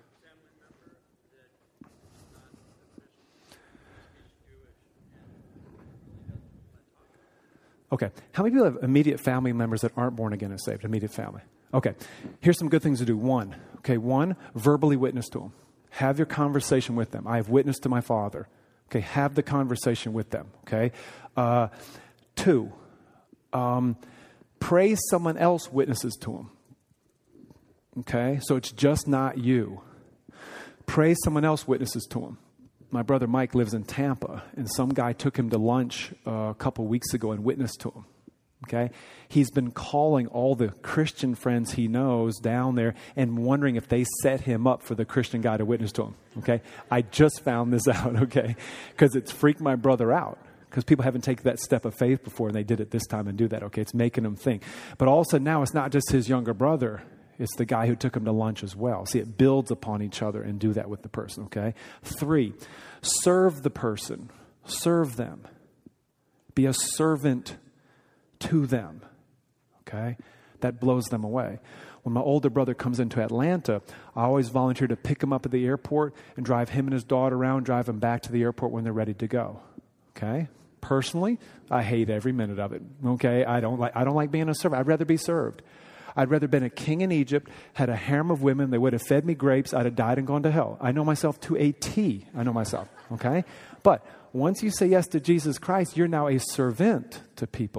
S2: Okay. How many people have immediate family members that aren't born again and saved? Immediate family. Okay. Here's some good things to do. One, okay, one, verbally witness to them. Have your conversation with them. I have witnessed to my father. Okay, have the conversation with them, okay? Uh, two, um... pray someone else witnesses to him. Okay? So it's just not you. Pray someone else witnesses to him. My brother Mike lives in Tampa, and some guy took him to lunch uh, a couple weeks ago and witnessed to him. Okay? He's been calling all the Christian friends he knows down there and wondering if they set him up for the Christian guy to witness to him. Okay? I just found this out, okay? Because it's freaked my brother out. Because people haven't taken that step of faith before, and they did it this time and do that. Okay, it's making them think. But all of a sudden now it's not just his younger brother. It's the guy who took him to lunch as well. See, it builds upon each other and do that with the person, okay? Three, serve the person. Serve them. Be a servant to them, okay? That blows them away. When my older brother comes into Atlanta, I always volunteer to pick him up at the airport and drive him and his daughter around, drive him back to the airport when they're ready to go, okay? Personally, I hate every minute of it. Okay, I don't like I don't like being a servant. I'd rather be served. I'd rather been a king in Egypt, had a harem of women. They would have fed me grapes. I'd have died and gone to hell. I know myself to a T. I know myself. Okay, but once you say yes to Jesus Christ, you're now a servant to people.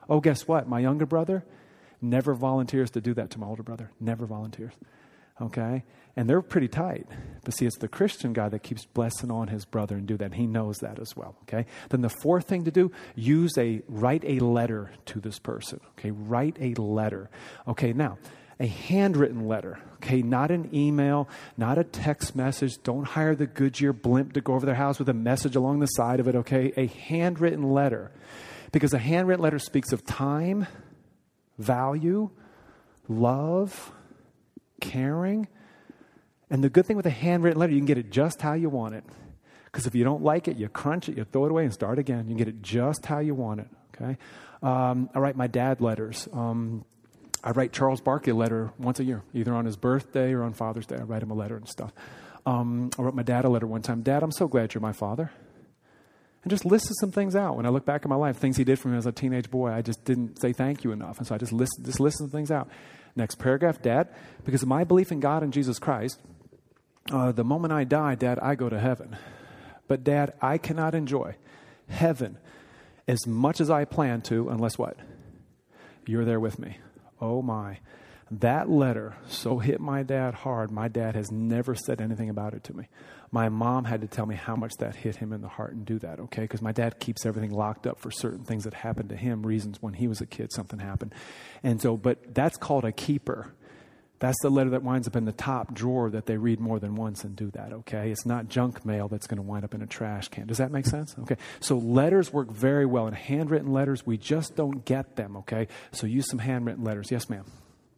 S2: Oh, guess what? My younger brother never volunteers to do that to my older brother. Never volunteers. Okay? And they're pretty tight. But see, it's the Christian guy that keeps blessing on his brother and do that. And he knows that as well. Okay? Then the fourth thing to do, use a, write a letter to this person. Okay? Write a letter. Okay, now, a handwritten letter. Okay? Not an email, not a text message. Don't hire the Goodyear blimp to go over their house with a message along the side of it. Okay? A handwritten letter. Because a handwritten letter speaks of time, value, love, caring. And the good thing with a handwritten letter, you can get it just how you want it. Because if you don't like it, you crunch it, you throw it away and start again. You can get it just how you want it. Okay. Um, I write my dad letters. Um, I write Charles Barkley a letter once a year, either on his birthday or on Father's Day. I write him a letter and stuff. Um, I wrote my dad a letter one time. Dad, I'm so glad you're my father. And just listed some things out. When I look back at my life, things he did for me as a teenage boy, I just didn't say thank you enough. And so I just listed, just listed some things out. Next paragraph, Dad, because of my belief in God and Jesus Christ, uh, the moment I die, Dad, I go to heaven. But Dad, I cannot enjoy heaven as much as I plan to unless what? You're there with me. Oh my. That letter so hit my dad hard, my dad has never said anything about it to me. My mom had to tell me how much that hit him in the heart and do that, okay? Because my dad keeps everything locked up for certain things that happened to him, reasons when he was a kid something happened. And so, but that's called a keeper. That's the letter that winds up in the top drawer that they read more than once and do that, okay? It's not junk mail that's going to wind up in a trash can. Does that make sense? Okay. So letters work very well. And handwritten letters, we just don't get them, okay? So use some handwritten letters. Yes, ma'am.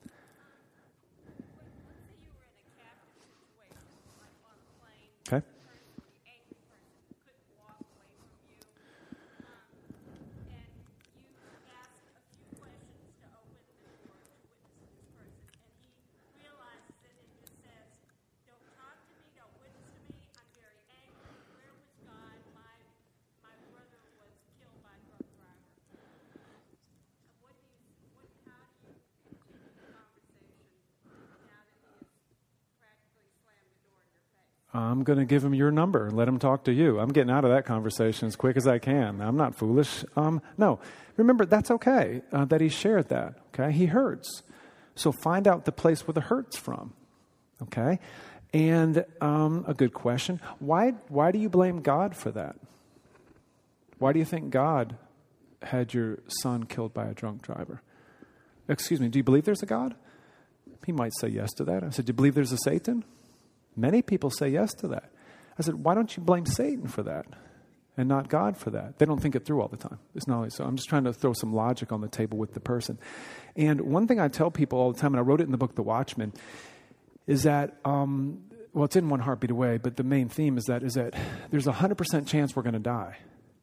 S2: Okay. I'm going to give him your number and let him talk to you. I'm getting out of that conversation as quick as I can. I'm not foolish. Um, no, remember, that's okay uh, that he shared that. Okay, he hurts. So find out the place where the hurt's from. Okay, and um, a good question. Why, why do you blame God for that? Why do you think God had your son killed by a drunk driver? Excuse me, do you believe there's a God? He might say yes to that. I said, do you believe there's a Satan? Many people say yes to that. I said, why don't you blame Satan for that and not God for that? They don't think it through all the time. It's not always so. I'm just trying to throw some logic on the table with the person. And one thing I tell people all the time, and I wrote it in the book, The Watchman, is that, um, well, it's in One Heartbeat Away, but the main theme is that is that there's a one hundred percent chance we're going to die.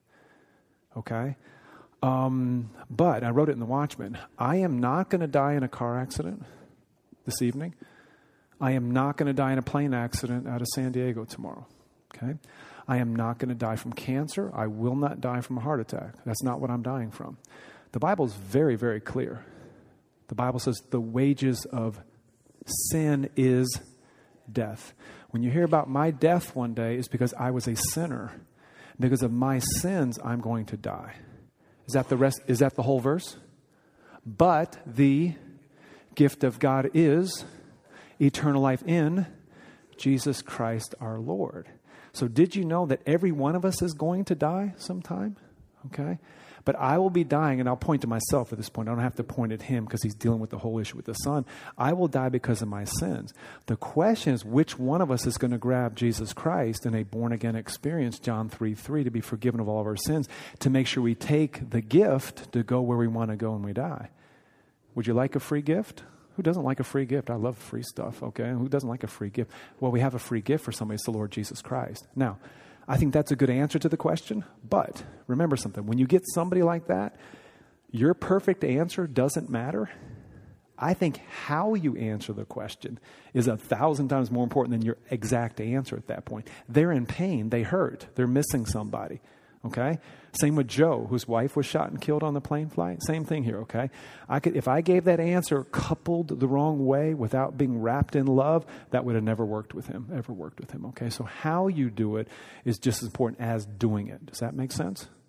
S2: Okay? Um, but I wrote it in The Watchman. I am not going to die in a car accident this evening. I am not going to die in a plane accident out of San Diego tomorrow, okay? I am not going to die from cancer. I will not die from a heart attack. That's not what I'm dying from. The Bible is very, very clear. The Bible says the wages of sin is death. When you hear about my death one day, it's because I was a sinner. Because of my sins, I'm going to die. Is that the rest? Is that the whole verse? But the gift of God is eternal life in Jesus Christ our Lord. So did you know that every one of us is going to die sometime? Okay. But I will be dying, and I'll point to myself at this point. I don't have to point at him because he's dealing with the whole issue with the Son. I will die because of my sins. The question is, which one of us is going to grab Jesus Christ in a born-again experience, John three three, to be forgiven of all of our sins, to make sure we take the gift to go where we want to go when we die? Would you like a free gift? Who doesn't like a free gift? I love free stuff, okay? Who doesn't like a free gift? Well, we have a free gift for somebody. It's the Lord Jesus Christ. Now, I think that's a good answer to the question, but remember something. When you get somebody like that, your perfect answer doesn't matter. I think how you answer the question is a thousand times more important than your exact answer at that point. They're in pain. They hurt. They're missing somebody. Okay? Same with Joe, whose wife was shot and killed on the plane flight. Same thing here, okay? I could, if I gave that answer coupled the wrong way without being wrapped in love, that would have never worked with him, ever worked with him, okay? So how you do it is just as important as doing it. Does that make sense?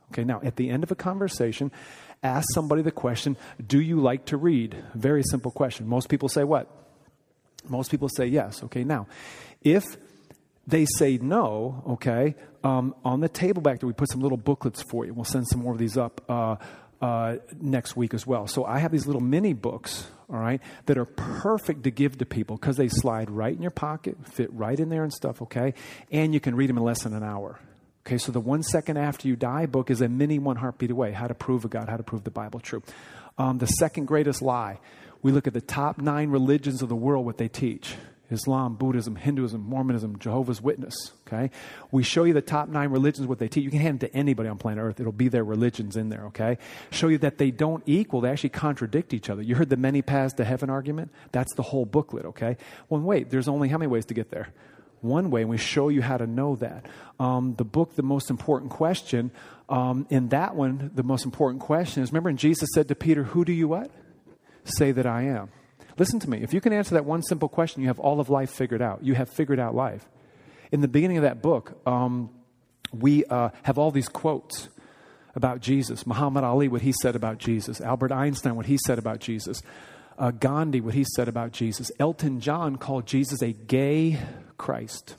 S2: Okay, now at the end of a conversation, ask somebody the question, do you like to read? Very simple question. Most people say what? Most people say yes. Okay, now, if they say no, okay, um, on the table back there, we put some little booklets for you. We'll send some more of these up uh, uh, next week as well. So I have these little mini books, all right, that are perfect to give to people because they slide right in your pocket, fit right in there and stuff, okay? And you can read them in less than an hour. Okay, so the One Second After You Die book is a mini One Heartbeat Away, How to Prove a God, How to Prove the Bible True. Um, the Second Greatest Lie, we look at the top nine religions of the world, what they teach. Islam, Buddhism, Hinduism, Mormonism, Jehovah's Witness, okay? We show you the top nine religions, what they teach. You can hand it to anybody on planet Earth. It'll be their religions in there, okay? Show you that they don't equal. They actually contradict each other. You heard the many paths to heaven argument? That's the whole booklet, okay? Well, wait, there's only how many ways to get there? One way, and we show you how to know that. Um, the book, The Most Important Question, um, in that one, the most important question is, remember when Jesus said to Peter, who do you what? Say that I am. Listen to me. If you can answer that one simple question, you have all of life figured out. You have figured out life. In the beginning of that book, um, we uh, have all these quotes about Jesus. Muhammad Ali, what he said about Jesus. Albert Einstein, what he said about Jesus. Uh, Gandhi, what he said about Jesus. Elton John called Jesus a gay Christ.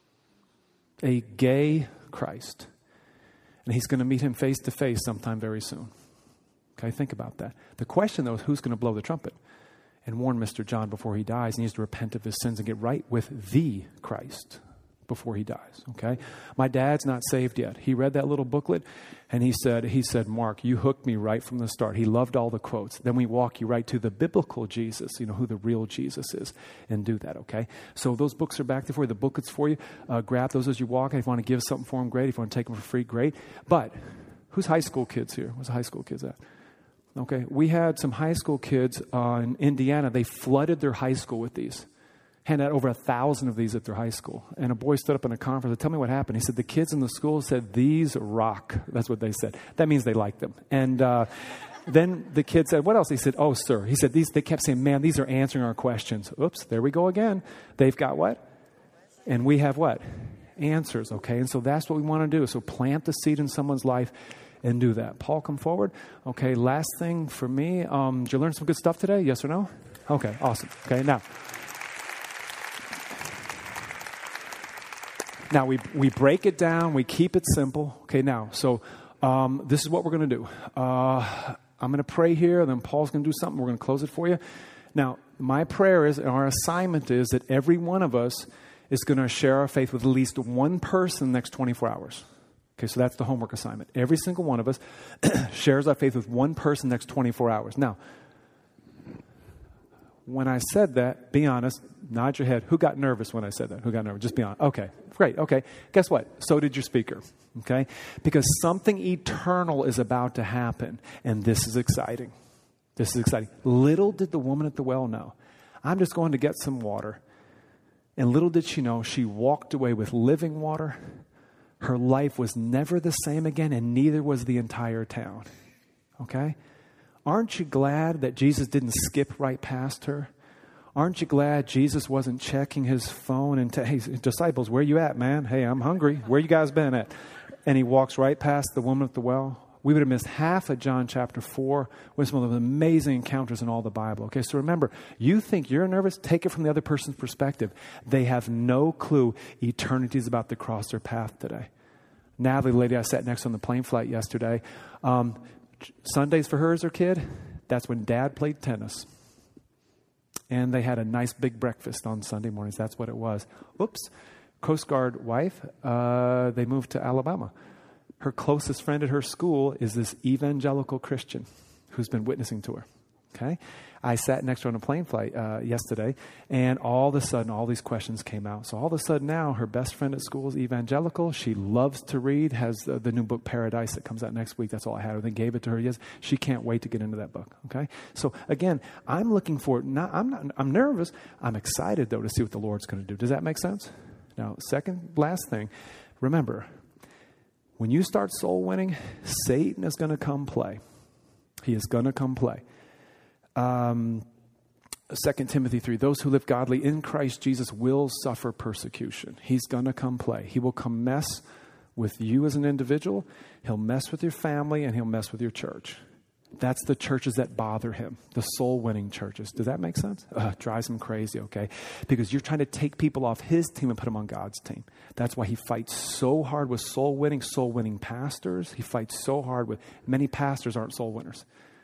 S2: A gay Christ. And he's going to meet him face to face sometime very soon. Okay, think about that. The question, though, is who's going to blow the trumpet and warn Mister John before he dies? He needs to repent of his sins and get right with the Christ before he dies, okay? My dad's not saved yet. He read that little booklet, and he said, he said, Mark, you hooked me right from the start. He loved all the quotes. Then we walk you right to the biblical Jesus, you know, who the real Jesus is, and do that, okay? So those books are back there for you. The booklets for you. Uh, grab those as you walk. If you want to give something for them, great. If you want to take them for free, great. But who's high school kids here? Where's the high school kids at? Okay, we had some high school kids uh, in Indiana. They flooded their high school with these. Handed out over a thousand of these at their high school. And a boy stood up in a conference and said, tell me what happened. He said, the kids in the school said, these rock. That's what they said. That means they like them. And uh, then the kid said, what else? He said, oh, sir. He said, these. They kept saying, man, these are answering our questions. Oops, there we go again. They've got what? And we have what? Answers, okay? And so that's what we want to do. So plant the seed in someone's life and do that. Paul, come forward. Okay, last thing for me. Um, did you learn some good stuff today? Yes or no? Okay, awesome. Okay, now. Now, we we break it down. We keep it simple. Okay, now, so um, this is what we're going to do. Uh, I'm going to pray here, then Paul's going to do something. We're going to close it for you. Now, my prayer is, and our assignment is that every one of us is going to share our faith with at least one person in the next twenty-four hours. Okay, so that's the homework assignment. Every single one of us shares our faith with one person the next twenty-four hours. Now, when I said that, be honest, nod your head. Who got nervous when I said that? Who got nervous? Just be honest. Okay, great. Okay, guess what? So did your speaker. Okay, because something eternal is about to happen, and this is exciting. This is exciting. Little did the woman at the well know. I'm just going to get some water. And little did she know, she walked away with living water. Her life was never the same again, and neither was the entire town. Okay? Aren't you glad that Jesus didn't skip right past her? Aren't you glad Jesus wasn't checking his phone and, t- hey, disciples, where you at, man? Hey, I'm hungry. Where you guys been at? And he walks right past the woman at the well. We would have missed half of John chapter four with some of the amazing encounters in all the Bible. Okay, so remember, you think you're nervous, take it from the other person's perspective. They have no clue eternity is about to cross their path today. Natalie, the lady I sat next on the plane flight yesterday, um, Sundays for her as her kid, that's when Dad played tennis. And they had a nice big breakfast on Sunday mornings. That's what it was. Oops. Coast Guard wife, uh, they moved to Alabama. Her closest friend at her school is this evangelical Christian who's been witnessing to her. Okay? I sat next to her on a plane flight uh, yesterday, and all of a sudden, all these questions came out. So all of a sudden now, her best friend at school is evangelical. She loves to read, has the, the new book, Paradise, that comes out next week. That's all I had. They gave it to her. Yes, she can't wait to get into that book. Okay? So again, I'm looking for, not, I'm not, I'm nervous. I'm excited, though, to see what the Lord's going to do. Does that make sense? Now, second, last thing, remember, when you start soul winning, Satan is going to come play. He is going to come play. Um, Second Timothy three, those who live godly in Christ Jesus will suffer persecution. He's going to come play. He will come mess with you as an individual. He'll mess with your family, and he'll mess with your church. That's the churches that bother him, the soul-winning churches. Does that make sense? Uh, drives him crazy, okay? Because you're trying to take people off his team and put them on God's team. That's why he fights so hard with soul-winning, soul-winning pastors. He fights so hard with, many pastors aren't soul winners.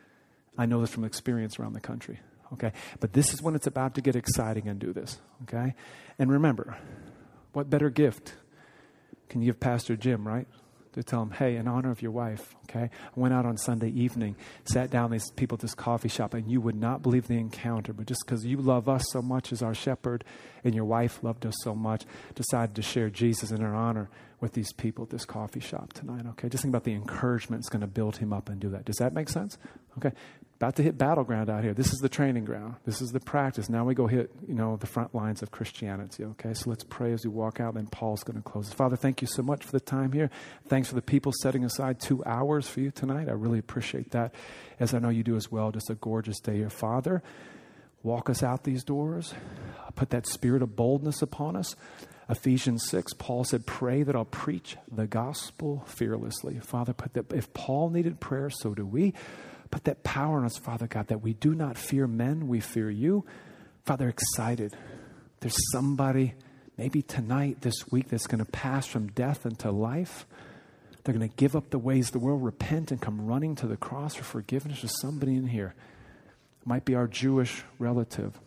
S2: I know this from experience around the country, okay? But this is when it's about to get exciting and do this, okay? And remember, what better gift can you give Pastor Jim, right? To tell him, hey, in honor of your wife, okay? I went out on Sunday evening, sat down with these people at this coffee shop, and you would not believe the encounter. But just because you love us so much as our shepherd and your wife loved us so much, decided to share Jesus in her honor with these people at this coffee shop tonight, okay? Just think about the encouragement that's going to build him up and do that. Does that make sense? Okay. About to hit battleground out here. This is the training ground. This is the practice. Now we go hit, you know, the front lines of Christianity, okay? So let's pray as we walk out, and Paul's going to close. Father, thank you so much for the time here. Thanks for the people setting aside two hours for you tonight. I really appreciate that, as I know you do as well. Just a gorgeous day here. Father, walk us out these doors. Put that spirit of boldness upon us. Ephesians six, Paul said, pray that I'll preach the gospel fearlessly. Father, put that, if Paul needed prayer, so do we. Put that power in us, Father God, that we do not fear men, we fear you. Father, excited. There's somebody maybe tonight, this week, that's going to pass from death into life. They're going to give up the ways of the world, repent, and come running to the cross for forgiveness. There's somebody in here. It might be our Jewish relative.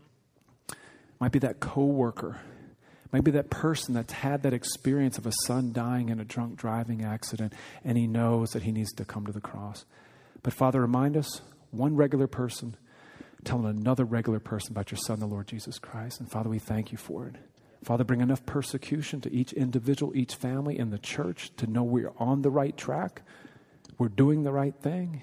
S2: It might be that coworker. It might be that person that's had that experience of a son dying in a drunk driving accident, and he knows that he needs to come to the cross. But Father, remind us, one regular person telling another regular person about your Son, the Lord Jesus Christ. And Father, we thank you for it. Father, bring enough persecution to each individual, each family in the church to know we're on the right track. We're doing the right thing.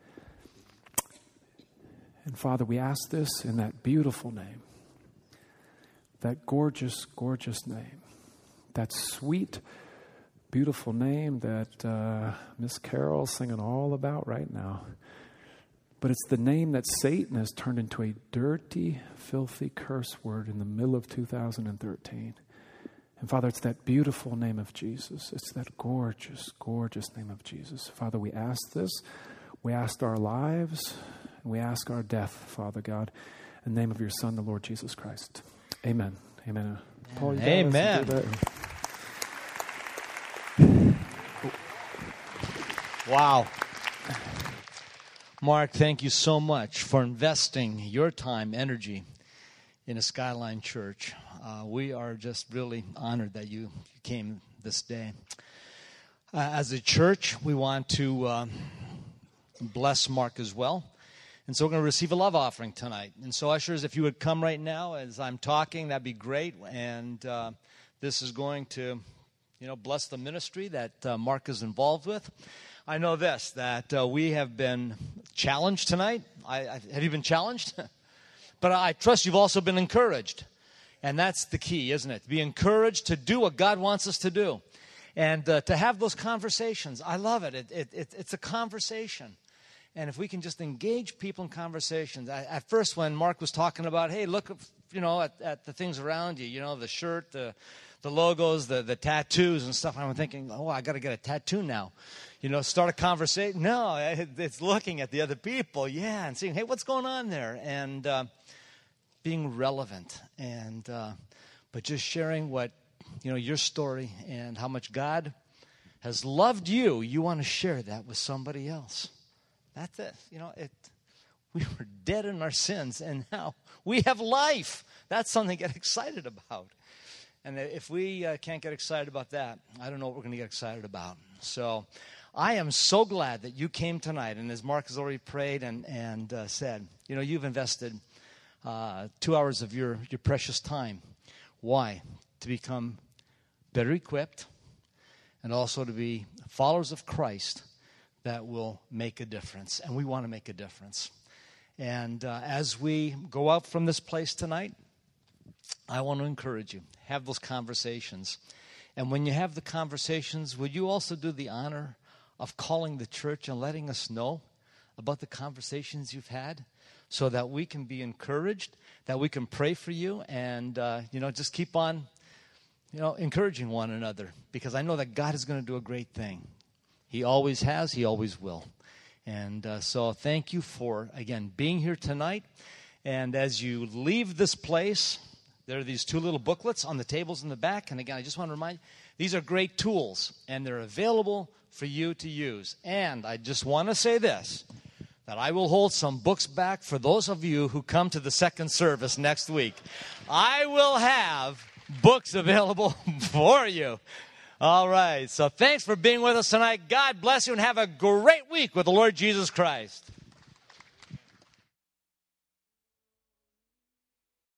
S2: And Father, we ask this in that beautiful name, that gorgeous, gorgeous name, that sweet, beautiful name that uh, Miss Carol's singing all about right now. But it's the name that Satan has turned into a dirty, filthy curse word in the middle of two thousand thirteen. And Father, it's that beautiful name of Jesus. It's that gorgeous, gorgeous name of Jesus. Father, we ask this. We ask our lives, and we ask our death, Father God, in the name of your Son, the Lord Jesus Christ. Amen. Amen. Paul, you
S1: Amen. Wow. Mark, thank you so much for investing your time, energy in a Skyline Church. Uh, we are just really honored that you came this day. Uh, as a church, we want to uh, bless Mark as well. And so we're going to receive a love offering tonight. And so, ushers, if you would come right now as I'm talking, that'd be great. And uh, this is going to, you know, bless the ministry that uh, Mark is involved with. I know this, that uh, we have been challenged tonight. I, I, have you been challenged? But I trust you've also been encouraged. And that's the key, isn't it? To be encouraged to do what God wants us to do. And uh, to have those conversations. I love it. It, it, it. It's a conversation. And if we can just engage people in conversations. I, at first, when Mark was talking about, hey, look, you know, at, at the things around you, you know, the shirt, the the logos, the, the tattoos and stuff, I'm thinking, oh, I got to get a tattoo now. You know, start a conversation. No, it's looking at the other people, yeah, and seeing, hey, what's going on there? And uh, being relevant. And uh, but just sharing what, you know, your story and how much God has loved you. You want to share that with somebody else. That's it. You know, it. We were dead in our sins, and now we have life. That's something to get excited about. And if we uh, can't get excited about that, I don't know what we're going to get excited about. So I am so glad that you came tonight. And as Mark has already prayed and, and uh, said, you know, you've invested uh, two hours of your, your precious time. Why? To become better equipped and also to be followers of Christ that will make a difference. And we want to make a difference. And uh, as we go out from this place tonight, I want to encourage you. Have those conversations. And when you have the conversations, would you also do the honor of calling the church and letting us know about the conversations you've had so that we can be encouraged, that we can pray for you, and, uh, you know, just keep on you know, encouraging one another, because I know that God is going to do a great thing. He always has. He always will. And uh, so thank you for, again, being here tonight. And as you leave this place, there are these two little booklets on the tables in the back. And again, I just want to remind you, these are great tools, and they're available for you to use. And I just want to say this, that I will hold some books back for those of you who come to the second service next week. I will have books available for you. All right. So thanks for being with us tonight. God bless you, and have a great week with the Lord Jesus Christ.